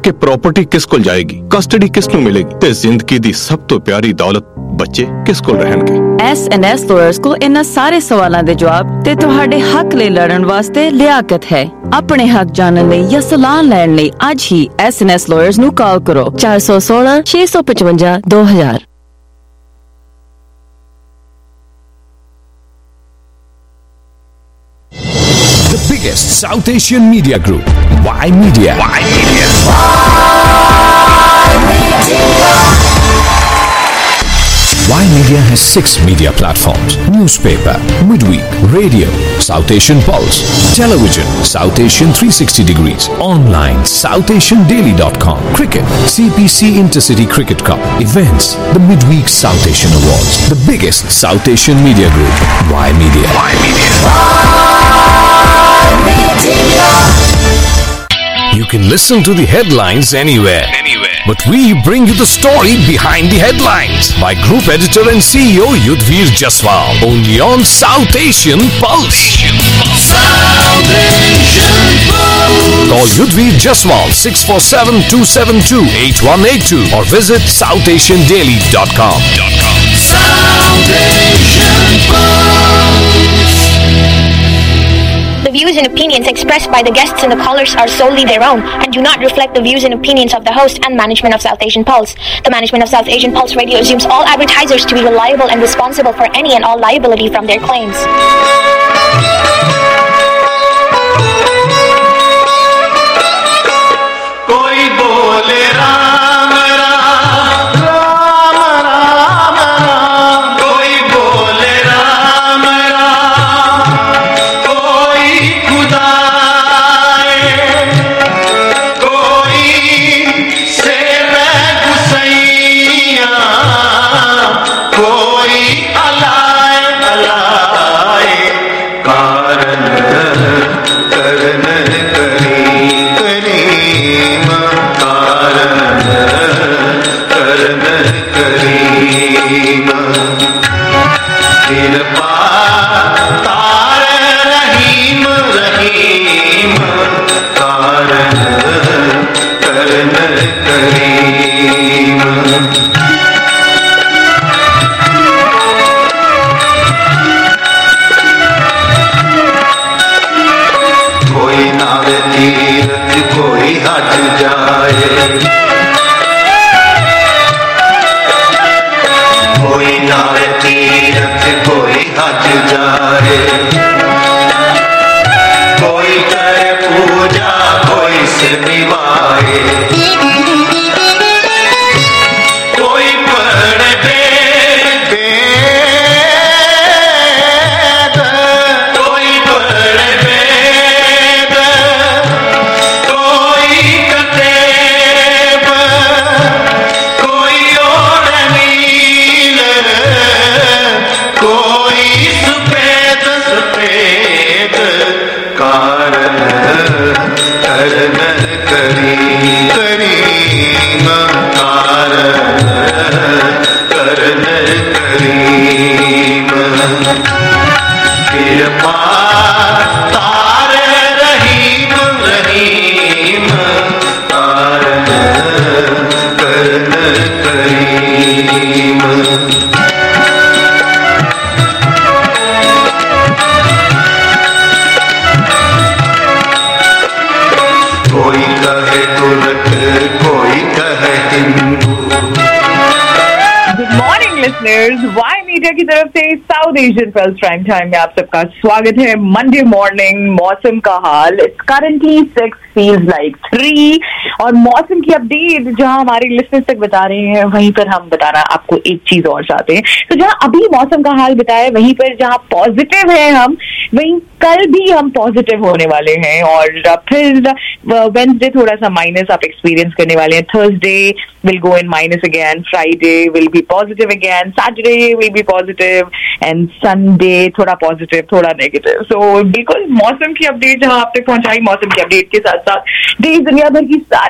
कि प्रॉपर्टी किस कोल जाएगी, कस्टडी किस नूं मिलेगी ते जिंदगी दी सब तो प्यारी दौलत बच्चे किस कोल रहणगे। S&S Lawyers को इन्हां सारे सवालां दे जवाब ते तुहाडे हक लई लड़न वास्ते लियाकत है। अपने हक जानन लई या सलाह लैण लई अज ही S&S Lawyers नूं कॉल करो 416 655 2000। The biggest South Asian media group, Y Media. Y Media has 6 media platforms: newspaper, midweek, radio, South Asian Pulse, television, South Asian 360 degrees, online, SouthAsianDaily.com, cricket, CPC Intercity Cricket Cup, events, the midweek South Asian Awards. The biggest South Asian media group, Y Media. You can listen to the headlines anywhere. But we bring you the story behind the headlines by Group Editor and CEO Yudhvir Jaswal. Only on South Asian Pulse. South Asian Pulse. Call Yudhvir Jaswal 647-272-8182 or visit SouthAsianDaily.com. South Asian Pulse. The views and opinions expressed by the guests and the callers are solely their own and do not reflect the views and opinions of the host and management of South Asian Pulse. The management of South Asian Pulse Radio assumes all advertisers to be reliable and responsible for any and all liability from their claims. कोई बोले राम राम राम राम राम, कोई बोले राम राम, कोई खुदा कोई शेर गुसैया, कोई अलाए अलाए कारण करन करीम कारण करन करीम, कृपा तार रहीम रहीम कारण करन करीम। कोई नावे तीरथ कोई हज जाए, कोई नावे तीरथ कोई हज जाए, कोई करे पूजा कोई सिर निभाए, कोई पढ़े वेद, कोई पढ़े वेद, कोई कतेब, कोई और नील, कोई सफेद सफेद कारण करन करीम करीम कारण करन करीम, कृपा तार रहीम रहीम कारण करन करीम। कोई कहे तुरक कोई कहे Hindu. Good morning listeners, Y media की तरफ से South Asian pulse prime time में आप सबका स्वागत है। मंडे मॉर्निंग, मौसम का हाल, इट्स करंटली 6 फील्स लाइक 3 और मौसम की अपडेट जहां हमारे लिसनर्स तक बता रहे हैं वहीं पर हम बताना आपको एक चीज और चाहते हैं। तो जहां अभी मौसम का हाल बताया वहीं पर जहां पॉजिटिव है हम, वहीं कल भी हम पॉजिटिव होने वाले हैं और फिर वेडनेसडे थोड़ा सा माइनस आप एक्सपीरियंस करने वाले हैं। Thursday will go in minus again, Friday will be positive again, Saturday will be positive and Sunday थोड़ा पॉजिटिव थोड़ा नेगेटिव। सो बिल्कुल मौसम की अपडेट जहां आप तक पहुंचाई, मौसम की अपडेट के साथ साथ देश दुनिया भर की सारी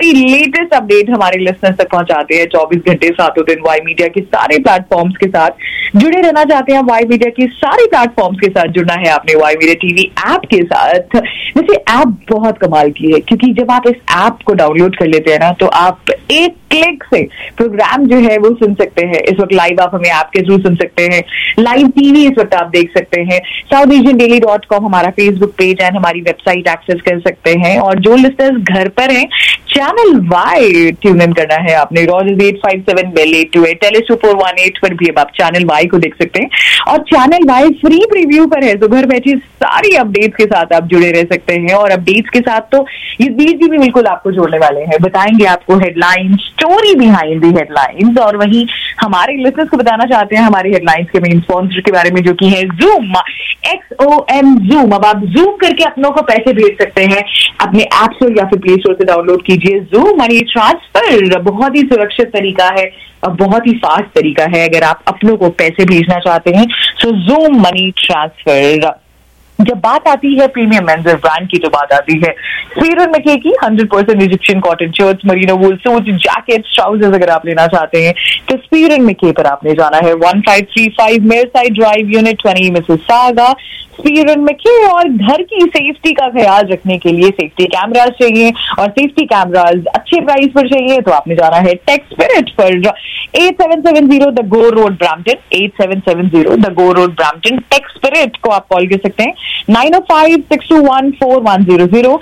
सारी लेटेस्ट अपडेट हमारे लिसनर्स तक पहुंचाते हैं 24 घंटे 7 दिन वाई मीडिया के सारे प्लेटफॉर्म्स के साथ जुड़े रहना चाहते हैं। वाई मीडिया के सारे प्लेटफॉर्म्स के साथ जुड़ना है आपने वाई मीडिया टीवी ऐप के साथ। वैसे ऐप बहुत कमाल की है, क्योंकि जब आप इस ऐप को डाउनलोड कर लेते हैं ना, तो आप एक क्लिक से प्रोग्राम जो है वो सुन सकते हैं। इस वक्त लाइव आप हमें ऐप के थ्रू सुन सकते हैं, लाइव टीवी इस वक्त आप देख सकते हैं। SouthAsianDaily.com हमारा फेसबुक पेज एंड हमारी वेबसाइट एक्सेस कर सकते हैं। और जो लिस्टर्स घर पर हैं, चैनल वाई ट्यून इन करना है आपने। रॉजर्स 857 बेल 828 टेलीसुपर 18 पर भी अब आप चैनल वाई को देख सकते हैं। और चैनल वाई फ्री प्रीव्यू पर है, तो घर बैठी सारी अपडेट्स के साथ आप जुड़े रह सकते हैं। और अपडेट्स के साथ तो ये बीच भी बिल्कुल आपको जोड़ने वाले हैं, बताएंगे आपको headline, story behind the headlines. और वही हमारे लिसनर्स को बताना चाहते हैं हमारी हेडलाइंस के मेन स्पॉन्सर के बारे में, जो कि है जूम, XOM जूम। अब आप जूम करके अपनों को पैसे भेज सकते हैं अपने ऐप से या फिर प्ले स्टोर से डाउनलोड कीजिए जूम मनी ट्रांसफर। बहुत ही सुरक्षित तरीका है और बहुत ही फास्ट तरीका है अगर आप अपनों को पैसे भेजना चाहते हैं। So Zoom money transfer. जब बात आती है प्रीमियम मेंसवेयर ब्रांड की, तो बात आती है स्पीरन मैके की 100% Egyptian cotton shirts, merino wool suit, jackets, trousers अगर आप लेना चाहते हैं तो स्पीरन मैके पर आपने जाना है। 1535 Mayerside drive, unit 20, Mississauga, Spiran Mackay. और घर की सेफ्टी का ख्याल रखने के लिए सेफ्टी कैमरास चाहिए, और सेफ्टी कैमरास अच्छे प्राइस पर चाहिए तो आपने जाना है टेक स्पिरिट पर। 8770 the Gore road Brampton, 8770 the Gore road Brampton. Tech spirit को आप कॉल कर सकते हैं 905-621-4100,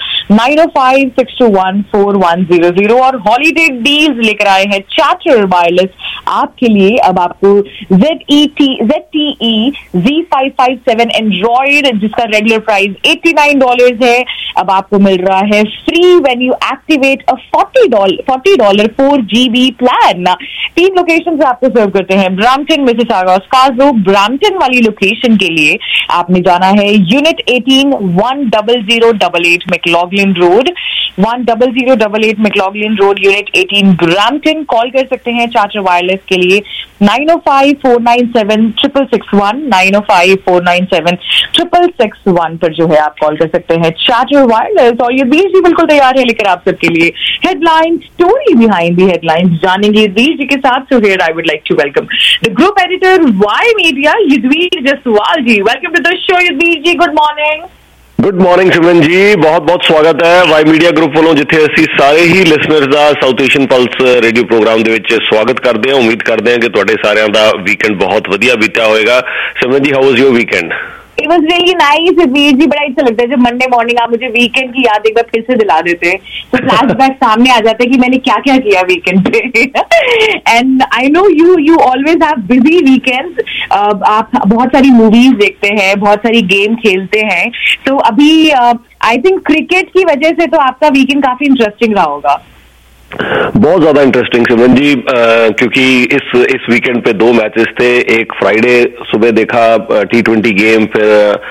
905-621-4100। और हॉलीडे डील्स लेकर आए हैं चार्टर वायरलेस आपके लिए। अब आपको ZTE Z557 एंड्रॉइड, जिसका रेगुलर प्राइस $89 है, अब आपको मिल रहा है free when you activate a $40 4GB plan. 3 location से आपको सर्व करते हैं, ब्रैम्पटन, मिसिसागा, स्कार्सरो। ब्रैम्पटन वाली लोकेशन के लिए आपने जाना है unit 18 10088 McLaughlin road, 10088 McLaughlin road, unit 18 Brampton. Call कर सकते हैं चार्टर वायरलेस के लिए 905-497-6661, 905-497-6661 पर जो है आप कॉल कर सकते हैं चार्टर वायरलेस। और ये बीच भी बिल्कुल तैयार है लेकर आप सबके लिए headline, story behind the headlines जानेंगे बीच जी के साथ। So here I would like to welcome the group editor Y media, Yudhveer Jaswal ji. Welcome to the show Yudhveer ji, good morning. Good morning Simran ji, बहुत बहुत स्वागत है वाई मीडिया ग्रुप ਵੱਲੋਂ, ਜਿੱਥੇ ਅਸੀਂ ਸਾਰੇ ਹੀ ਲਿਸਨਰਸ ਦਾ South Asian pulse radio program ਦੇ ਵਿੱਚ ਸਵਾਗਤ ਕਰਦੇ ਹਾਂ। ਉਮੀਦ ਕਰਦੇ ਹਾਂ ਕਿ ਤੁਹਾਡੇ ਸਾਰਿਆਂ ਦਾ ਵੀਕਐਂਡ बहुत ਵਧੀਆ ਬੀਤਿਆ ਹੋਵੇਗਾ। Simran ji, how was your weekend? It was really nice Veer ji, बड़ा अच्छा लगता है जब मंडे मॉर्निंग आप मुझे वीकेंड की याद एक बार फिर से दिला देते हैं, तो फ्लैशबैक सामने आ जाता है कि मैंने क्या क्या किया वीकेंड पे। And I know you always have busy weekends. आप बहुत सारी मूवीज देखते हैं, बहुत सारी गेम खेलते हैं, तो अभी आई थिंक क्रिकेट की वजह से तो आपका वीकेंड काफी इंटरेस्टिंग रहा होगा। बहुत ज्यादा इंटरेस्टिंग सिमरन जी, क्योंकि इस वीकेंड पे 2 मैचेस थे। एक फ्राइडे सुबह देखा T20 गेम, फिर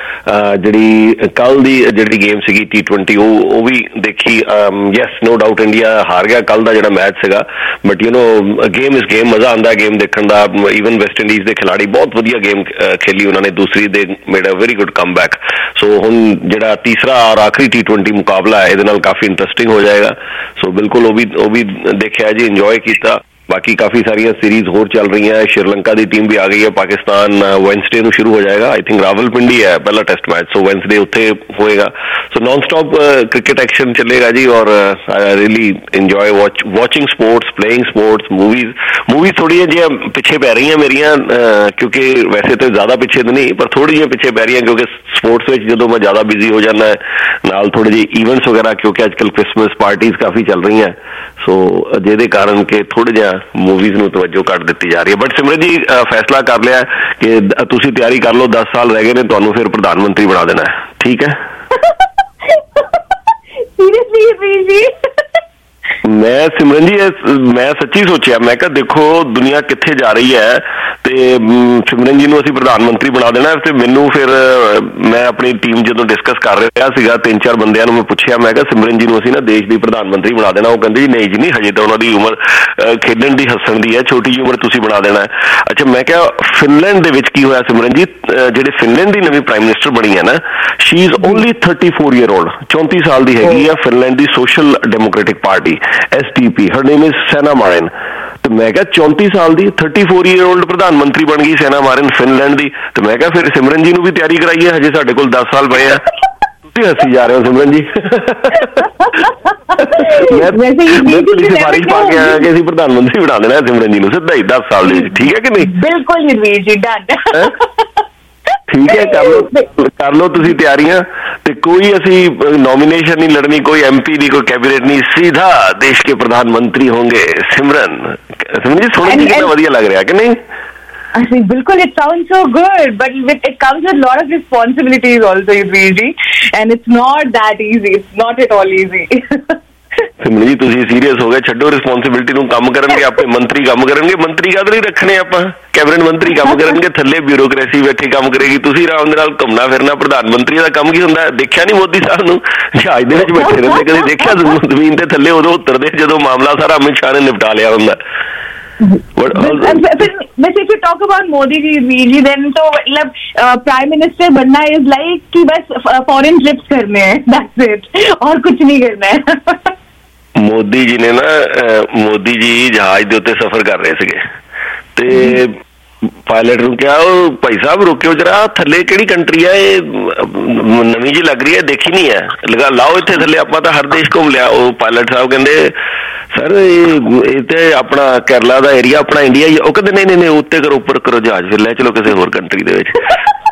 ਜਿਹੜੀ ਕੱਲ ਦੀ ਜਿਹੜੀ गेम ਸੀਗੀ T20 ਉਹ ਵੀ ਦੇਖੀ। ਯੈਸ, नो डाउट इंडिया हार गया ਕੱਲ ਦਾ ਜਿਹੜਾ मैच ਸੀਗਾ, but you know game is game, मजा आंदा गेम देखण ਦਾ। ਈਵਨ ਵੈਸਟ ਇੰਡੀਜ਼ ਦੇ ਖਿਲਾੜੀ ਬਹੁਤ ਵਧੀਆ गेम खेली ਉਹਨਾਂ ਨੇ, दूसरी ਦੇ made a very good comeback. So ਹੁਣ ਜਿਹੜਾ ਤੀਸਰਾ और आखिरी T20 ਮੁਕਾਬਲਾ है, ਇਹਦੇ ਨਾਲ ਕਾਫੀ ਇੰਟਰਸਟਿੰਗ ਹੋ ਜਾਏਗਾ। सो बिल्कुल वो भी देखा जी, इंजॉय किया। बाकी काफी सारिया सीरीज होर चल रही हैं। श्रीलंका की टीम भी आ गई है, पाकिस्तान वेडनसडे को शुरू हो जाएगा। आई थिंक रावलपिंडी है पहला टेस्ट मैच, सो वेडनसडे उत्थे होएगा। So non stop cricket action चलेगा जी। और I really enjoy watching sports, playing sports. Movies थोड़ी जी पिछे पै रही हैं मेरिया, क्योंकि वैसे तो ज्यादा पिछे तो नहीं, पर थोड़ी जी पिछे पै रही हैं, क्योंकि स्पोर्ट्स में जो मैं ज्यादा बिजी हो जाना है, नाल थोड़ी जी इवेंट्स वगैरह, क्योंकि आजकल क्रिसमस पार्टीज काफी चल रही हैं। सो ਜਿਹਦੇ ਕਾਰਨ ਕਿ ਥੋੜਾ ਜਿਹਾ मूवीज ਨੂੰ ਤਵੱਜੋ ਘੱਟ ਦਿੱਤੀ ਜਾ ਰਹੀ ਹੈ। ਬਟ ਸਿਮਰਨ ਜੀ, ਫੈਸਲਾ ਕਰ ਲਿਆ ਕਿ ਤੁਸੀਂ ਤਿਆਰੀ ਕਰ ਲਓ, 10 ਸਾਲ ਰਹਿ ਗਏ ਨੇ, ਤੁਹਾਨੂੰ ਫਿਰ ਪ੍ਰਧਾਨ ਮੰਤਰੀ ਬਣਾ ਦੇਣਾ ਹੈ, ਠੀਕ ਹੈ? सीरियसली मैं सिमरन जी, मैं सच्ची सोचा, मैं कहा देखो दुनिया कित्थे जा रही है, ते सिमरन जी ਨੂੰ ਅਸੀਂ ਪ੍ਰਧਾਨ ਮੰਤਰੀ ਬਣਾ ਦੇਣਾ। ਤੇ ਮੈਨੂੰ ਫਿਰ ਮੈਂ ਆਪਣੀ ਟੀਮ ਜਦੋਂ ਡਿਸਕਸ ਕਰ ਰਿਹਾ ਸੀਗਾ, 3-4 ਬੰਦਿਆਂ ਨੂੰ ਮੈਂ ਪੁੱਛਿਆ, ਮੈਂ ਕਿਹਾ ਸਿਮਰਨ ਜੀ ਨੂੰ ਅਸੀਂ ਨਾ ਦੇਸ਼ ਦੀ ਪ੍ਰਧਾਨ ਮੰਤਰੀ ਬਣਾ ਦੇਣਾ। ਉਹ ਕਹਿੰਦੇ ਜੀ ਨਹੀਂ ਜੀ ਨਹੀਂ, ਹਜੇ ਤਾਂ ਉਹਨਾਂ ਦੀ ਉਮਰ ਖੇਡਣ ਦੀ, ਹੱਸਣ ਦੀ ਹੈ, ਛੋਟੀ ਜਿਹੀ ਉਮਰ, ਤੁਸੀਂ ਬਣਾ ਦੇਣਾ। ਅੱਛਾ, ਮੈਂ ਕਿਹਾ ਫਿਨਲੈਂਡ ਦੇ ਵਿੱਚ ਕੀ ਹੋਇਆ ਸਿਮਰਨ ਜੀ, ਜਿਹੜੇ ਫਿਨਲੈਂਡ ਦੀ ਨਵੀਂ ਪ੍ਰਾਈਮ ਮਿਨਿਸਟਰ ਬਣੀ ਹੈ ਨਾ, she is only 34 year old, 34 ਸਾਲ ਦੀ ਹੈਗੀ ਆ। ਫਿਨਲੈਂਡ ਦੀ social democratic party, STP, her name is Sanna Marin। ਤੇ ਮੈਂ ਕਿਹਾ 34 ਸਾਲ ਦੀ 34-year-old ਪ੍ਰਧਾਨ ਮੰਤਰੀ ਬਣ ਗਈ ਸੈਨਾ ਮਾਰਨ ਫਿਨਲੈਂਡ ਦੀ। ਤੇ ਮੈਂ ਕਿਹਾ ਫਿਰ ਸਿਮਰਨ ਜੀ ਨੂੰ ਵੀ ਤਿਆਰੀ ਕਰਾਈਏ, ਹਜੇ ਸਾਡੇ ਕੋਲ 10 ਸਾਲ ਪਏ ਆ। ਤੁਸੀਂ ਹੱਸੀ ਜਾ ਰਹੇ ਹੋ ਸਿਮਰਨ ਜੀ। ਮੈਂ ਸਿਫਾਰਿਸ਼ ਪਾ ਕੇ ਆਇਆ ਕਿ ਅਸੀਂ ਪ੍ਰਧਾਨ ਮੰਤਰੀ ਬਣਾ ਦੇਣਾ ਸਿਮਰਨ ਜੀ ਨੂੰ ਸਿੱਧਾ ਹੀ 10 ਸਾਲ ਦੇ ਵਿੱਚ, ਠੀਕ ਹੈ ਕਿ ਨਹੀਂ? ਬਿਲਕੁਲ ਨਿਰਵੀਰ ਜੀ, ਡਨ। ਠੀਕ ਹੈ, ਕਰ ਲਓ ਤੁਸੀਂ ਤਿਆਰੀਆਂ। ਤੇ ਕੋਈ ਅਸੀਂ ਨੋमिनेशन नहीं लड़नी, कोई MP नहीं, कोई कैबिनेट नहीं, सीधा देश के प्रधानमंत्री होंगे। सिमरन जी सुन के कितना बढ़िया लग रहा है कि नहीं? I think बिल्कुल, it sounds so good, but it comes with a lot of responsibilities also, Yudhvir ji, and it's not that easy. It's not at all easy. ਸਿਮਰਨ ਜੀ ਤੁਸੀਂ ਸੀਰੀਅਸ ਹੋ ਗਏ, ਛੱਡੋ ਰਿਸਪੌਂਸਿਬਿਲਿਟੀ ਨੂੰ। ਕੰਮ ਕਰਨਗੇ ਆਪੇ ਮੰਤਰੀ, ਕੰਮ ਕਰਨਗੇ ਮੰਤਰੀ ਕਾਹਦੇ ਲਈ ਰੱਖਣੇ ਆਪਾਂ? ਕੈਬਨਿਟ ਮੰਤਰੀ ਕੰਮ ਕਰਨਗੇ, ਥੱਲੇ ਬਿਊਰੋਕ੍ਰੇਸੀ ਬੈਠੀ ਕੰਮ ਕਰੇਗੀ, ਤੁਸੀਂ ਆਰਾਮ ਦੇ ਨਾਲ ਘੁੰਮਣਾ ਫਿਰਨਾ। ਪ੍ਰਧਾਨ ਮੰਤਰੀ ਦਾ ਕੰਮ ਕੀ ਹੁੰਦਾ? ਦੇਖਿਆ ਨਹੀਂ ਮੋਦੀ ਸਾਹਿਬ ਨੂੰ ਜਹਾਜ਼ ਦੇ ਵਿੱਚ ਬੈਠੇ ਰਹਿੰਦੇ? ਕਦੇ ਦੇਖਿਆ ਜ਼ਮੀਨ ਤੇ ਥੱਲੇ ਉਦੋਂ ਉਤਰਦੇ ਜਦੋਂ ਮਾਮਲਾ ਸਾਰਾ ਅਮਿਤ ਸ਼ਾਹ ਨੇ ਨਿਪਟਾ ਲਿਆ ਹੁੰਦਾ। If you talk about Modi ji, then तो मतलब प्राइम मिनिस्टर बनना इज लाइक कि बस फॉरेन ट्रिप्स करने हैं, दैट्स इट, और कुछ नहीं करना है। ਮੋਦੀ ਜੀ ਨੇ ਨਾ, ਮੋਦੀ ਜੀ ਜਹਾਜ਼ ਦੇ ਉੱਤੇ ਸਫ਼ਰ ਕਰ ਰਹੇ ਸੀਗੇ ਤੇ ਪਾਇਲਟ ਨੂੰ ਕਿਹਾ, ਉਹ ਭਾਈ ਸਾਹਿਬ ਰੁਕਿਓ ਜਰਾ, ਥੱਲੇ ਕਿਹੜੀ ਕੰਟਰੀ ਆ ਇਹ, ਨਵੀਂ ਜੀ ਲੱਗ ਰਹੀ ਹੈ, ਦੇਖੀ ਨਹੀਂ ਹੈ, ਲਾਓ ਇੱਥੇ ਥੱਲੇ, ਆਪਾਂ ਤਾਂ ਹਰ ਦੇਸ਼ ਘੁੰਮ ਲਿਆ। ਉਹ ਪਾਇਲਟ ਸਾਹਿਬ ਕਹਿੰਦੇ ਸਰ ਇਹ ਤੇ ਆਪਣਾ ਕੇਰਲਾ ਦਾ ਏਰੀਆ, ਆਪਣਾ ਇੰਡੀਆ ਹੀ। ਉਹ ਕਹਿੰਦੇ ਨਹੀਂ ਨਹੀਂ ਉੱਤੇ ਕਰੋ, ਉੱਪਰ ਕਰੋ ਜਹਾਜ਼, ਫਿਰ ਲੈ ਚਲੋ ਕਿਸੇ ਹੋਰ ਕੰਟਰੀ ਦੇ ਵਿੱਚ।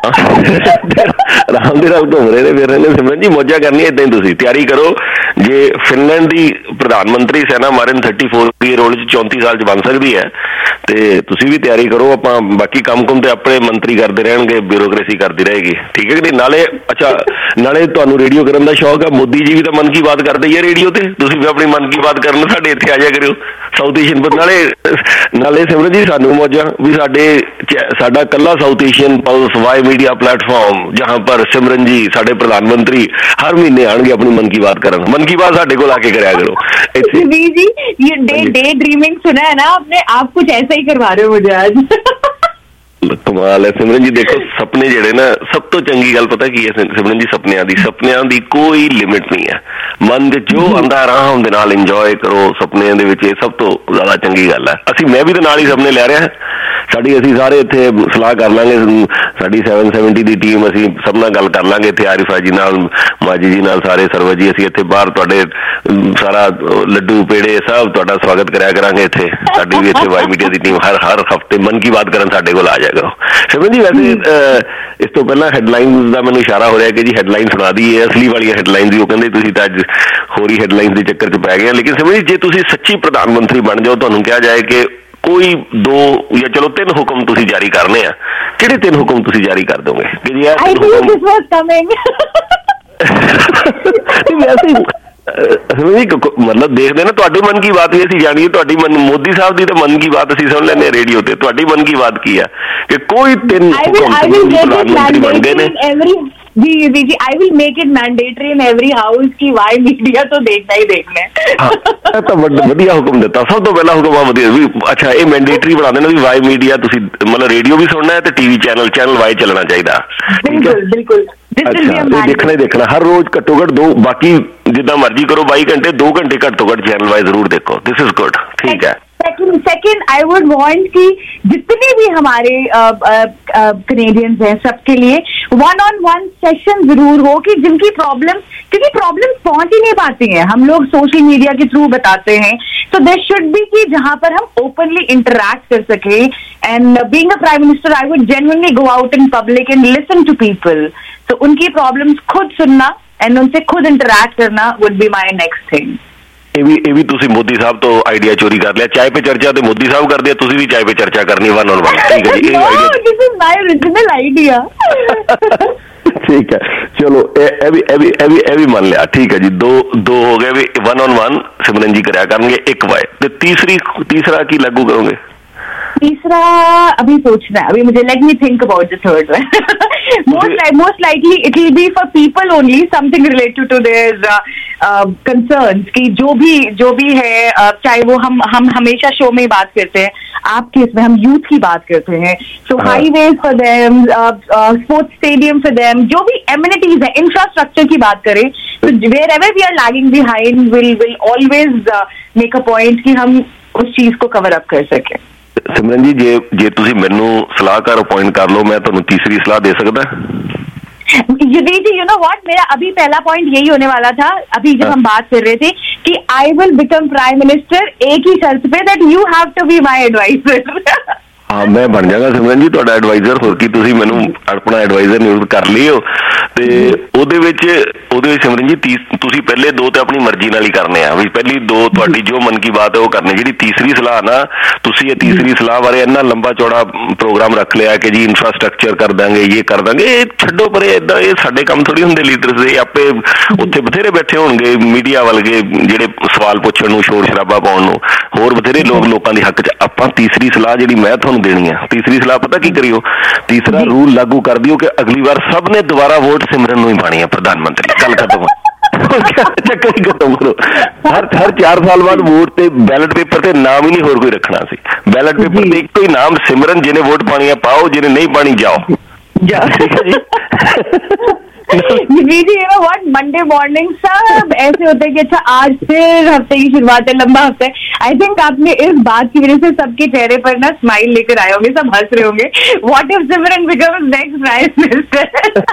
ਆਰਾਮ ਦੇ ਨਾਲ ਘੁੰਮ ਰਹੇ ਨੇ ਫਿਰ ਰਹੇ ਨੇ। ਸਿਮਰਨ ਜੀ ਮੌਜਾਂ ਕਰਨੀ ਏਦਾਂ ਹੀ, ਤੁਸੀਂ ਤਿਆਰੀ ਕਰੋ। ਜੇ ਫਿਨਲੈਂਡ ਦੀ ਪ੍ਰਧਾਨ ਮੰਤਰੀ ਸੈਨਾ ਮਾਰਨ 34-year-old 34 ਸਾਲ 'ਚ ਬਣ ਸਕਦੀ ਹੈ ਤੇ ਤੁਸੀਂ ਵੀ ਤਿਆਰੀ ਕਰੋ। ਆਪਾਂ ਬਾਕੀ ਕੰਮ ਤੇ ਆਪਣੇ ਮੰਤਰੀ ਕਰਦੇ ਰਹਿਣਗੇ, ਬਿਊਰੋਕ੍ਰੇਸੀ ਕਰਦੀ ਰਹੇਗੀ, ਠੀਕ ਹੈ ਕਿ ਨਹੀਂ? ਨਾਲੇ ਅੱਛਾ, ਨਾਲੇ ਤੁਹਾਨੂੰ ਰੇਡੀਓ ਕਰਨ ਦਾ ਸ਼ੌਕ ਆ, ਮੋਦੀ ਜੀ ਵੀ ਤਾਂ ਮਨ ਕੀ ਬਾਤ ਕਰਦੇ ਹੀ ਆ ਰੇਡੀਓ ਤੇ, ਤੁਸੀਂ ਵੀ ਆਪਣੀ ਮਨ ਕੀ ਬਾਤ ਕਰਨ ਸਾਡੇ ਇੱਥੇ ਆ ਜਾਇਆ ਕਰਿਓ ਸਾਊਥ ਏਸ਼ੀਅਨ ਪਰ। ਨਾਲੇ ਸਿਮਰਨ ਜੀ ਸਾਨੂੰ ਮੌਜਾਂ ਵੀ ਸਾਡਾ ਕੱਲਾ South Asian pulse Y media platform, जहां पर सिमरन जी साडे प्रधानमंत्री हर महीने आएंगे अपनी मन की बात करन। मन की बात साडे कोल आके करया करो। जी ये डे ड्रीमिंग सुना है ना आपने, आप कुछ ऐसा ही करवा रहे हो मुझे आज। कमाल है सिमरन जी। देखो सपने जेडे ना, सब तो चंगी गल पता की है सिमरन जी, सपनियां दी कोई लिमिट नहीं है। मन दे जो आंदा आराम दे नाल इंजॉय करो सपनियां दे विच, सब तो ज्यादा चंगी गल है। मैं भी तो नाल ही सपने ले रहे हैं। ਅਸੀਂ ਸਾਰੇ ਇੱਥੇ ਸਲਾਹ ਕਰ ਲਾਂਗੇ, ਸਾਡੀ 770 ਦੀ ਟੀਮ, ਅਸੀਂ ਸਭ ਨਾਲ ਗੱਲ ਕਰ ਲਾਂਗੇ ਇੱਥੇ, ਆਰਿਫਾ ਜੀ ਨਾਲ, ਮਾਜੀ ਜੀ ਨਾਲ, ਸਾਰੇ ਸਰਵਜ ਜੀ, ਅਸੀਂ ਇੱਥੇ ਬਾਹਰ ਤੁਹਾਡੇ ਸਾਰਾ ਲੱਡੂ ਪੇੜੇ ਸਭ ਤੁਹਾਡਾ ਸਵਾਗਤ ਕਰਿਆ ਕਰਾਂਗੇ ਇੱਥੇ। ਸਾਡੀ ਵੀ ਇੱਥੇ ਵਾਈ ਮੀਡੀਆ ਦੀ ਟੀਮ ਹਰ ਹਫਤੇ ਮਨ ਕੀ ਬਾਤ ਕਰਨ ਸਾਡੇ ਕੋਲ ਆ ਜਾਇਆ ਕਰੋ। ਸਿਮਰਨ ਜੀ ਵੈਸੇ ਇਸ ਤੋਂ ਪਹਿਲਾਂ ਹੈਡਲਾਈਨਸ ਦਾ ਮੈਨੂੰ ਇਸ਼ਾਰਾ ਹੋ ਰਿਹਾ ਕਿ ਜੀ ਹੈਡਲਾਈਨ ਸੁਣਾ ਦਈਏ, ਅਸਲੀ ਵਾਲੀਆਂ ਹੈਡਲਾਈਨਸ ਦੀ। ਉਹ ਕਹਿੰਦੇ ਤੁਸੀਂ ਤਾਂ ਅੱਜ ਹੋਰੀ ਹੈਡਲਾਈਨਸ ਦੇ ਚੱਕਰ 'ਚ ਪੈ ਗਏ। ਲੇਕਿਨ ਸਿਮਰਨ ਜੀ ਜੇ ਤੁਸੀਂ ਸੱਚੀ ਪ੍ਰਧਾਨ ਮੰਤਰੀ ਬਣ ਜਾਓ, ਤੁਹਾਨੂੰ ਕਿਹਾ ਜਾਏ ਕਿ ਕੋਈ 2 ਜਾਂ ਚਲੋ 3 ਹੁਕਮ ਤੁਸੀਂ ਜਾਰੀ ਕਰਨੇ ਆ, ਕਿਹੜੇ 3 ਹੁਕਮ ਤੁਸੀਂ ਜਾਰੀ ਕਰ ਦੋਗੇ? ਕਿ ਜੀ मतलब देखते ना ਤੁਹਾਡੀ ਮਨ ਕੀ ਬਾਤ ਵੀ ਅਸੀਂ ਜਾਣੀਏ, ਤੁਹਾਡੀ ਮੋਦੀ ਸਾਹਿਬ ਦੀ ਤਾਂ ਮਨ ਕੀ ਬਾਤ ਅਸੀਂ ਸੁਣ ਲੈਂਦੇ ਰੇਡੀਓ ਤੇ, ਤੁਹਾਡੀ ਮਨ ਕੀ ਬਾਤ ਕੀ ਆ ਕਿ ਕੋਈ 3 ਹੁਕਮ ਬਣ ਗਏ ਨੇ? जी, I will make it mandatory in every house की वाई मीडिया तो देखना ही देखना है। ਤਾਂ ਵਧੀਆ ਹੁਕਮ ਦਿੱਤਾ। ਸਭ ਤੋਂ ਪਹਿਲਾ ਹੁਕਮ ਆ ਵਧੀਆ ਵੀ, ਅੱਛਾ ਇਹ ਮੈਂਡੇਟਰੀ ਬਣਾ ਦੇਣਾ ਵੀ ਵਾਈ ਮੀਡੀਆ ਤੁਸੀਂ ਮਤਲਬ ਰੇਡੀਓ ਵੀ ਸੁਣਨਾ ਹੈ ਤੇ ਟੀਵੀ ਚੈਨਲ ਵਾਈ ਚੱਲਣਾ ਚਾਹੀਦਾ। ਬਿਲਕੁਲ ਇਹ ਦੇਖਣਾ ਹੀ ਦੇਖਣਾ ਹਰ ਰੋਜ਼ ਘੱਟੋ ਘੱਟ 2, ਬਾਕੀ ਜਿੱਦਾਂ ਮਰਜ਼ੀ ਕਰੋ 22 ਘੰਟੇ 2 घंटे ਘੱਟੋ ਘੱਟ ਚੈਨਲ ਵਾਈ ਜ਼ਰੂਰ ਦੇਖੋ। दिस इज गुड, ठीक है। सेकंड आई वुड वांट कि जितने भी हमारे कनेडियंस हैं सबके लिए 1-on-1 सेशन जरूर हो, कि जिनकी प्रॉब्लम, क्योंकि प्रॉब्लम पहुंच ही नहीं पाती हैं, हम लोग सोशल मीडिया के थ्रू बताते हैं, तो देयर शुड बी कि जहां पर हम ओपनली इंटरैक्ट कर सके। And being a prime minister I would genuinely go out in public and listen to people, तो उनकी प्रॉब्लम्स खुद सुनना एंड उनसे खुद इंटरैक्ट करना would be my next thing. ਇਹ ਵੀ ਤੁਸੀਂ ਮੋਦੀ ਸਾਹਿਬ ਤੋਂ ਆਈਡੀਆ ਚੋਰੀ ਕਰ ਲਿਆ। ਚਾय पे चर्चा ਤੇ ਮੋਦੀ ਸਾਹਿਬ ਕਰਦੇ ਆ, ਤੁਸੀਂ ਵੀ ਚਾय पे चर्चा ਕਰਨੀ 1-on-1, ਠੀਕ ਹੈ ਜੀ? This is my original idea. ठीक है, चलो ਇਹ ਵੀ ਮੰਨ ਲਿਆ, ਠੀਕ ਹੈ ਜੀ। ਦੋ ਹੋ ਗਏ ਵੀ 1-on-1 ਸਿਮਰਨ ਜੀ ਕਰਿਆ ਕਰਨਗੇ, 1 ਵਾਏ। ਤੇ ਤੀਸਰਾ ਕੀ ਲਾਗੂ ਕਰੋਗੇ? तीसरा अभी सोचना है, अभी मुझे let me think about the third one. Most likely it will be for people only, something related to their concerns कि जो भी है, चाहे वो हम हमेशा शो में बात करते हैं, आपके इसमें हम यूथ की बात करते हैं, so highways for them, sports stadium for them, जो भी amenities है, infrastructure की बात करें, तो wherever we are lagging behind will always make a point कि हम उस चीज को कवर अप कर सकें. सिमरन जी, जे तुसी मैनू सलाहकार अपॉइंट कर लो, मैं तुहानू तीसरी सलाह दे सकदा? Yudhveer ji, you know what, मेरा अभी पहला पॉइंट यही होने वाला था, अभी जब हम बात कर रहे थे कि I will become prime minister एक ही शर्त पे, that you have to be my advisor. हाँ, मैं बन जागा सिमरन जी ਤੁਹਾਡਾ ਐਡਵਾਈਜ਼ਰ, ਹੋਰ ਕੀ ਤੁਸੀਂ ਮੈਨੂੰ ਆਪਣਾ ਐਡਵਾਈਜ਼ਰ ਨਿਯੁਕਤ ਕਰ ਲਿਓ. ਤੇ ਉਹਦੇ ਵਿੱਚ ਸਿਮਰਨ ਜੀ ਤੁਸੀਂ ਪਹਿਲੇ ਦੋ ਤੇ ਆਪਣੀ ਮਰਜ਼ੀ ਨਾਲ ਹੀ ਕਰਨੇ ਆ, ਵੀ ਪਹਿਲੀ ਦੋ ਤੁਹਾਡੀ ਜੋ ਮਨ ਕੀ ਬਾਤ ਹੈ ਉਹ ਕਰਨੀ. ਜਿਹੜੀ ਤੀਸਰੀ ਸਲਾਹ ਨਾ, ਤੁਸੀਂ ਇਹ ਤੀਸਰੀ ਸਲਾਹ ਬਾਰੇ ਇੰਨਾ ਲੰਬਾ ਚੌੜਾ ਪ੍ਰੋਗਰਾਮ ਰੱਖ ਲਿਆ ਕਿ ਜੀ ਇਨਫਰਾਸਟ੍ਰਕਚਰ ਕਰ ਦਾਂਗੇ, ਇਹ ਕਰ ਦਾਂਗੇ, ਇਹ ਛੱਡੋ ਪਰੇ. ਏਦਾਂ ਇਹ ਸਾਡੇ ਕੰਮ ਥੋੜੀ ਹੁੰਦੇ ਲੀਡਰਸ ਦੇ. ਆਪੇ ਉੱਥੇ ਬਥੇਰੇ ਬੈਠੇ ਹੋਣਗੇ ਮੀਡੀਆ ਵਰਗੇ ਜਿਹੜੇ ਸਵਾਲ ਪੁੱਛਣ ਨੂੰ, ਸ਼ੋਰ ਸ਼ਰਾਬਾ ਪਾਉਣ ਨੂੰ, ਹੋਰ ਬਥੇਰੇ ਲੋਕਾਂ ਦੇ ਹੱਕ 'ਚ. ਆਪਾਂ ਤੀਸਰੀ ਸਲਾਹ ਜਿਹੜੀ ਮੈਂ ਤੁਹਾਨੂੰ ਦੇਣੀ ਆ, ਤੀਸਰੀ ਸਲਾਹ ਪਤਾ ਕੀ ਕਰਿਓ? ਤੀਸਰਾ ਰੂਲ ਲਾਗੂ ਕਰ ਦਿਓ ਕਿ ਅਗਲੀ ਵਾਰ ਸਭ ਨੇ ਦੁਬਾਰਾ ਵੋਟ ਸਿਮਰਨ ਨੂੰ ਹੀ ਪਾਣੀ ਹੈ ਪ੍ਰਧਾਨ ਮੰਤਰੀ. ਗੱਲ ਖਤਮ. ਚੱਕਰ ਹੀ ਖਤਮ ਕਰੋ. ਹਰ 4 ਸਾਲ ਬਾਅਦ ਵੋਟ ਤੇ ਬੈਲਟ ਪੇਪਰ ਤੇ ਨਾਮ ਹੀ ਨਹੀਂ ਹੋਰ ਕੋਈ ਰੱਖਣਾ ਸੀ. ਬੈਲਟ ਪੇਪਰ ਤੇ ਇੱਕੋ ਹੀ ਨਾਮ, ਸਿਮਰਨ, ਜਿਹਨੇ ਵੋਟ ਪਾਣੀ ਹੈ ਪਾਓ, ਜਿਹਨੇ ਨਹੀਂ ਪਾਣੀ ਜਾਓ. ਠੀਕ ਹੈ ਜੀ. जी, you know what, Monday morning सब ऐसे होते हैं कि अच्छा आज फिर हफ्ते की शुरुआत है, लंबा हफ्ता है. आई थिंक आपने इस बात की वजह से सबके चेहरे पर ना स्माइल लेकर आए होंगे, सब हंस रहे होंगे. What if Simran becomes next prime minister?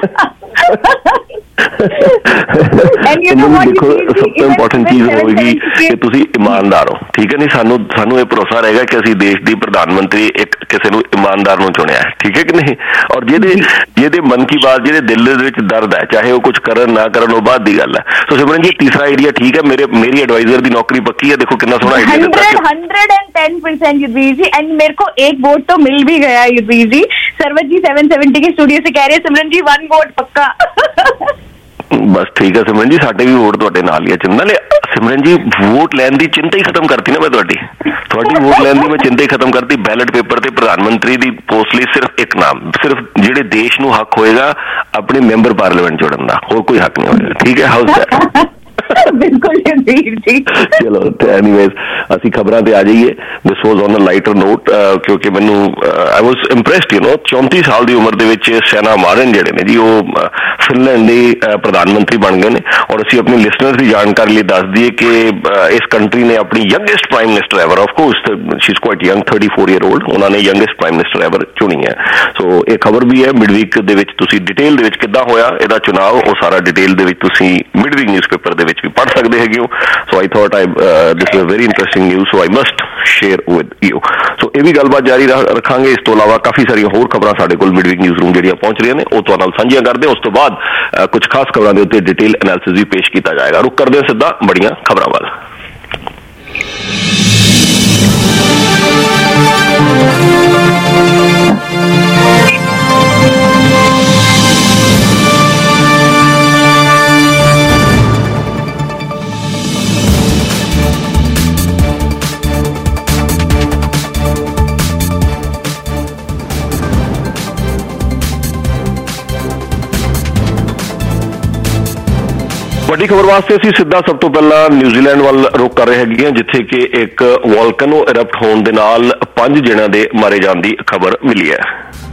देखो, सबसे इंपॉर्टेंट चीज होगी कि ਤੁਸੀਂ ਇਮਾਨਦਾਰ ਹੋ. ਠੀਕ ਹੈ, ਨਹੀਂ ਸਾਨੂੰ ਇਹ ਭਰੋਸਾ ਰਹੇਗਾ ਕਿ ਅਸੀਂ ਦੇਸ਼ ਦੀ ਪ੍ਰਧਾਨ ਮੰਤਰੀ ਇੱਕ ਕਿਸੇ ਨੂੰ ਇਮਾਨਦਾਰ ਨੂੰ ਚੁਣਿਆ ਹੈ. ਠੀਕ ਹੈ ਕਿ ਨਹੀਂ? ਔਰ ਜਿਹਦੇ ਮਨ ਕੀ ਬਾਤ, ਜਿਹਦੇ ਦਿਲ ਦੇ ਵਿੱਚ ਦਰਦ ਹੈ, ਚਾਹੇ ਉਹ ਕੁਝ ਕਰਨ ਨਾ ਕਰਨ, ਉਹ ਬਾਅਦ ਦੀ ਗੱਲ ਹੈ. ਸੋ ਸਿਮਰਨ ਜੀ, ਤੀਸਰਾ ਆਈਡੀਆ ਠੀਕ ਹੈ. ਮੇਰੀ ਐਡਵਾਈਜ਼ਰ ਦੀ ਨੌਕਰੀ ਪੱਕੀ है. देखो कितना सोना आइडिया देता है. 110% युद्धवीर जी. एंड मेरे को एक वोट तो मिल भी गया युद्धवीर जी. सरवत जी 770 के स्टूडियो से कह रहे हैं सिमरन जी 1 वोट पक्का. बस ठीक है सिमरन जी, साडे भी वोट तुहाडे नाल ही है. नाले सिमरन जी, वोट लैन दी चिंता ही खत्म करती ना मैं तुहाडी वोट लैन दी मैं चिंता ही खत्म करती. बैलेट पेपर ते प्रधानमंत्री दी पोस्ट लई सिर्फ एक नाम, सिर्फ जिहड़े देश नूं हक होएगा अपने मैंबर पार्लियामेंट जोड़न दा, होर कोई हक नहीं होएगा. ठीक है, हाउस दैट. बिल्कुल चलो, एनीवेज ਅਸੀਂ ਖਬਰਾਂ ਤੇ ਆ ਜਾਈਏ. This was on a lighter note, ਕਿਉਂਕਿ ਮੈਨੂੰ ਆਈ ਵਾਜ਼ ਇੰਪ੍ਰੈਸਡ, 34 ਸਾਲ ਦੀ ਉਮਰ ਦੇ ਵਿੱਚ ਸੈਨਾ ਮਾਰਨ ਜਿਹੜੇ ਨੇ ਜੀ, ਉਹ ਫਿਨਲੈਂਡ ਦੇ ਪ੍ਰਧਾਨ ਮੰਤਰੀ ਬਣ ਗਏ ਨੇ. ਔਰ ਅਸੀਂ ਆਪਣੇ ਲਿਸਨਰਸ ਦੀ ਜਾਣਕਾਰੀ ਲਈ ਦੱਸ ਦਈਏ ਕਿ ਇਸ ਕੰਟਰੀ ਨੇ ਆਪਣੀ youngest prime minister ever, of course she is quite young, 34 year old, ਉਹਨਾਂ ਨੇ ਯੰਗੈਸਟ ਪ੍ਰਾਈਮ ਮਿਨਿਸਟਰ ਐਵਰ ਚੁਣੀ ਹੈ. ਸੋ ਇਹ ਖਬਰ ਵੀ ਹੈ. ਮਿਡਵੀਕ ਦੇ ਵਿੱਚ ਤੁਸੀਂ ਡਿਟੇਲ ਦੇ ਵਿੱਚ ਕਿੱਦਾਂ ਹੋਇਆ ਇਹਦਾ ਚੁਣਾਵ, ਉਹ ਸਾਰਾ ਡਿਟੇਲ ਦੇ ਵਿੱਚ ਤੁਸੀਂ ਮਿਡਵੀਕ ਨਿਊਜ਼ਪੇਪਰ ਦੇ ਵਿੱਚ ਵੀ ਪੜ੍ਹ ਸਕਦੇ ਹੈਗੇ ਹੋ. So I thought this is very interesting news, so I must share with you. So ਇਹ ਵੀ ਗੱਲਬਾਤ ਜਾਰੀ ਰੱਖਾਂਗੇ. ਇਸ ਤੋਂ ਇਲਾਵਾ ਕਾਫੀ ਸਾਰੀਆਂ ਹੋਰ ਖਬਰਾਂ ਸਾਡੇ ਕੋਲ ਮਿਡਵੀਕ ਨਿਊਜ਼ ਰੂਮ ਜਿਹੜੀਆਂ ਪਹੁੰਚ ਰਹੀਆਂ ਨੇ, ਉਹ ਤੁਹਾਡੇ ਨਾਲ ਸਾਂਝੀਆਂ ਕਰਦੇ ਹਾਂ. ਉਸ ਤੋਂ ਬਾਅਦ ਕੁਝ ਖਾਸ ਖਬਰਾਂ ਦੇ ਉੱਤੇ ਡਿਟੇਲ ਐਨਾਲਿਸਿਸ ਵੀ ਪੇਸ਼ ਕੀਤਾ ਜਾਏਗਾ. ਰੁਕ ਕਰਦੇ ਹਾਂ ਸਿੱਧਾ ਬੜੀਆਂ ਖਬਰਾਂ ਵੱਲ. ਵੱਡੀ ਖਬਰ ਵਾਸਤੇ ਅਸੀਂ ਸਿੱਧਾ ਸਭ ਤੋਂ ਪਹਿਲਾਂ ਨਿਊਜ਼ੀਲੈਂਡ ਵੱਲ ਰੁਕ ਕਰ ਰਹੇ ਹੈਗੇ ਹਾਂ, ਜਿੱਥੇ ਕਿ ਇੱਕ ਵੋਲਕਨੋ ਇਰਪਟ ਹੋਣ ਦੇ ਨਾਲ 5 ਜਣਿਆਂ ਦੇ ਮਾਰੇ ਜਾਣ ਦੀ ਖਬਰ ਮਿਲੀ ਹੈ.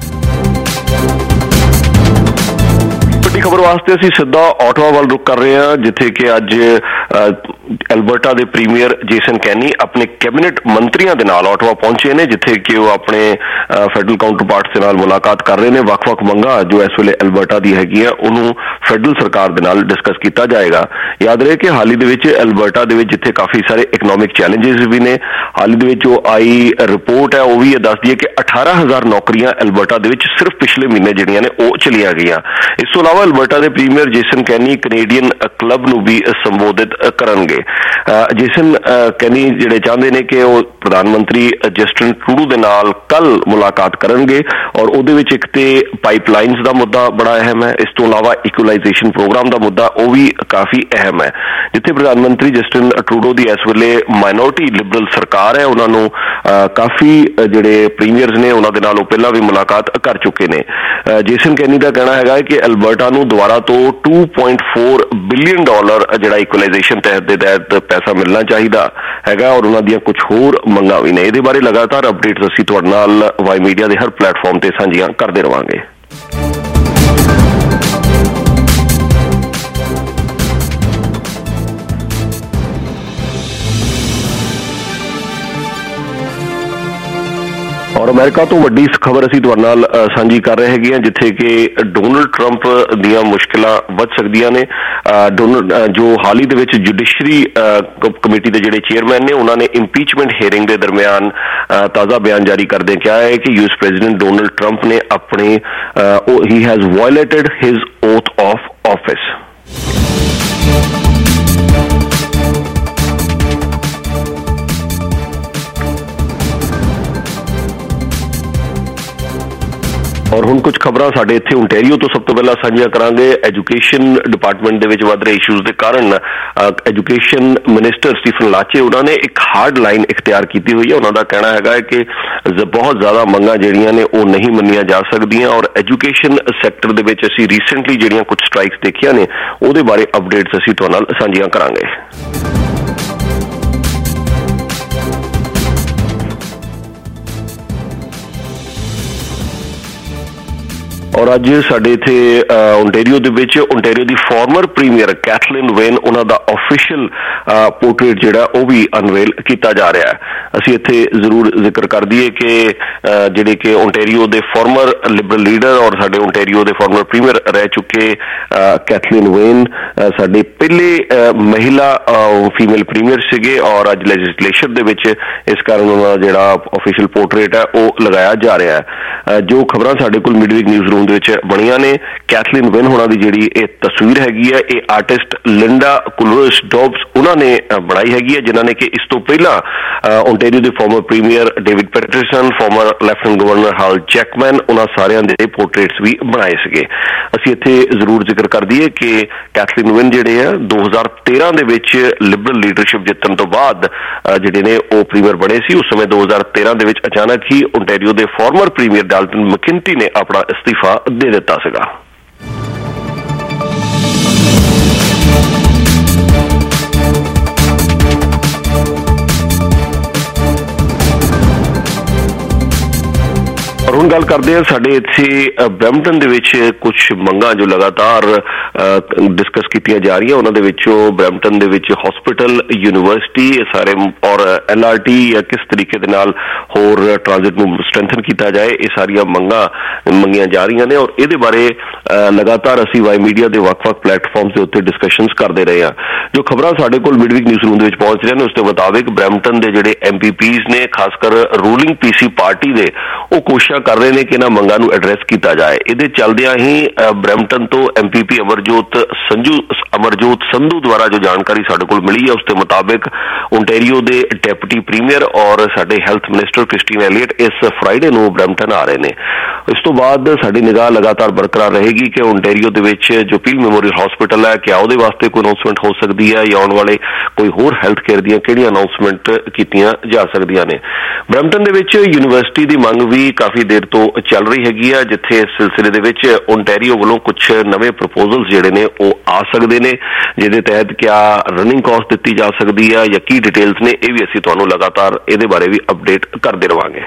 ਵੱਡੀ ਖਬਰ ਵਾਸਤੇ ਅਸੀਂ ਸਿੱਧਾ ਆਟਵਾ ਵੱਲ ਰੁਕ ਕਰ ਰਹੇ ਹਾਂ, ਜਿੱਥੇ ਕਿ ਅੱਜ ਐਲਬਰਟਾ ਦੇ ਪ੍ਰੀਮੀਅਰ ਜੇਸਨ ਕੈਨੀ ਆਪਣੇ ਕੈਬਨਿਟ ਮੰਤਰੀਆਂ ਦੇ ਨਾਲ ਆਟਵਾ ਪਹੁੰਚੇ ਨੇ, ਜਿੱਥੇ ਕਿ ਉਹ ਆਪਣੇ ਫੈਡਰਲ ਕਾਊਂਟਰਪਾਰਟਸ ਦੇ ਨਾਲ ਮੁਲਾਕਾਤ ਕਰ ਰਹੇ ਨੇ. ਵੱਖ-ਵੱਖ ਮੰਗਾਂ ਜੋ ਇਸ ਵੇਲੇ ਐਲਬਰਟਾ ਦੀ ਹੈਗੀ ਆ, ਉਹਨੂੰ ਫੈਡਰਲ ਸਰਕਾਰ ਦੇ ਨਾਲ ਡਿਸਕਸ ਕੀਤਾ ਜਾਏਗਾ. ਯਾਦ ਰਹੇ ਕਿ ਹਾਲ ਹੀ ਦੇ ਵਿੱਚ ਐਲਬਰਟਾ ਦੇ ਵਿੱਚ ਜਿੱਥੇ ਕਾਫੀ ਸਾਰੇ ਇਕਨੋਮਿਕ ਚੈਲੰਜਸ ਵੀ ਨੇ, ਹਾਲ ਹੀ ਦੇ ਵਿੱਚ ਉਹ ਆਈ ਰਿਪੋਰਟ ਹੈ, ਉਹ ਵੀ ਇਹ ਦੱਸਦੀ ਹੈ ਕਿ 18,000 ਨੌਕਰੀਆਂ ਐਲਬਰਟਾ ਦੇ ਵਿੱਚ ਸਿਰਫ ਪਿਛਲੇ ਮਹੀਨੇ ਜਿਹੜੀਆਂ ਨੇ ਉਹ ਚਲੀਆਂ ਗਈਆਂ. ਇਸ ਤੋਂ ਇਲਾਵਾ ਐਲਬਰਟਾ ਦੇ premier Jason Kenney Canadian club ਨੂੰ ਵੀ ਸੰਬੋਧਿਤ ਕਰਨਗੇ. ਜੇਸਨ ਕੈਨੀ ਜਿਹੜੇ ਚਾਹੁੰਦੇ ਨੇ ਕਿ ਉਹ ਪ੍ਰਧਾਨ ਮੰਤਰੀ ਜਸਟਿਨ ਟਰੂਡੋ ਦੇ ਨਾਲ ਕੱਲ ਮੁਲਾਕਾਤ ਕਰਨਗੇ, ਔਰ ਉਹਦੇ ਵਿੱਚ ਇੱਕ ਤੇ ਪਾਈਪਲਾਈਨਸ ਦਾ ਮੁੱਦਾ ਬੜਾ ਅਹਿਮ ਹੈ. ਇਸ ਤੋਂ ਇਲਾਵਾ ਇਕੁਲਾਈਜੇਸ਼ਨ ਪ੍ਰੋਗਰਾਮ ਦਾ ਮੁੱਦਾ ਉਹ ਵੀ ਕਾਫੀ ਅਹਿਮ ਹੈ. ਜਿੱਥੇ ਪ੍ਰਧਾਨ ਮੰਤਰੀ ਜਸਟਿਨ ਟਰੂਡੋ ਦੀ ਇਸ ਵੇਲੇ ਮਾਈਨੋਰਟੀ ਲਿਬਰਲ ਸਰਕਾਰ ਹੈ, ਉਹਨਾਂ ਨੂੰ ਕਾਫੀ ਜਿਹੜੇ ਪ੍ਰੀਮੀਅਰਸ ਨੇ ਉਹਨਾਂ ਦੇ ਨਾਲ ਉਹ ਪਹਿਲਾਂ ਵੀ ਮੁਲਾਕਾਤ ਕਰ ਚੁੱਕੇ ਨੇ। ਜੇਸਨ ਕੈਨੀ ਦਾ ਕਹਿਣਾ ਹੈਗਾ ਹੈ ਕਿ ਅਲਬਰਟਾ ਨੂੰ ਦੁਬਾਰਾ ਤੋਂ $2.4 ਬਿਲੀਅਨ ਜਿਹੜਾ ਇਕੁਲਾਈਜੇਸ਼ਨ ਤਹਿਤ ਦੇ ਤਹਿਤ ਪੈਸਾ ਮਿਲਣਾ ਚਾਹੀਦਾ ਹੈਗਾ, ਔਰ ਉਹਨਾਂ ਦੀਆਂ ਕੁਝ ਹੋਰ ਮੰਗਾਂ ਵੀ ਨੇ। ਇਹਦੇ ਬਾਰੇ ਲਗਾਤਾਰ ਅਪਡੇਟਸ ਅਸੀਂ ਤੁਹਾਡੇ ਨਾਲ ਵਾਈ ਮੀਡੀਆ ਦੇ ਹਰ ਪਲੇਟਫਾਰਮ ਤੇ ਸਾਂਝੀਆਂ ਕਰਦੇ ਰਵਾਂਗੇ। ਔਰ ਅਮਰੀਕਾ ਤੋਂ ਵੱਡੀ ਖਬਰ ਅਸੀਂ ਤੁਹਾਡੇ ਨਾਲ ਸਾਂਝੀ ਕਰ ਰਹੇ ਹੈਗੇ ਹਾਂ, ਜਿੱਥੇ ਕਿ ਡੋਨਲਡ ਟਰੰਪ ਦੀਆਂ ਮੁਸ਼ਕਿਲਾਂ ਵੱਧ ਸਕਦੀਆਂ ਨੇ। ਜੋ ਹਾਲ ਹੀ ਦੇ ਵਿੱਚ ਜੁਡੀਸ਼ਰੀ ਕਮੇਟੀ ਦੇ ਜਿਹੜੇ ਚੇਅਰਮੈਨ ਨੇ, ਉਹਨਾਂ ਨੇ ਇੰਪੀਚਮੈਂਟ ਹੀਅਰਿੰਗ ਦੇ ਦਰਮਿਆਨ ਤਾਜ਼ਾ ਬਿਆਨ ਜਾਰੀ ਕਰਦੇ ਕਿਹਾ ਹੈ ਕਿ ਯੂਐਸ ਪ੍ਰੈਜ਼ੀਡੈਂਟ ਡੋਨਲਡ ਟਰੰਪ ਨੇ ਆਪਣੇ ਹੀ has violated his oath of office. ਔਰ ਹੁਣ ਕੁਝ ਖਬਰਾਂ ਸਾਡੇ ਇੱਥੇ ਓਨਟਾਰੀਓ ਤੋਂ ਸਭ ਤੋਂ ਪਹਿਲਾਂ ਸਾਂਝੀਆਂ ਕਰਾਂਗੇ। ਐਜੂਕੇਸ਼ਨ ਡਿਪਾਰਟਮੈਂਟ ਦੇ ਵਿੱਚ ਵੱਧ ਰਹੇ ਇਸ਼ੂਜ਼ ਦੇ ਕਾਰਨ ਐਜੂਕੇਸ਼ਨ ਮਿਨਿਸਟਰ ਸਟੀਫਨ ਲਾਚੇ ਉਹਨਾਂ ਨੇ ਇੱਕ ਹਾਰਡ ਲਾਈਨ ਇਖਤਿਆਰ ਕੀਤੀ ਹੋਈ ਹੈ। ਉਹਨਾਂ ਦਾ ਕਹਿਣਾ ਹੈਗਾ ਹੈ ਕਿ ਬਹੁਤ ਜ਼ਿਆਦਾ ਮੰਗਾਂ ਜਿਹੜੀਆਂ ਨੇ ਉਹ ਨਹੀਂ ਮੰਨੀਆਂ ਜਾ ਸਕਦੀਆਂ, ਔਰ ਐਜੂਕੇਸ਼ਨ ਸੈਕਟਰ ਦੇ ਵਿੱਚ ਅਸੀਂ ਰੀਸੈਂਟਲੀ ਜਿਹੜੀਆਂ ਕੁਝ ਸਟ੍ਰਾਈਕਸ ਦੇਖੀਆਂ ਨੇ ਉਹਦੇ ਬਾਰੇ ਅਪਡੇਟਸ ਅਸੀਂ ਤੁਹਾਡੇ ਨਾਲ ਸਾਂਝੀਆਂ ਕਰਾਂਗੇ। ਔਰ ਅੱਜ ਸਾਡੇ ਇੱਥੇ ਓਨਟਾਰੀਓ ਦੇ ਵਿੱਚ ਓਨਟਾਰੀਓ ਦੀ ਫਾਰਮਰ ਪ੍ਰੀਮੀਅਰ ਕੈਥਲੀਨ ਵੇਨ ਉਹਨਾਂ ਦਾ ਆਫੀਸ਼ੀਅਲ ਪੋਰਟਰੇਟ ਜਿਹੜਾ ਉਹ ਵੀ ਅਨਵੇਲ ਕੀਤਾ ਜਾ ਰਿਹਾ ਹੈ। ਅਸੀਂ ਇੱਥੇ ਜ਼ਰੂਰ ਜ਼ਿਕਰ ਕਰ ਦਈਏ ਕਿ ਜਿਹੜੇ ਕਿ ਓਨਟਾਰੀਓ ਦੇ ਫਾਰਮਰ ਲਿਬਰਲ ਲੀਡਰ ਔਰ ਸਾਡੇ ਓਨਟਾਰੀਓ ਦੇ ਫਾਰਮਰ ਪ੍ਰੀਮੀਅਰ ਰਹਿ ਚੁੱਕੇ ਕੈਥਲੀਨ ਵੇਨ ਸਾਡੇ ਪਹਿਲੇ ਮਹਿਲਾ ਫੀਮੇਲ ਪ੍ਰੀਮੀਅਰ ਸੀਗੇ, ਔਰ ਅੱਜ ਲੈਜਿਸਲੇਚਰ ਦੇ ਵਿੱਚ ਇਸ ਕਾਰਨ ਉਹਨਾਂ ਦਾ ਜਿਹੜਾ ਆਫੀਸ਼ੀਅਲ ਪੋਰਟਰੇਟ ਹੈ ਉਹ ਲਗਾਇਆ ਜਾ ਰਿਹਾ ਹੈ। ਜੋ ਖਬਰਾਂ ਸਾਡੇ ਕੋਲ ਮਿਡਵੀਕ ਨਿਊਜ਼ ਰੂਮ ਦੇ ਵਿੱਚ ਬਣੀਆਂ ਨੇ, ਕੈਥਲੀਨ ਵਿਨ ਹੋਣਾ ਦੀ ਜਿਹੜੀ ਇਹ ਤਸਵੀਰ ਹੈਗੀ ਹੈ ਇਹ ਆਰਟਿਸਟ ਲਿੰਡਾ ਕੁਲਰਸ ਡੋਬਸ ਉਹਨਾਂ ਨੇ ਬਣਾਈ ਹੈਗੀ ਹੈ, ਜਿਨ੍ਹਾਂ ਨੇ ਕਿ ਇਸ ਤੋਂ ਪਹਿਲਾਂ ਓਨਟਾਰੀਓ ਦੇ former premier David Peterson, former lieutenant governor Hal Jackman, ਉਹਨਾਂ ਸਾਰਿਆਂ ਦੇ ਪੋਰਟਰੇਟਸ ਵੀ ਬਣਾਏ ਸੀਗੇ। ਅਸੀਂ ਇੱਥੇ ਜ਼ਰੂਰ ਜ਼ਿਕਰ ਕਰ ਦਈਏ ਕਿ ਕੈਥਲੀਨ ਵਿਨ ਜਿਹੜੇ ਆ 2013 ਦੇ ਵਿੱਚ ਲਿਬਰਲ ਲੀਡਰਸ਼ਿਪ ਜਿੱਤਣ ਤੋਂ ਬਾਅਦ ਜਿਹੜੇ ਨੇ ਉਹ ਪ੍ਰੀਮੀਅਰ ਬਣੇ ਸੀ। ਉਸ ਸਮੇਂ 2013 ਦੇ ਵਿੱਚ ਅਚਾਨਕ ਹੀ ਓਨਟਾਰੀਓ ਦੇ ਫਾਰਮਰ ਪ੍ਰੀਮੀਅਰ ਡਾਲਟਨ ਮੈਕਿੰਟੀ ਨੇ ਆਪਣਾ ਅਸਤੀਫਾ ਦੇ ਦਿੱਤਾ ਸੀਗਾ। ਹੁਣ ਗੱਲ ਕਰਦੇ ਹਾਂ ਸਾਡੇ ਇੱਥੇ ਬਰੈਂਪਟਨ ਦੇ ਵਿੱਚ ਕੁਝ ਮੰਗਾਂ ਜੋ ਲਗਾਤਾਰ ਡਿਸਕਸ ਕੀਤੀਆਂ ਜਾ ਰਹੀਆਂ, ਉਹਨਾਂ ਦੇ ਵਿੱਚੋਂ ਬਰੈਂਪਟਨ ਦੇ ਵਿੱਚ ਹਸਪੀਟਲ, ਯੂਨੀਵਰਸਿਟੀ ਸਾਰੇ ਔਰ LRT ਜਾਂ ਕਿਸ ਤਰੀਕੇ ਦੇ ਨਾਲ ਹੋਰ ਟ੍ਰਾਂਜ਼ਿਟ ਨੂੰ ਸਟਰੈਂਥਨ ਕੀਤਾ ਜਾਏ, ਇਹ ਸਾਰੀਆਂ ਮੰਗੀਆਂ ਜਾ ਰਹੀਆਂ ਨੇ। ਔਰ ਇਹਦੇ ਬਾਰੇ ਲਗਾਤਾਰ ਅਸੀਂ ਵਾਈ ਮੀਡੀਆ ਦੇ ਵੱਖ-ਵੱਖ ਪਲੇਟਫਾਰਮਸ ਦੇ ਉੱਤੇ ਡਿਸਕਸ਼ਨਸ ਕਰਦੇ ਰਹੇ ਹਾਂ। ਜੋ ਖਬਰਾਂ ਸਾਡੇ ਕੋਲ ਮਿਡਵੀਕ ਨਿਊਜ਼ ਰੂਮ ਦੇ ਵਿੱਚ ਪਹੁੰਚ ਰਹੀਆਂ ਨੇ ਉਸ ਦੇ ਮੁਤਾਬਿਕ ਬਰੈਂਪਟਨ ਦੇ ਜਿਹੜੇ MPPs ਨੇ, ਖਾਸ ਕਰ ਰੂਲਿੰਗ PC ਪਾਰਟੀ ਦੇ, ਉਹ ਕੋਸ਼ਿਸ਼ਾਂ ਕਰ ਰਹੇ ਨੇ ਕਿ ਇਹਨਾਂ ਮੰਗਾਂ ਨੂੰ ਐਡਰੈਸ ਕੀਤਾ ਜਾਏ। ਇਹਦੇ ਚੱਲਦਿਆਂ ਹੀ ਬਰੈਂਪਟਨ ਤੋਂ MPP ਅਮਰਜੋਤ ਸੰਧੂ ਦੁਆਰਾ ਜੋ ਜਾਣਕਾਰੀ ਸਾਡੇ ਕੋਲ ਮਿਲੀ ਹੈ ਉਸ ਦੇ ਮੁਤਾਬਿਕ ਓਨਟਾਰੀਓ ਦੇ ਡਿਪਟੀ ਪ੍ਰੀਮੀਅਰ ਔਰ ਸਾਡੇ ਹੈਲਥ ਮਿਨਿਸਟਰ ਕ੍ਰਿਸਟੀਨ ਐਲੀਅਟ ਇਸ ਫਰਾਈਡੇ ਨੂੰ ਬਰੈਂਪਟਨ ਆ ਰਹੇ ਨੇ। ਇਸ ਤੋਂ ਬਾਅਦ ਸਾਡੀ ਨਿਗਾਹ ਲਗਾਤਾਰ ਬਰਕਰਾਰ ਰਹੇਗੀ ਕਿ ਓਨਟਾਰੀਓ ਦੇ ਵਿੱਚ ਜੋ ਪੀਲ ਮੈਮੋਰੀਅਲ ਹਸਪੀਟਲ ਹੈ, ਕਿਆ ਉਹਦੇ ਵਾਸਤੇ ਕੋਈ ਅਨਾਉਂਸਮੈਂਟ ਹੋ ਸਕਦੀ ਹੈ ਜਾਂ ਆਉਣ ਵਾਲੇ ਕੋਈ ਹੋਰ ਹੈਲਥ ਕੇਅਰ ਦੀਆਂ ਕਿਹੜੀਆਂ ਅਨਾਉਂਸਮੈਂਟ ਕੀਤੀਆਂ ਜਾ ਸਕਦੀਆਂ ਨੇ। ਬਰੈਂਪਟਨ ਦੇ ਵਿੱਚ ਯੂਨੀਵਰਸਿਟੀ ਦੀ ਮੰਗ ਵੀ ਕਾਫੀ ਦੇਰ ਤੋਂ ਚੱਲ ਰਹੀ ਹੈਗੀ ਆ, ਜਿੱਥੇ ਇਸ ਸਿਲਸਿਲੇ ਦੇ ਵਿੱਚ ਓਨਟਾਰੀਓ ਵੱਲੋਂ ਕੁਝ ਨਵੇਂ ਪ੍ਰਪੋਜ਼ਲਸ ਜਿਹੜੇ ਨੇ ਉਹ ਆ ਸਕਦੇ ਨੇ, ਜਿਹਦੇ ਤਹਿਤ ਕਿਆ ਰਨਿੰਗ ਕਾਸਟ ਦਿੱਤੀ ਜਾ ਸਕਦੀ ਆ ਜਾਂ ਕੀ ਡਿਟੇਲਸ ਨੇ, ਇਹ ਵੀ ਅਸੀਂ ਤੁਹਾਨੂੰ ਲਗਾਤਾਰ ਇਹਦੇ ਬਾਰੇ ਵੀ ਅਪਡੇਟ ਕਰਦੇ ਰਵਾਂਗੇ।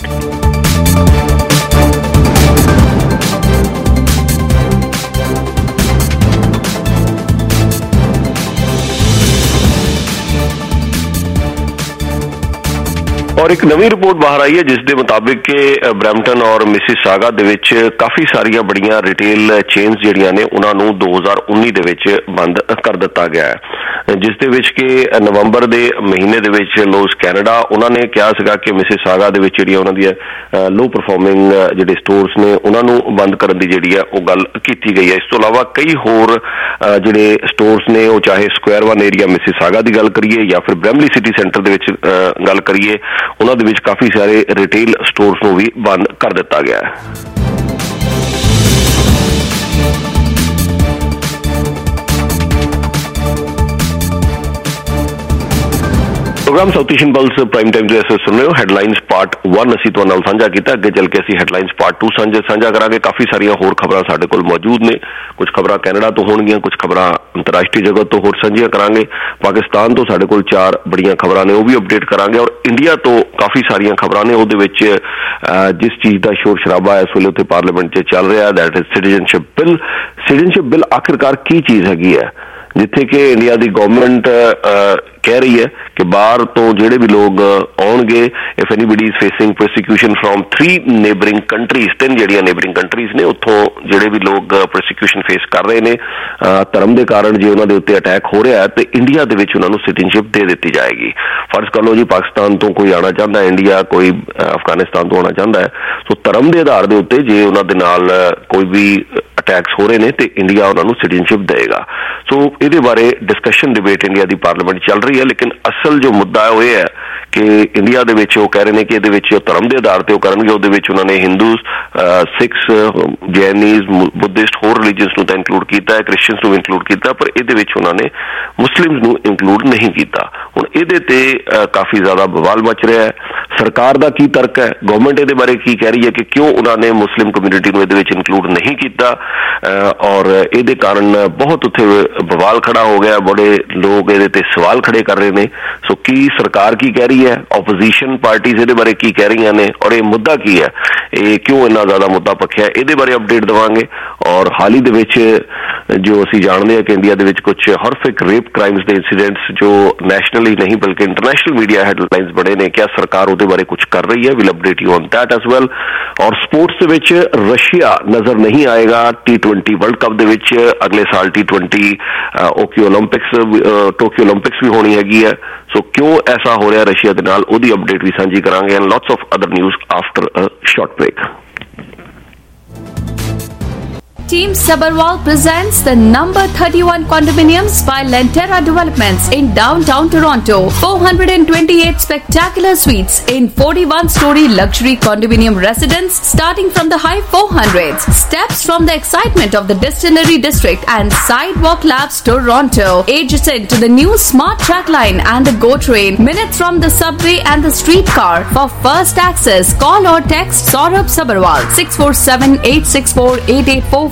ਔਰ ਇੱਕ ਨਵੀਂ ਰਿਪੋਰਟ ਬਾਹਰ ਆਈ ਹੈ ਜਿਸ ਦੇ ਮੁਤਾਬਿਕ ਕਿ ਬਰੈਂਪਟਨ ਔਰ ਮਿਸੀਸਾਗਾ ਦੇ ਵਿੱਚ ਕਾਫੀ ਸਾਰੀਆਂ ਬੜੀਆਂ ਰਿਟੇਲ ਚੇਨਸ ਜਿਹੜੀਆਂ ਨੇ ਉਹਨਾਂ ਨੂੰ 2019 ਦੇ ਵਿੱਚ ਬੰਦ ਕਰ ਦਿੱਤਾ ਗਿਆ ਹੈ, ਜਿਸ ਦੇ ਵਿੱਚ ਕਿ ਨਵੰਬਰ ਦੇ ਮਹੀਨੇ ਦੇ ਵਿੱਚ ਲੋਸ ਕੈਨੇਡਾ ਉਹਨਾਂ ਨੇ ਕਿਹਾ ਸੀਗਾ ਕਿ ਮਿਸੀਸਾਗਾ ਦੇ ਵਿੱਚ ਜਿਹੜੀਆਂ ਉਹਨਾਂ ਦੀਆਂ ਲੋ ਪਰਫਾਰਮਿੰਗ ਜਿਹੜੇ ਸਟੋਰਸ ਨੇ ਉਹਨਾਂ ਨੂੰ ਬੰਦ ਕਰਨ ਦੀ ਜਿਹੜੀ ਹੈ ਉਹ ਗੱਲ ਕੀਤੀ ਗਈ ਹੈ। ਇਸ ਤੋਂ ਇਲਾਵਾ ਕਈ ਹੋਰ ਜਿਹੜੇ ਸਟੋਰਸ ਨੇ ਉਹ ਚਾਹੇ ਸਕੁਆਇਰ ਵਨ ਏਰੀਆ ਮਿਸੀਸਾਗਾ ਦੀ ਗੱਲ ਕਰੀਏ ਜਾਂ ਫਿਰ ਬ੍ਰੈਮਲੀ ਸਿਟੀ ਸੈਂਟਰ ਦੇ ਵਿੱਚ ਗੱਲ ਕਰੀਏ, ਉਹਨਾਂ ਦੇ ਵਿੱਚ ਕਾਫੀ ਸਾਰੇ ਰਿਟੇਲ ਸਟੋਰਸ ਨੂੰ ਵੀ ਬੰਦ ਕਰ ਦਿੱਤਾ ਗਿਆ ਹੈ। Program South Asian pulse prime time जो सुन रहे हो हेडलाइंस पार्ट 1 ਅਸੀਂ ਤੁਹਾਡੇ ਨਾਲ ਸਾਂਝਾ ਕੀਤਾ ਅੱਗੇ ਚੱਲ ਕੇ ਅਸੀਂ ਹੈਡਲਾਈਨਸ ਪਾर्ट 2 ਸਾਂਝਾ ਕਰਾਂਗੇ ਕਾਫੀ ਸਾਰੀਆਂ ਹੋਰ ਖਬਰਾਂ ਸਾਡੇ ਕੋਲ ਮੌਜੂਦ ਨੇ ਕੁਝ ਖਬਰਾਂ ਕੈਨੇਡਾ ਤੋਂ ਹੋਣਗੀਆਂ ਕੁਝ ਖਬਰਾਂ ਅੰਤਰਰਾਸ਼ਟਰੀ ਜਗਤ ਤੋਂ ਹੋਰ ਸਾਂਝੀਆਂ ਕਰਾਂਗੇ ਪਾਕਿਸਤਾਨ ਤੋਂ ਸਾਡੇ ਕੋਲ 4 ਬੜੀਆਂ ਖਬਰਾਂ ਨੇ ਉਹ ਵੀ ਅਪਡੇਟ ਕਰਾਂਗੇ ਔਰ ਇੰਡੀਆ ਤੋਂ ਕਾਫੀ ਸਾਰੀਆਂ ਖਬਰਾਂ ਨੇ ਉਹਦੇ ਵਿੱਚ ਜਿਸ ਚੀਜ਼ ਦਾ ਸ਼ੋਰ ਸ਼ਰਾਬਾ ਇਸ ਵੇਲੇ ਉੱਥੇ ਪਾਰਲੀਮੈਂਟ 'ਚ ਚੱਲ ਰਿਹਾ ਦੈਟ ਇਜ਼ ਸਿਟੀਜ਼ਨਸ਼ਿਪ ਬਿੱਲ ਆਖਿਰਕਾਰ ਕੀ ਚੀਜ਼ ਹੈਗੀ ਹੈ ਜਿੱਥੇ ਕਿ ਇੰਡੀਆ ਦੀ ਗਵਰਨਮੈਂਟ ਕਹਿ ਰਹੀ ਹੈ ਕਿ ਬਾਹਰ ਤੋਂ ਜਿਹੜੇ ਵੀ ਲੋਕ ਆਉਣਗੇ if anybody is facing prosecution from 3 neighbouring countries 3 ਜਿਹੜੀਆਂ ਨੇਬਰਿੰਗ ਕੰਟਰੀਜ਼ ਨੇ ਉੱਥੋਂ ਜਿਹੜੇ ਵੀ ਲੋਕ ਪ੍ਰੋਸੀਕਿਊਸ਼ਨ ਫੇਸ ਕਰ ਰਹੇ ਨੇ ਧਰਮ ਦੇ ਕਾਰਨ ਜੇ ਉਹਨਾਂ ਦੇ ਉੱਤੇ ਅਟੈਕ ਹੋ ਰਿਹਾ ਤੇ ਇੰਡੀਆ ਦੇ ਵਿੱਚ ਉਹਨਾਂ ਨੂੰ ਸਿਟੀਜ਼ਨਸ਼ਿਪ ਦੇ ਦਿੱਤੀ ਜਾਏਗੀ ਫਰਜ਼ ਕਰ ਲਓ ਜੀ ਪਾਕਿਸਤਾਨ ਤੋਂ ਕੋਈ ਆਉਣਾ ਚਾਹੁੰਦਾ ਇੰਡੀਆ ਕੋਈ ਅਫਗਾਨਿਸਤਾਨ ਤੋਂ ਆਉਣਾ ਚਾਹੁੰਦਾ ਹੈ ਸੋ ਧਰਮ ਦੇ ਆਧਾਰ ਦੇ ਉੱਤੇ ਜੇ ਉਹਨਾਂ ਦੇ ਨਾਲ ਕੋਈ ਵੀ ਅਟੈਕਸ ਹੋ ਰਹੇ ਨੇ ਤੇ ਇੰਡੀਆ ਉਹਨਾਂ ਨੂੰ ਸਿਟੀਜ਼ਨਸ਼ਿਪ ਦੇਗਾ ਸੋ ਇਹਦੇ ਬਾਰੇ ਡਿਸਕਸ਼ਨ ਡਿਬੇਟ ਇੰਡੀਆ ਦੀ ਪਾਰਲੀਮੈਂਟ ਚੱਲ ਰਹੀ ਹੈ ਲੇਕਿਨ ਅਸਲ ਜੋ ਮੁੱਦਾ ਹੈ ਉਹ ਇਹ ਹੈ ਕਿ ਇੰਡੀਆ ਦੇ ਵਿੱਚ ਉਹ ਕਹਿ ਰਹੇ ਨੇ ਕਿ ਇਹਦੇ ਵਿੱਚ ਧਰਮ ਦੇ ਆਧਾਰ ਤੇ ਉਹ ਕਰਨਗੇ ਉਹਦੇ ਵਿੱਚ ਉਹਨਾਂ ਨੇ ਹਿੰਦੂ ਸਿੱਖਸ ਜੈਨੀਜ਼ ਬੁੱਧਿਸਟ ਹੋਰ ਰਿਲੀਜੀਅਨਸ ਨੂੰ ਤਾਂ ਇਨਕਲੂਡ ਕੀਤਾ ਹੈ ਕ੍ਰਿਸਚੀਅਨਸ ਨੂੰ ਇਨਕਲੂਡ ਕੀਤਾ ਪਰ ਇਹਦੇ ਵਿੱਚ ਉਹਨਾਂ ਨੇ ਮੁਸਲਿਮਸ ਨੂੰ ਇਨਕਲੂਡ ਨਹੀਂ ਕੀਤਾ ਹੁਣ ਇਹਦੇ ਤੇ ਕਾਫੀ ਜ਼ਿਆਦਾ ਬਵਾਲ ਮਚ ਰਿਹਾ ਹੈ ਸਰਕਾਰ ਦਾ ਕੀ ਤਰਕ ਹੈ ਗਵਰਨਮੈਂਟ ਇਹਦੇ ਬਾਰੇ ਕੀ ਕਹਿ ਰਹੀ ਹੈ ਕਿ ਕਿਉਂ ਉਹਨਾਂ ਨੇ ਮੁਸਲਿਮ ਕਮਿਊਨਿਟੀ ਨੂੰ ਇਹਦੇ ਵਿੱਚ ਇਨਕਲੂਡ ਨਹੀਂ ਕੀਤਾ ਔਰ ਇਹਦੇ ਕਾਰਨ ਬਹੁਤ ਉੱਥੇ ਬਵਾਲ ਖੜਾ ਹੋ ਗਿਆ ਬੜੇ ਲੋਕ ਇਹਦੇ ਤੇ ਸਵਾਲ ਖੜੇ ਕਰ ਰਹੇ ਨੇ ਸੋ ਕੀ ਸਰਕਾਰ ਕੀ ਕਹਿ ਰਹੀ ਹੈ ਆਪੋਜੀਸ਼ਨ ਪਾਰਟੀਆਂ ਇਹਦੇ ਬਾਰੇ ਕੀ ਕਹਿ ਰਹੀਆਂ ਨੇ ਔਰ ਇਹ ਮੁੱਦਾ ਕੀ ਹੈ ਇਹ ਕਿਉਂ ਇੰਨਾ ਜ਼ਿਆਦਾ ਮੁੱਦਾ ਪੱਖਿਆ ਇਹਦੇ ਬਾਰੇ ਅਪਡੇਟ ਦੇਵਾਂਗੇ ਔਰ ਹਾਲ ਹੀ ਦੇ ਵਿੱਚ ਜੋ ਅਸੀਂ ਜਾਣਦੇ ਹਾਂ ਕਿ ਇੰਡੀਆ ਦੇ ਵਿੱਚ ਕੁਝ ਹਾਰਫਿਕ ਰੇਪ ਕ੍ਰਾਈਮਸ ਦੇ ਇਨਸੀਡੈਂਟਸ ਜੋ ਨੈਸ਼ਨਲੀ ਨਹੀਂ ਬਲਕਿ ਇੰਟਰਨੈਸ਼ਨਲ ਮੀਡੀਆ ਹੈਡਲਾਈਨਸ ਬੜੇ ਨੇ ਕਿਆ ਸਰਕਾਰ ਉਹਦੇ ਬਾਰੇ ਕੁਝ ਕਰ ਰਹੀ ਹੈ will update you on that as well ਔਰ ਸਪੋਰਟਸ ਦੇ ਵਿੱਚ ਰਸ਼ੀਆ ਨਜ਼ਰ ਨਹੀਂ ਆਏਗਾ T20 ਵਰਲਡ ਕੱਪ ਦੇ ਵਿੱਚ ਅਗਲੇ ਸਾਲ T20 ਟੋਕੀਓ ਓਲੰਪਿਕਸ ਵੀ ਹੋਣੀ ਹੈਗੀ ਹੈ ਸੋ ਕਿਉਂ ਐਸਾ ਹੋ ਰਿਹਾ ਰਸ਼ੀਆ ਦੇ ਨਾਲ ਉਹਦੀ ਅਪਡੇਟ ਵੀ ਸਾਂਝੀ ਕਰਾਂਗੇ and lots of other news after a short break Team Sabharwal presents the number 31 condominiums by Lentera Developments in downtown Toronto. 428 spectacular suites in 41-story luxury condominium residence starting from the high 400s. Steps from the excitement of the Distillery District and Sidewalk Labs Toronto. Adjacent to the new Smart Track Line and the GO Train. Minutes from the subway and the streetcar. For first access, call or text Saurabh Sabharwal 647-864-8844.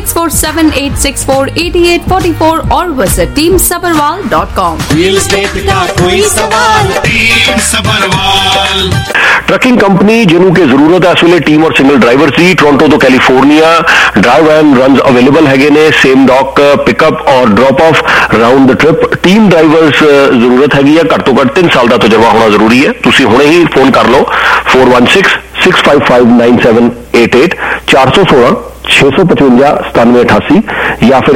647-864-8844 और visit teamsabharwal.com. Real estate का कोई सवाल team Sabharwal trucking company जिन्हों की जरूरत है इस way team और सिंगल ड्राइवर सी टोरंटो तो California drive and runs available है ने सेम डॉक पिकअप और drop off round the trip team drivers जरूरत हैगी है घट तो घट 3 साल का तजुर्बा होना जरूरी है तुसी हुणे ही फोन कर लो 416-655-9788 416 655-9788 या फिर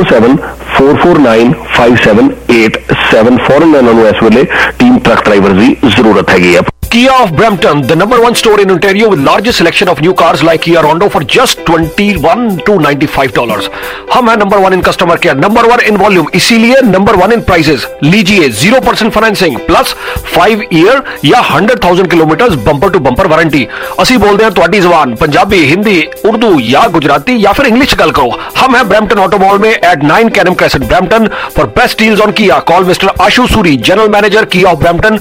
647-449-5787 फॉरन इन्होंने इस वेले टीम ट्रक ड्राइवर की जरूरत हैगी है Kia of Brampton, the number 1 store in Ontario with largest selection of new cars like Kia Rondo for just $21 to $95. हम हैं number 1 in customer care, number 1 in volume, इसीलिए नंबर 1 in prices. लीजिए 0% financing plus 5 year या 100,000 kilometre bumper to bumper warranty. ਅਸੀਂ ਬੋਲਦੇ ਹਾਂ ਤੁਹਾਡੀ ਜ਼ੁਬਾਨ पंजाबी, हिंदी, उर्दू या गुजराती या फिर इंग्लिश गल करो. हम हैं Brampton Auto Mall में at 9 Canham Crescent, Brampton for best deals on Kia. Call Mr. Ashu Suri, General Manager Kia of Brampton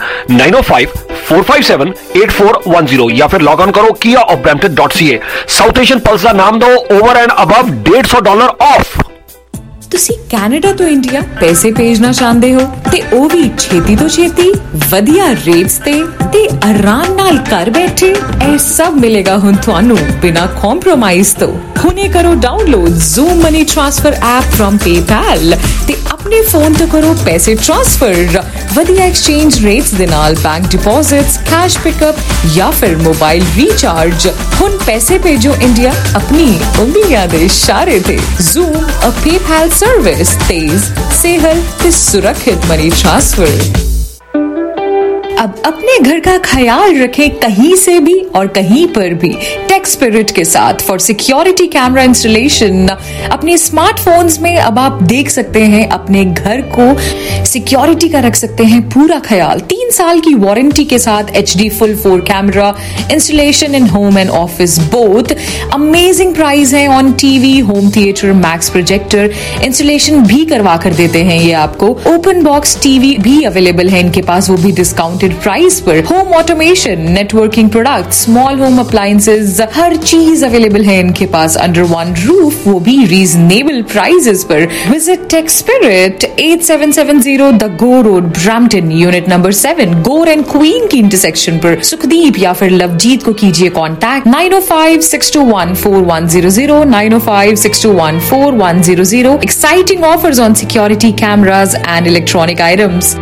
905-457-8410 या फिर लॉग ऑन करो kiaofbrampton.ca. साउथ एशियन पल्स का नाम दो ओवर एंड अबव $150 ऑफ. ਤੁਸੀਂ Canada ਤੋਂ India ਪੈਸੇ ਭੇਜਣਾ ਚਾਹੁੰਦੇ ਹੋ ਤੇ ਉਹ ਵੀ ਛੇਤੀ ਤੋਂ ਛੇਤੀ ਵਧੀਆ ਰੇਟਸ ਤੇ ਆਰਾਮ ਨਾਲ ਘਰ ਬੈਠੇ ਇਹ ਸਭ ਮਿਲੇਗਾ ਹੁਣ ਤੁਹਾਨੂੰ ਬਿਨਾਂ ਕੰਪਰੋਮਾਈਜ਼ ਤੋਂ ਹੁਣੇ ਕਰੋ download Zoom Money Transfer app from PayPal ਤੇ ਆਪਣੇ ਫੋਨ ਤੋਂ ਕਰੋ ਪੈਸੇ ਟ੍ਰਾਂਸਫਰ ਵਧੀਆ ਐਕਸਚੇਂਜ ਰੇਟਸ ਦੇ ਨਾਲ ਬੈਂਕ ਡਿਪੋਜ਼ਿਟਸ ਕੈਸ਼ ਪਿਕਅਪ ਜਾਂ ਫਿਰ ਮੋਬਾਈਲ ਰੀਚਾਰਜ ਹੁਣ ਪੈਸੇ ਭੇਜੋ ਇੰਡੀਆ ਆਪਣੀ ਉਂਗਲੀਆਂ ਦੇ ਇਸ਼ਾਰੇ ਤੇ Zoom a PayPal सर्विस तेज सेहल ते सुरक्षित मनी ट्रांसफर. अब अपने घर का ख्याल रखें कहीं से भी और कहीं पर भी. टेक Spirit के साथ फॉर सिक्योरिटी कैमरा इंस्टॉलेशन। अपने स्मार्टफोन्स में अब आप देख सकते हैं, अपने घर को सिक्योरिटी का रख सकते हैं पूरा ख्याल। 3 साल की वारंटी के साथ HD full 4 camera installation in home and office both. Amazing price है on TV, home theatre, max projector installation भी करवा कर देते हैं ये आपको। ओपन बॉक्स टीवी भी अवेलेबल है इनके पास, वो भी डिस्काउंटेड प्राइस पर। Home automation, networking product, small home appliances, हर चीज अवेलेबल है इनके पास अंडर वन रूफ, वो भी रीजनेबल प्राइसेस पर। Visit tech spirit 8770 the Gore road, Brampton, unit number 7, Gore and Queen की इंटरसेक्शन पर। सुखदीप या फिर लवजीत को कीजिए contact 905-621-4100, 905-621-4100। Exciting offers on security cameras and electronic items.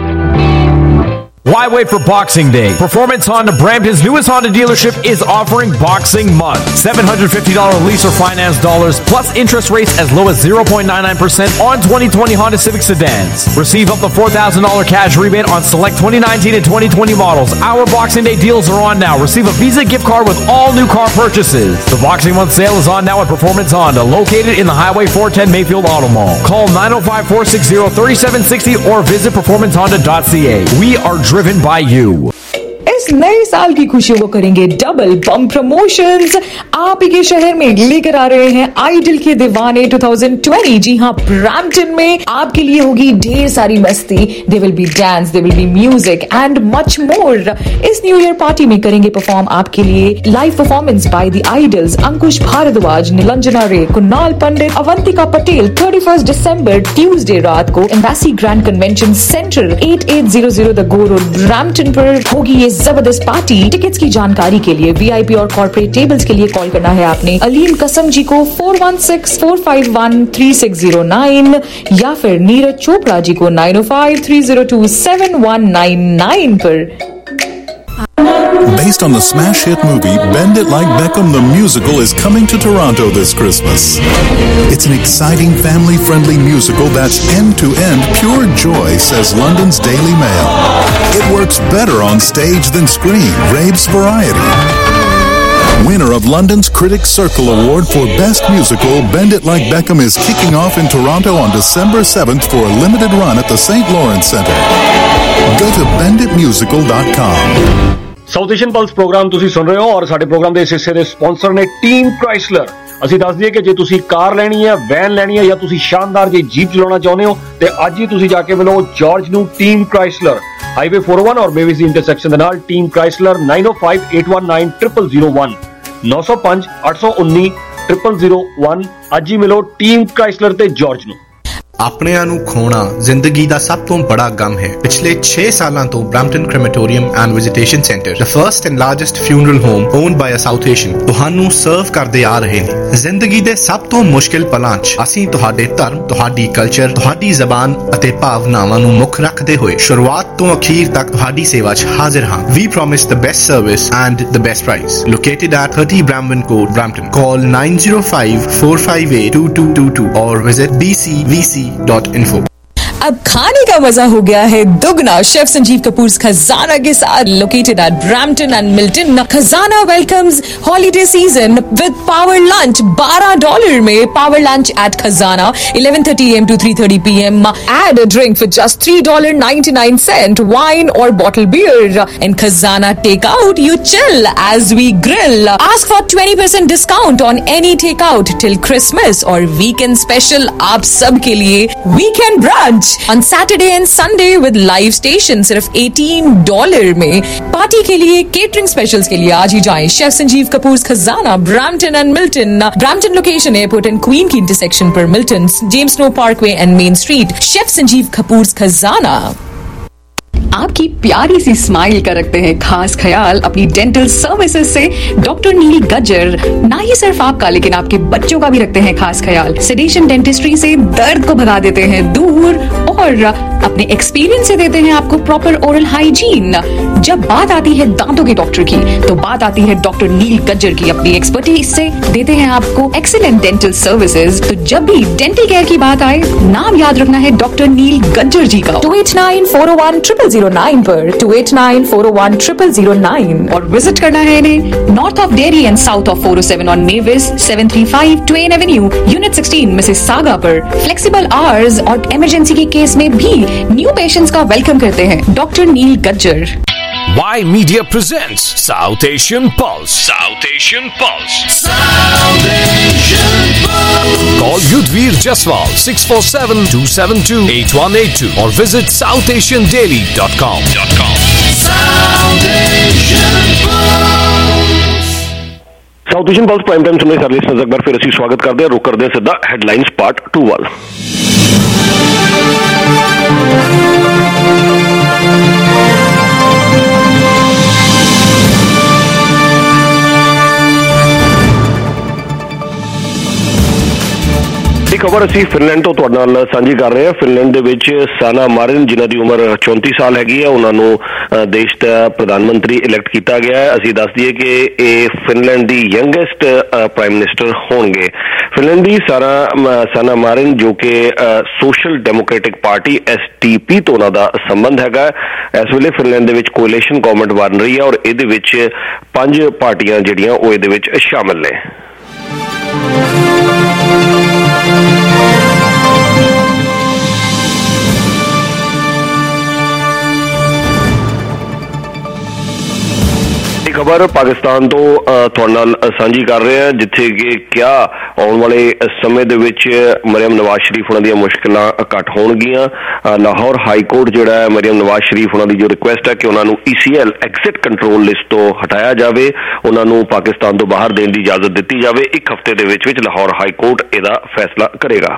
Why wait for Boxing Day? Performance Honda, Brampton's newest Honda dealership, is offering Boxing Month. $750 lease or finance dollars plus interest rates as low as 0.99% on 2020 Honda Civic sedans. Receive up to $4,000 cash rebate on select 2019 and 2020 models. Our Boxing Day deals are on now. Receive a Visa gift card with all new car purchases. The Boxing Month sale is on now at Performance Honda, located in the Highway 410 Mayfield Auto Mall. Call 905-460-3760 or visit performancehonda.ca. We are driven by you. इस नए साल की खुशियों को करेंगे double बम promotions. आप ही के शहर में लेकर आ रहे हैं आइडल के दीवाने 2020। जी हाँ, ब्रैम्पटन में आपके लिए होगी ढेर सारी मस्ती। They will be dance, they will be music and much more. इस न्यू ईयर पार्टी में करेंगे परफॉर्म आपके लिए live performance by the idols Ankush Bhardwaj, Nilanjana Ray, Kunal Pandit, Avantika Patel. 31 दिसंबर ट्यूसडे रात को Embassy Grand Convention Centre 8800 the Gore road, Brampton पर होगी ये जबरदस्त पार्टी। टिकट्स की जानकारी के लिए VIP और कॉर्पोरेट टेबल्स के लिए कॉल करना है आपने अलीम कसम जी को 416-451-3609 या फिर नीरज चोपड़ा जी को 905-302-7199 पर। Based on the smash hit movie Bend It Like Beckham, the musical is coming to Toronto this Christmas. It's an exciting family-friendly musical that's end-to-end pure joy, says London's Daily Mail. It works better on stage than screen, raves Variety. Winner of London's Critics Circle Award for Best Musical, Bend It Like Beckham is kicking off in Toronto on December 7th for a limited run at the St. Lawrence Centre. Go to benditmusical.com. South Asian pulse program ਤੁਸੀਂ ਸੁਣ ਰਹੇ ਹੋ ਔਰ ਸਾਡੇ programme ਦੇ ਇਸ ਹਿੱਸੇ ਦੇ ਸਪਾਂਸਰ ਨੇ ਟੀਮ ਕ੍ਰਾਈਸਲਰ। ਅਸੀਂ ਦੱਸ ਦਈਏ ਕਿ ਜੇ ਤੁਸੀਂ ਕਾਰ ਲੈਣੀ ਹੈ, ਵੈਨ ਲੈਣੀ ਹੈ ਜਾਂ ਤੁਸੀਂ ਸ਼ਾਨਦਾਰ ਜਿਹੀ ਜੀਪ ਚਲਾਉਣਾ ਚਾਹੁੰਦੇ ਹੋ ਤੇ ਅੱਜ ਹੀ ਤੁਸੀਂ ਜਾ ਕੇ ਮਿਲੋ ਜਾਰਜ ਨੂੰ ਟੀਮ ਕ੍ਰਾਈਸਲਰ, ਹਾਈਵੇ 401 ਔਰ ਬੇਵਿਸ ਦੀ ਇੰਟਰਸੈਕਸ਼ਨ ਦੇ ਨਾਲ। Team Chrysler 905-819-0001 905-819-0001। ਅੱਜ ਹੀ ਮਿਲੋ ਟੀਮ ਕ੍ਰਾਈਸਲਰ ਤੇ ਜਾਰਜ ਨੂੰ। ਆਪਣਿਆਂ ਨੂੰ ਖੋਣਾ ਜ਼ਿੰਦਗੀ ਦਾ ਸਭ ਤੋਂ ਬੜਾ ਗਮ ਹੈ। ਪਿਛਲੇ 6 ਸਾਲਾਂ ਤੋਂ Brampton crematorium and visitation centre, the first and largest funeral home owned by a South Asian, ਤੁਹਾਨੂੰ ਸਰਵ ਕਰਦੇ ਆ ਰਹੇ ਨੇ। ਜ਼ਿੰਦਗੀ ਦੇ ਸਭ ਤੋਂ ਮੁਸ਼ਕਿਲ ਪਲਾਂ 'ਚ ਅਸੀਂ ਤੁਹਾਡੇ ਧਰਮ, ਤੁਹਾਡੀ ਕਲਚਰ, ਤੁਹਾਡੀ ਜ਼ਬਾਨ ਅਤੇ ਭਾਵਨਾਵਾਂ ਨੂੰ ਮੁੱਖ ਰੱਖਦੇ ਹੋਏ ਸ਼ੁਰੂਆਤ ਤੋਂ ਅਖੀਰ ਤੱਕ ਤੁਹਾਡੀ ਸੇਵਾ 'ਚ ਹਾਜ਼ਰ ਹਾਂ। We promise the best service and the best price. Located at 30 Bramwin Court, Brampton. Call 905-458-2222 or visit bcvc.info. अब खाने का मजा हो गया है दुगना शेफ संजीव कपूर खजाना के साथ, located at Brampton and Milton. Khazana welcomes holiday season with power lunch $12 में। पावर लंच एट खजाना 11:30 AM to 3:30 PM. Add a drink for just $3.99, wine or bottle beer. In Khazana takeout, you chill as we grill. Ask for 20% discount on any takeout till Christmas or weekend special आप सब के लिए weekend brunch on Saturday and Sunday with live station सिर्फ $18 में। Party के लिए catering specials के लिए आज ही जाएं chef Sanjeev Kapoor Khazana, Brampton and Milton. Brampton location Airport and Queen की इंटरसेक्शन पर, Milton, James Snow Parkway and Main Street. Chef Sanjeev Kapoor Khazana. आपकी प्यारी सी स्माइल का रखते हैं खास ख्याल अपनी डेंटल सर्विसेज से डॉक्टर नील गज्जर। ना ही सिर्फ आपका लेकिन आपके बच्चों का भी रखते हैं खास ख्याल। सेडेशन डेंटिस्ट्री से दर्द को भगा देते हैं दूर और अपने एक्सपीरियंस से देते हैं आपको प्रॉपर ओरल हाइजीन। जब बात आती है दांतों के डॉक्टर की तो बात आती है डॉक्टर नील गज्जर की। अपनी एक्सपर्टीज से देते हैं आपको एक्सीलेंट डेंटल सर्विसेज। तो जब भी डेंटल केयर की बात आए नाम याद रखना है डॉक्टर नील गज्जर जी का। 289-401-0000 0009 पर 2894010009 और विजिट करना है इन्हें north of Derry and south of 407 on Mavis 735 Twain avenue unit 16 Mississauga पर फ्लेक्सिबल आवर्स और इमरजेंसी के केस में भी न्यू पेशेंट्स का वेलकम करते हैं doctor Neel Gajjar. Y Media presents South Asian Pulse. South Asian Pulse. South Asian Pulse. Call Yudhvir Jaswal 647-272-8182 or visit southasiandaily.com. South Asian Pulse. South Asian Pulse Prime Time सुनने सारे listeners एक बार फिर ਅਸੀਂ ਸਵਾਗਤ ਕਰਦੇ ਹਾਂ। ਰੁਕ ਕਰਦੇ ਹਾਂ ਸਿੱਧਾ ਹੈਡਲਾਈਨਸ ਪਾਰਟ 2 ਵੱਲ। ਇਹ ਖਬਰ ਅਸੀਂ ਫਿਨਲੈਂਡ ਤੋਂ ਤੁਹਾਡੇ ਨਾਲ ਸਾਂਝੀ ਕਰ ਰਹੇ ਹਾਂ। ਫਿਨਲੈਂਡ ਦੇ ਵਿੱਚ ਸਾਨਾ ਮਾਰਿਨ ਜਿਨ੍ਹਾਂ ਦੀ ਉਮਰ 34 ਸਾਲ ਹੈਗੀ ਹੈ, ਉਹਨਾਂ ਨੂੰ ਦੇਸ਼ ਦਾ ਪ੍ਰਧਾਨ ਮੰਤਰੀ ਇਲੈਕਟ ਕੀਤਾ ਗਿਆ ਹੈ। ਅਸੀਂ ਦੱਸ ਦਈਏ ਕਿ ਇਹ ਫਿਨਲੈਂਡ ਦੀ ਯੰਗੈਸਟ ਪ੍ਰਾਈਮ ਮਿਨਿਸਟਰ ਹੋਣਗੇ। ਫਿਨਲੈਂਡ ਦੀ ਸਾਨਾ ਮਾਰਿਨ ਜੋ ਕਿ ਸੋਸ਼ਲ ਡੈਮੋਕ੍ਰੈਟਿਕ ਪਾਰਟੀ SDP ਤੋਂ ਉਹਨਾਂ ਦਾ ਸੰਬੰਧ ਹੈਗਾ। ਇਸ ਵੇਲੇ ਫਿਨਲੈਂਡ ਦੇ ਵਿੱਚ ਕੋਅਲੀਸ਼ਨ ਗਵਰਨਮੈਂਟ ਬਣ ਰਹੀ ਹੈ ਔਰ ਇਹਦੇ ਵਿੱਚ 5 ਪਾਰਟੀਆਂ ਜਿਹੜੀਆਂ ਉਹ ਇਹਦੇ ਵਿੱਚ ਸ਼ਾਮਲ ਨੇ। ਖਬਰ ਪਾਕਿਸਤਾਨ ਤੋਂ ਤੁਹਾਡੇ ਨਾਲ ਸਾਂਝੀ ਕਰ ਰਹੇ ਹਾਂ, ਜਿੱਥੇ ਕਿ ਕਿਆ ਆਉਣ ਵਾਲੇ ਸਮੇਂ ਦੇ ਵਿੱਚ ਮਰੀਮ ਨਵਾਜ਼ ਸ਼ਰੀਫ ਉਹਨਾਂ ਦੀਆਂ ਮੁਸ਼ਕਿਲਾਂ ਘੱਟ ਹੋਣਗੀਆਂ। ਲਾਹੌਰ ਹਾਈ ਕੋਰਟ ਜਿਹੜਾ ਹੈ ਮਰੀਮ ਨਵਾਜ਼ ਸ਼ਰੀਫ ਉਹਨਾਂ ਦੀ ਜੋ ਰਿਕੁਐਸਟ ਹੈ ਕਿ ਉਹਨਾਂ ਨੂੰ ECL ਐਗਜ਼ਿਟ ਕੰਟਰੋਲ ਲਿਸਟ ਤੋਂ ਹਟਾਇਆ ਜਾਵੇ, ਉਹਨਾਂ ਨੂੰ ਪਾਕਿਸਤਾਨ ਤੋਂ ਬਾਹਰ ਦੇਣ ਦੀ ਇਜਾਜ਼ਤ ਦਿੱਤੀ ਜਾਵੇ। 1 ਹਫ਼ਤੇ ਦੇ ਵਿੱਚ ਲਾਹੌਰ ਹਾਈ ਕੋਰਟ ਇਹਦਾ ਫੈਸਲਾ ਕਰੇਗਾ।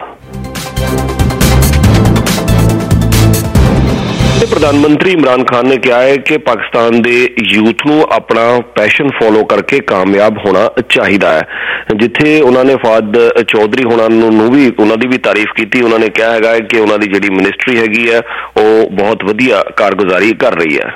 ਪ੍ਰਧਾਨ ਮੰਤਰੀ ਇਮਰਾਨ ਖਾਨ ਨੇ ਕਿਹਾ ਹੈ ਕਿ ਪਾਕਿਸਤਾਨ ਦੇ ਯੂਥ ਨੂੰ ਆਪਣਾ ਪੈਸ਼ਨ ਫੋਲੋ ਕਰਕੇ ਕਾਮਯਾਬ ਹੋਣਾ ਚਾਹੀਦਾ ਹੈ। ਜਿੱਥੇ ਉਹਨਾਂ ਨੇ ਫਾਦ ਚੌਧਰੀ ਹੋਣਾ ਨੂੰ ਵੀ ਉਹਨਾਂ ਦੀ ਵੀ ਤਾਰੀਫ ਕੀਤੀ। ਉਹਨਾਂ ਨੇ ਕਿਹਾ ਹੈਗਾ ਕਿ ਉਹਨਾਂ ਦੀ ਜਿਹੜੀ ਮਿਨਿਸਟਰੀ ਹੈਗੀ ਹੈ ਉਹ ਬਹੁਤ ਵਧੀਆ ਕਾਰਗੁਜ਼ਾਰੀ ਕਰ ਰਹੀ ਹੈ।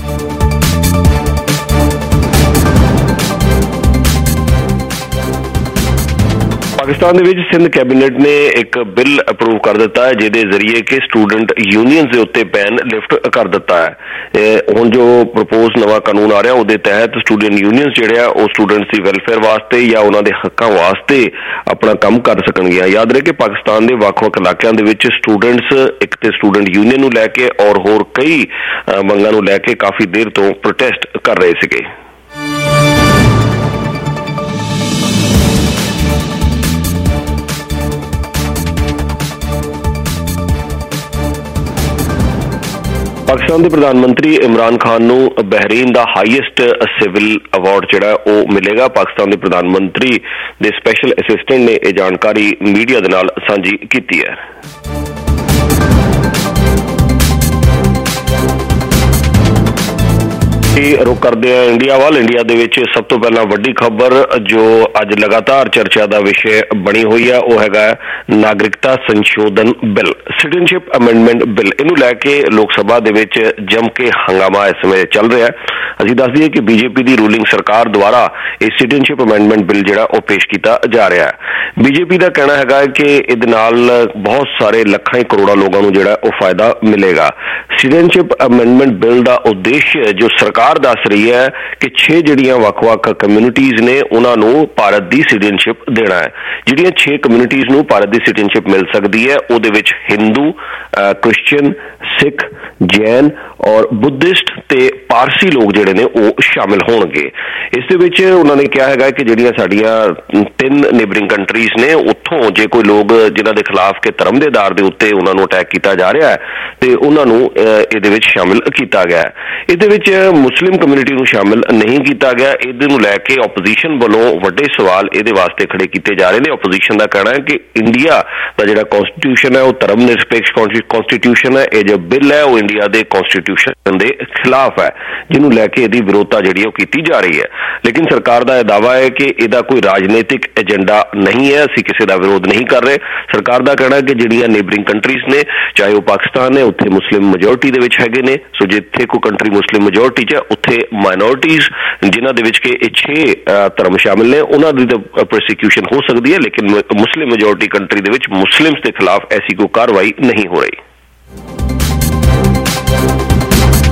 ਪਾਕਿਸਤਾਨ ਦੇ ਵਿੱਚ ਸਿੰਧ ਕੈਬਨਿਟ ਨੇ ਇੱਕ ਬਿੱਲ ਅਪਰੂਵ ਕਰ ਦਿੱਤਾ ਹੈ ਜਿਹਦੇ ਜ਼ਰੀਏ ਕਿ ਸਟੂਡੈਂਟ ਯੂਨੀਅਨਸ ਦੇ ਉੱਤੇ ਬੈਨ ਲਿਫਟ ਕਰ ਦਿੱਤਾ ਹੈ। ਹੁਣ ਜੋ ਪ੍ਰਪੋਜ਼ ਨਵਾਂ ਕਾਨੂੰਨ ਆ ਰਿਹਾ ਉਹਦੇ ਤਹਿਤ ਸਟੂਡੈਂਟ ਯੂਨੀਅਨਸ ਜਿਹੜੇ ਆ ਉਹ ਸਟੂਡੈਂਟਸ ਦੀ ਵੈਲਫੇਅਰ ਵਾਸਤੇ ਜਾਂ ਉਹਨਾਂ ਦੇ ਹੱਕਾਂ ਵਾਸਤੇ ਆਪਣਾ ਕੰਮ ਕਰ ਸਕਣਗੀਆਂ। ਯਾਦ ਰਹੇ ਕਿ ਪਾਕਿਸਤਾਨ ਦੇ ਵੱਖ-ਵੱਖ ਇਲਾਕਿਆਂ ਦੇ ਵਿੱਚ ਸਟੂਡੈਂਟਸ ਇੱਕ ਤੇ ਸਟੂਡੈਂਟ ਯੂਨੀਅਨ ਨੂੰ ਲੈ ਕੇ ਔਰ ਹੋਰ ਕਈ ਮੰਗਾਂ ਨੂੰ ਲੈ ਕੇ ਕਾਫੀ ਦੇਰ ਤੋਂ ਪ੍ਰੋਟੈਸਟ ਕਰ ਰਹੇ ਸੀਗੇ। ਪਾਕਿਸਤਾਨ ਦੇ ਪ੍ਰਧਾਨ ਮੰਤਰੀ ਇਮਰਾਨ ਖਾਨ ਨੂੰ ਬਹਿਰੀਨ ਦਾ ਹਾਈਐਸਟ ਸਿਵਲ ਅਵਾਰਡ ਜਿਹੜਾ ਉਹ ਮਿਲੇਗਾ। ਪਾਕਿਸਤਾਨ ਦੇ ਪ੍ਰਧਾਨ ਮੰਤਰੀ ਦੇ ਸਪੈਸ਼ਲ ਅਸਿਸਟੈਂਟ ਨੇ ਇਹ ਜਾਣਕਾਰੀ ਮੀਡੀਆ ਦੇ ਨਾਲ ਸਾਂਝੀ ਕੀਤੀ ਹੈ। ਰੁਕ ਕਰਦੇ ਆ ਇੰਡੀਆ ਵੱਲ। ਇੰਡੀਆ ਦੇ ਵਿੱਚ ਸਭ ਤੋਂ ਪਹਿਲਾਂ ਵੱਡੀ ਖਬਰ ਜੋ ਅੱਜ ਲਗਾਤਾਰ ਚਰਚਾ ਦਾ ਵਿਸ਼ੇ ਬਣੀ ਹੋਈ ਹੈ ਉਹ ਹੈਗਾ ਨਾਗਰਿਕਤਾ ਸੰਸ਼ੋਧਨ ਬਿੱਲ, ਸਿਟੀਜ਼ਨਸ਼ਿਪ ਅਮੈਂਡਮੈਂਟ ਬਿੱਲ। ਇਹਨੂੰ ਲੈ ਕੇ ਲੋਕ ਸਭਾ ਦੇ ਵਿੱਚ ਜੰਮ ਕੇ ਹੰਗਾਮਾ ਇਸ ਸਮੇਂ ਚੱਲ ਰਿਹਾ ਹੈ। ਅਸੀਂ ਦੱਸ ਦਈਏ ਕਿ BJP ਦੀ ਰੂਲਿੰਗ ਸਰਕਾਰ ਦੁਆਰਾ ਇਹ ਸਿਟੀਜ਼ਨਸ਼ਿਪ ਅਮੈਂਡਮੈਂਟ ਬਿੱਲ ਜਿਹੜਾ ਉਹ ਪੇਸ਼ ਕੀਤਾ ਜਾ ਰਿਹਾ ਹੈ। BJP ਦਾ ਕਹਿਣਾ ਹੈਗਾ ਕਿ ਇਹਦੇ ਨਾਲ ਬਹੁਤ ਸਾਰੇ ਲੱਖਾਂ ਕਰੋੜਾਂ ਲੋਕਾਂ ਨੂੰ ਜਿਹੜਾ ਉਹ ਫਾਇਦਾ ਮਿਲੇਗਾ। ਸਿਟੀਜ਼ਨਸ਼ਿਪ ਅਮੈਂਡਮੈਂਟ ਬਿੱਲ ਦਾ ਉਦੇਸ਼ ਜੋ ਸਰਕਾਰ ਦੱਸ ਰਹੀ ਹੈ ਕਿ 6 ਜਿਹੜੀਆਂ ਵੱਖ-ਵੱਖ ਕਮਿਊਨਿਟੀਜ਼ ਨੇ ਉਹਨਾਂ ਨੂੰ ਭਾਰਤ ਦੀ ਸਿਟੀਜ਼ਨਸ਼ਿਪ ਦੇਣਾ ਹੈ। ਜਿਹੜੀਆਂ 6 ਕਮਿਊਨਿਟੀਜ਼ ਨੂੰ ਭਾਰਤ ਦੀ ਸਿਟੀਜ਼ਨਸ਼ਿਪ ਮਿਲ ਸਕਦੀ ਹੈ ਉਹਦੇ ਵਿੱਚ ਹਿੰਦੂ, ਕ੍ਰਿਸਚੀਅਨ, ਸਿੱਖ, ਜੈਨ ਔਰ ਬੁੱਧਿਸਟ ਤੇ ਪਾਰਸੀ ਲੋਕ ਜਿਹੜੇ ਨੇ ਉਹ ਸ਼ਾਮਿਲ ਹੋਣਗੇ। ਇਸ ਦੇ ਵਿੱਚ ਉਹਨਾਂ ਨੇ ਕਿਹਾ ਹੈਗਾ ਕਿ ਜਿਹੜੀਆਂ ਸਾਡੀਆਂ 3 ਨੇਬਰਿੰਗ ਕੰਟਰੀਜ਼ ਨੇ ਉੱਥੋਂ ਜੇ ਕੋਈ ਲੋਕ ਜਿਨ੍ਹਾਂ ਦੇ ਖਿਲਾਫ ਕਿ ਧਰਮ ਦੇ ਆਧਾਰ ਦੇ ਉੱਤੇ ਉਹਨਾਂ ਨੂੰ ਅਟੈਕ ਕੀਤਾ ਜਾ ਰਿਹਾ ਹੈ ਤੇ ਉਹਨਾਂ ਨੂੰ ਇਹਦੇ ਵਿੱਚ ਸ਼ਾਮਿਲ ਕੀਤਾ ਗਿਆ ਹੈ। ਇਹਦੇ ਵਿੱਚ ਮੁਸਲਿਮ ਕਮਿਊਨਿਟੀ ਨੂੰ ਸ਼ਾਮਿਲ ਨਹੀਂ ਕੀਤਾ ਗਿਆ। ਇਹਦੇ ਨੂੰ ਲੈ ਕੇ ਆਪੋਜੀਸ਼ਨ ਵੱਲੋਂ ਵੱਡੇ ਸਵਾਲ ਇਹਦੇ ਵਾਸਤੇ ਖੜੇ ਕੀਤੇ ਜਾ ਰਹੇ ਨੇ। ਆਪੋਜੀਸ਼ਨ ਦਾ ਕਹਿਣਾ ਹੈ ਕਿ ਇੰਡੀਆ ਦਾ ਜਿਹੜਾ ਕਨਸਟੀਟਿਊਸ਼ਨ ਹੈ ਉਹ ਧਰਮ ਨਿਰਪੇਖ ਕਨਸਟੀਟਿਊਸ਼ਨ ਹੈ। ਇਹ ਜੋ ਬਿੱਲ ਹੈ ਉਹ ਇੰਡੀਆ ਦੇ ਕਨਸਟੀਟਿਊਸ਼ਨ ਦੇ ਖਿਲਾਫ ਹੈ, ਜਿਹਨੂੰ ਲੈ ਕੇ ਇਹਦੀ ਵਿਰੋਧਤਾ ਜਿਹੜੀ ਉਹ ਕੀਤੀ ਜਾ ਰਹੀ ਹੈ। ਲੇਕਿਨ ਸਰਕਾਰ ਦਾ ਇਹ ਦਾਅਵਾ ਹੈ ਕਿ ਇਹਦਾ ਕੋਈ ਰਾਜਨੀਤਿਕ ਏਜੰਡਾ ਨਹੀਂ ਹੈ, ਅਸੀਂ ਕਿਸੇ ਦਾ ਵਿਰੋਧ ਨਹੀਂ ਕਰ ਰਹੇ। ਸਰਕਾਰ ਦਾ ਕਹਿਣਾ ਹੈ ਕਿ ਜਿਹੜੀਆਂ ਨੇਬਰਿੰਗ ਕੰਟਰੀਜ਼ ਨੇ ਚਾਹੇ ਉਹ ਪਾਕਿਸਤਾਨ ਹੈ ਉੱਥੇ ਮੁਸਲਿਮ ਮੈਜੋਰਟੀ ਦੇ ਵਿੱਚ ਹੈਗੇ ਨੇ, ਸੋ ਜਿੱਥੇ ਕੋਈ ਕੰਟਰੀ ਮੁਸਲਿਮ ਮੈਜੋਰਟੀ 'ਚ ਉੱਥੇ ਮਾਈਨੋਰਟੀਜ਼ ਜਿਨ੍ਹਾਂ ਦੇ ਵਿੱਚ ਕਿ 6 ਧਰਮ ਸ਼ਾਮਿਲ ਨੇ ਉਹਨਾਂ ਦੀ ਤਾਂ ਪ੍ਰੋਸੀਕਿਊਸ਼ਨ ਹੋ ਸਕਦੀ ਹੈ, ਲੇਕਿਨ ਮੁਸਲਿਮ ਮੈਜੋਰਟੀ ਕੰਟਰੀ ਦੇ ਵਿੱਚ ਮੁਸਲਿਮਸ ਦੇ ਖਿਲਾਫ ਐਸੀ ਕੋਈ ਕਾਰਵਾਈ ਨਹੀਂ ਹੋ ਰਹੀ।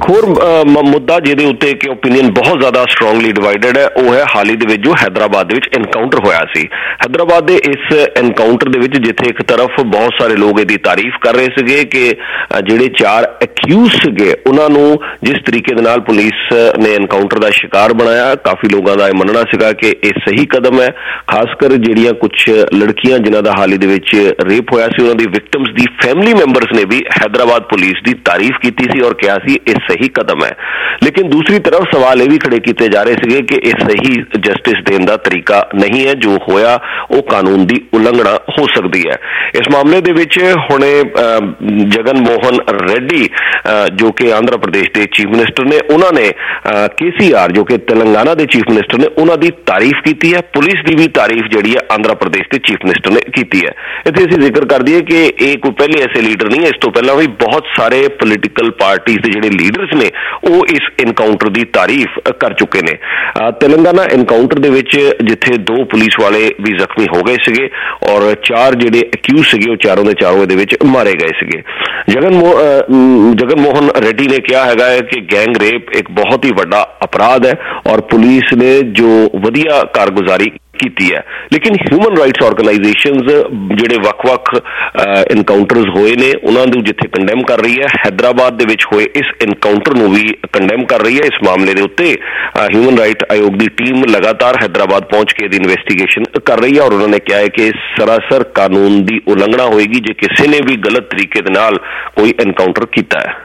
ਇੱਕ ਹੋਰ ਮੁੱਦਾ ਜਿਹਦੇ ਉੱਤੇ ਕਿ ਓਪੀਨੀਅਨ ਬਹੁਤ ਜ਼ਿਆਦਾ ਸਟਰੋਂਗਲੀ ਡਿਵਾਈਡਡ ਹੈ, ਉਹ ਹੈ ਹਾਲ ਹੀ ਦੇ ਵਿੱਚ ਜੋ ਹੈਦਰਾਬਾਦ ਦੇ ਵਿੱਚ ਐਨਕਾਊਂਟਰ ਹੋਇਆ ਸੀ। ਹੈਦਰਾਬਾਦ ਦੇ ਇਸ ਐਨਕਾਊਂਟਰ ਦੇ ਵਿੱਚ ਜਿੱਥੇ ਇੱਕ ਤਰਫ ਬਹੁਤ ਸਾਰੇ ਲੋਕ ਇਹਦੀ ਤਾਰੀਫ ਕਰ ਰਹੇ ਸੀਗੇ ਕਿ ਜਿਹੜੇ 4 ਅਕਿਊਜ਼ ਸੀਗੇ ਉਹਨਾਂ ਨੂੰ ਜਿਸ ਤਰੀਕੇ ਦੇ ਨਾਲ ਪੁਲਿਸ ਨੇ ਐਨਕਾਊਂਟਰ ਦਾ ਸ਼ਿਕਾਰ ਬਣਾਇਆ, ਕਾਫੀ ਲੋਕਾਂ ਦਾ ਇਹ ਮੰਨਣਾ ਸੀਗਾ ਕਿ ਇਹ ਸਹੀ ਕਦਮ ਹੈ। ਖਾਸ ਕਰ ਜਿਹੜੀਆਂ ਕੁਝ ਲੜਕੀਆਂ ਜਿਨ੍ਹਾਂ ਦਾ ਹਾਲ ਹੀ ਦੇ ਵਿੱਚ ਰੇਪ ਹੋਇਆ ਸੀ, ਉਹਨਾਂ ਦੀ ਵਿਕਟਮਸ ਦੀ ਫੈਮਿਲੀ ਮੈਂਬਰਸ ਨੇ ਵੀ ਹੈਦਰਾਬਾਦ ਪੁਲਿਸ ਦੀ ਤਾਰੀਫ ਕੀਤੀ ਸੀ ਔਰ ਕਿਹਾ ਸੀ ਇਹ ਸਹੀ ਕਦਮ ਹੈ। ਲੇਕਿਨ ਦੂਸਰੀ ਤਰਫ ਸਵਾਲ ਇਹ ਵੀ ਖੜੇ ਕੀਤੇ ਜਾ ਰਹੇ ਸੀਗੇ ਕਿ ਇਹ ਸਹੀ ਜਸਟਿਸ ਦੇਣ ਦਾ ਤਰੀਕਾ ਨਹੀਂ ਹੈ, ਜੋ ਹੋਇਆ ਉਹ ਕਾਨੂੰਨ ਦੀ ਉਲੰਘਣਾ ਹੋ ਸਕਦੀ ਹੈ। ਇਸ ਮਾਮਲੇ ਦੇ ਵਿੱਚ ਹੁਣੇ ਜਗਨ ਮੋਹਨ ਰੈਡੀ ਜੋ ਕਿ ਆਂਧਰਾ ਪ੍ਰਦੇਸ਼ ਦੇ ਚੀਫ ਮਿਨਿਸਟਰ ਨੇ, ਉਹਨਾਂ ਨੇ KCR ਜੋ ਕਿ ਤੇਲੰਗਾਨਾ ਦੇ ਚੀਫ ਮਿਨਿਸਟਰ ਨੇ, ਉਹਨਾਂ ਦੀ ਤਾਰੀਫ ਕੀਤੀ ਹੈ। ਪੁਲਿਸ ਦੀ ਵੀ ਤਾਰੀਫ ਜਿਹੜੀ ਹੈ ਆਂਧਰਾ ਪ੍ਰਦੇਸ਼ ਦੇ ਚੀਫ ਮਿਨਿਸਟਰ ਨੇ ਕੀਤੀ ਹੈ। ਇੱਥੇ ਅਸੀਂ ਜ਼ਿਕਰ ਕਰ ਦਈਏ ਕਿ ਇਹ ਕੋਈ ਪਹਿਲੇ ਐਸੇ ਲੀਡਰ ਨਹੀਂ ਹੈ, ਇਸ ਤੋਂ ਪਹਿਲਾਂ ਵੀ ਬਹੁਤ ਸਾਰੇ ਪੋਲੀਟੀਕਲ ਪਾਰਟੀਜ਼ ਦੇ ਜਿਹੜੇ ਲੀਡਰਸ ਨੇ ਉਹ ਇਸ ਐਨਕਾਊਂਟਰ ਦੀ ਤਾਰੀਫ ਕਰ ਚੁੱਕੇ ਨੇ। ਤੇਲੰਗਾਨਾ ਐਨਕਾਊਂਟਰ ਦੇ ਵਿੱਚ ਜਿੱਥੇ 2 ਪੁਲਿਸ ਵਾਲੇ ਵੀ ਜ਼ਖਮੀ ਹੋ ਗਏ ਸੀਗੇ ਔਰ 4 ਜਿਹੜੇ ਅਕਿਊਜ਼ ਸੀਗੇ ਉਹ ਚਾਰੋਂ ਦੇ ਚਾਰੋਂ ਇਹਦੇ ਵਿੱਚ ਮਾਰੇ ਗਏ ਸੀਗੇ। ਜਗਨ ਮੋਹਨ ਰੈਡੀ ਨੇ ਕਿਹਾ ਹੈਗਾ ਹੈ ਕਿ ਗੈਂਗ ਰੇਪ ਇੱਕ ਬਹੁਤ ਹੀ ਵੱਡਾ ਅਪਰਾਧ ਹੈ ਔਰ ਪੁਲਿਸ ਨੇ ਜੋ ਵਧੀਆ ਕਾਰਗੁਜ਼ਾਰੀ ਕੀਤੀ ਹੈ। ਲੇਕਿਨ ਹਿਊਮਨ ਰਾਈਟਸ ਆਰਗੇਨਾਈਜੇਸ਼ਨਸ ਜਿਹੜੇ ਵੱਖ-ਵੱਖ ਐਨਕਾਊਂਟਰਸ ਹੋਏ ਨੇ ਉਹਨਾਂ ਨੂੰ ਜਿੱਥੇ ਕੰਡੈਮ ਕਰ ਰਹੀ ਹੈ, ਹੈਦਰਾਬਾਦ ਦੇ ਵਿੱਚ ਹੋਏ ਇਸ ਐਨਕਾਊਂਟਰ ਨੂੰ ਵੀ ਕੰਡੈਮ ਕਰ ਰਹੀ ਹੈ। ਇਸ ਮਾਮਲੇ ਦੇ ਉੱਤੇ ਹਿਊਮਨ ਰਾਈਟ ਆਯੋਗ ਦੀ ਟੀਮ ਲਗਾਤਾਰ ਹੈਦਰਾਬਾਦ ਪਹੁੰਚ ਕੇ ਇਹਦੀ ਇਨਵੈਸਟੀਗੇਸ਼ਨ ਕਰ ਰਹੀ ਹੈ ਔਰ ਉਹਨਾਂ ਨੇ ਕਿਹਾ ਹੈ ਕਿ ਸਰਾਸਰ ਕਾਨੂੰਨ ਦੀ ਉਲੰਘਣਾ ਹੋਏਗੀ ਜੇ ਕਿਸੇ ਨੇ ਵੀ ਗਲਤ ਤਰੀਕੇ ਦੇ ਨਾਲ ਕੋਈ ਐਨਕਾਊਂਟਰ ਕੀਤਾ ਹੈ।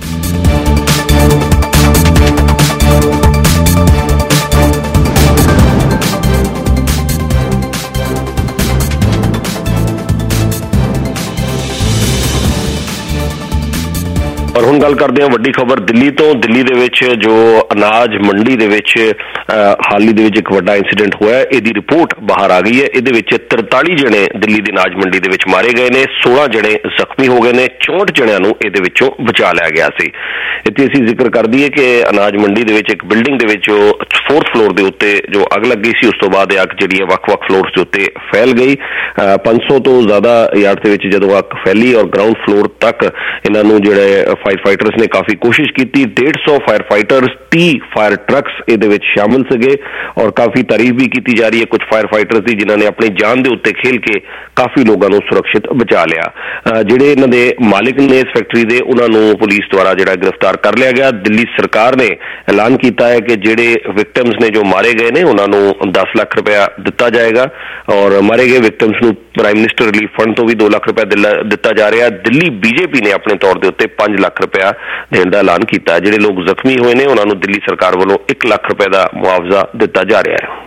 ਔਰ ਹੁਣ ਗੱਲ ਕਰਦੇ ਹਾਂ ਵੱਡੀ ਖਬਰ ਦਿੱਲੀ ਤੋਂ। ਦਿੱਲੀ ਦੇ ਵਿੱਚ ਜੋ ਅਨਾਜ ਮੰਡੀ ਦੇ ਵਿੱਚ ਹਾਲ ਹੀ ਦੇ ਵਿੱਚ ਇੱਕ ਵੱਡਾ ਇੰਸੀਡੈਂਟ ਹੋਇਆ, ਇਹਦੀ ਰਿਪੋਰਟ ਬਾਹਰ ਆ ਗਈ ਹੈ। ਇਹਦੇ ਵਿੱਚ 43 ਜਣੇ ਦਿੱਲੀ ਦੀ ਅਨਾਜ ਮੰਡੀ ਦੇ ਵਿੱਚ ਮਾਰੇ ਗਏ ਨੇ, 16 ਜਣੇ ਜ਼ਖਮੀ ਹੋ ਗਏ ਨੇ, 64 ਜਣਿਆਂ ਨੂੰ ਇਹਦੇ ਵਿੱਚੋਂ ਬਚਾ ਲਿਆ ਗਿਆ ਸੀ। ਇੱਥੇ ਅਸੀਂ ਜ਼ਿਕਰ ਕਰ ਦਈਏ ਕਿ ਅਨਾਜ ਮੰਡੀ ਦੇ ਵਿੱਚ ਇੱਕ ਬਿਲਡਿੰਗ ਦੇ ਵਿੱਚ 4th ਫਲੋਰ ਦੇ ਉੱਤੇ ਜੋ ਅੱਗ ਲੱਗੀ ਸੀ, ਉਸ ਤੋਂ ਬਾਅਦ ਇਹ ਅੱਗ ਜਿਹੜੀ ਹੈ ਵੱਖ-ਵੱਖ ਫਲੋਰਸ ਦੇ ਉੱਤੇ ਫੈਲ ਗਈ। 500 ਤੋਂ ਜ਼ਿਆਦਾ ਯਾਰਡ ਦੇ ਵਿੱਚ ਜਦੋਂ ਅੱਗ ਫੈਲੀ ਔਰ ਗਰਾਊਂਡ ਫਲੋਰ ਤੱਕ ਇਹਨਾਂ ਨੂੰ ਜਿਹੜੇ ਫਾਇਰ ਫਾਈਟਰਸ ਨੇ ਕਾਫੀ ਕੋਸ਼ਿਸ਼ ਕੀਤੀ। 150 ਫਾਇਰ ਫਾਈਟਰਸ, 30 ਫਾਇਰ ਟਰੱਕਸ ਇਹਦੇ ਵਿੱਚ ਸ਼ਾਮਿਲ ਸੀਗੇ ਔਰ ਕਾਫੀ ਤਾਰੀਫ ਵੀ ਕੀਤੀ ਜਾ ਰਹੀ ਹੈ ਕੁਝ ਫਾਇਰ ਫਾਈਟਰਸ ਦੀ ਜਿਨ੍ਹਾਂ ਨੇ ਆਪਣੀ ਜਾਨ ਦੇ ਉੱਤੇ ਖੇਲ ਕੇ ਕਾਫੀ ਲੋਕਾਂ ਨੂੰ ਸੁਰੱਖਿਅਤ ਬਚਾ ਲਿਆ। ਜਿਹੜੇ ਇਹਨਾਂ ਦੇ ਮਾਲਿਕ ਨੇ ਇਸ ਫੈਕਟਰੀ ਦੇ, ਉਹਨਾਂ ਨੂੰ ਪੁਲਿਸ ਦੁਆਰਾ ਜਿਹੜਾ ਗ੍ਰਿਫਤਾਰ ਕਰ ਲਿਆ ਗਿਆ। ਦਿੱਲੀ ਸਰਕਾਰ ਨੇ ਐਲਾਨ ਕੀਤਾ ਹੈ ਕਿ ਜਿਹੜੇ ਵਿਕਟਮਸ ਨੇ ਜੋ ਮਾਰੇ ਗਏ ਨੇ ਉਹਨਾਂ ਨੂੰ 10 ਲੱਖ ਰੁਪਇਆ ਦਿੱਤਾ ਜਾਏਗਾ ਔਰ ਮਾਰੇ ਗਏ ਵਿਕਟਮਸ ਨੂੰ ਪ੍ਰਾਈਮ ਮਿਨਿਸਟਰ ਰਿਲੀਫ ਫੰਡ ਤੋਂ ਵੀ 2 ਲੱਖ ਰੁਪਇਆ ਦਿੱਤਾ ਜਾ ਰਿਹਾ। ਦਿੱਲੀ BJP ਨੇ ਆਪਣੇ ਤੌਰ ਦੇ ਉੱਤੇ 5 ਲੱਖ ਰੁਪਇਆ ਦੇਣ ਦਾ ਐਲਾਨ ਕੀਤਾ। ਜਿਹੜੇ ਲੋਕ ਜ਼ਖਮੀ ਹੋਏ ਨੇ ਉਹਨਾਂ ਨੂੰ ਦਿੱਲੀ ਸਰਕਾਰ ਵੱਲੋਂ 1 ਲੱਖ ਰੁਪਏ ਦਾ ਮੁਆਵਜ਼ਾ ਦਿੱਤਾ ਜਾ ਰਿਹਾ ਹੈ।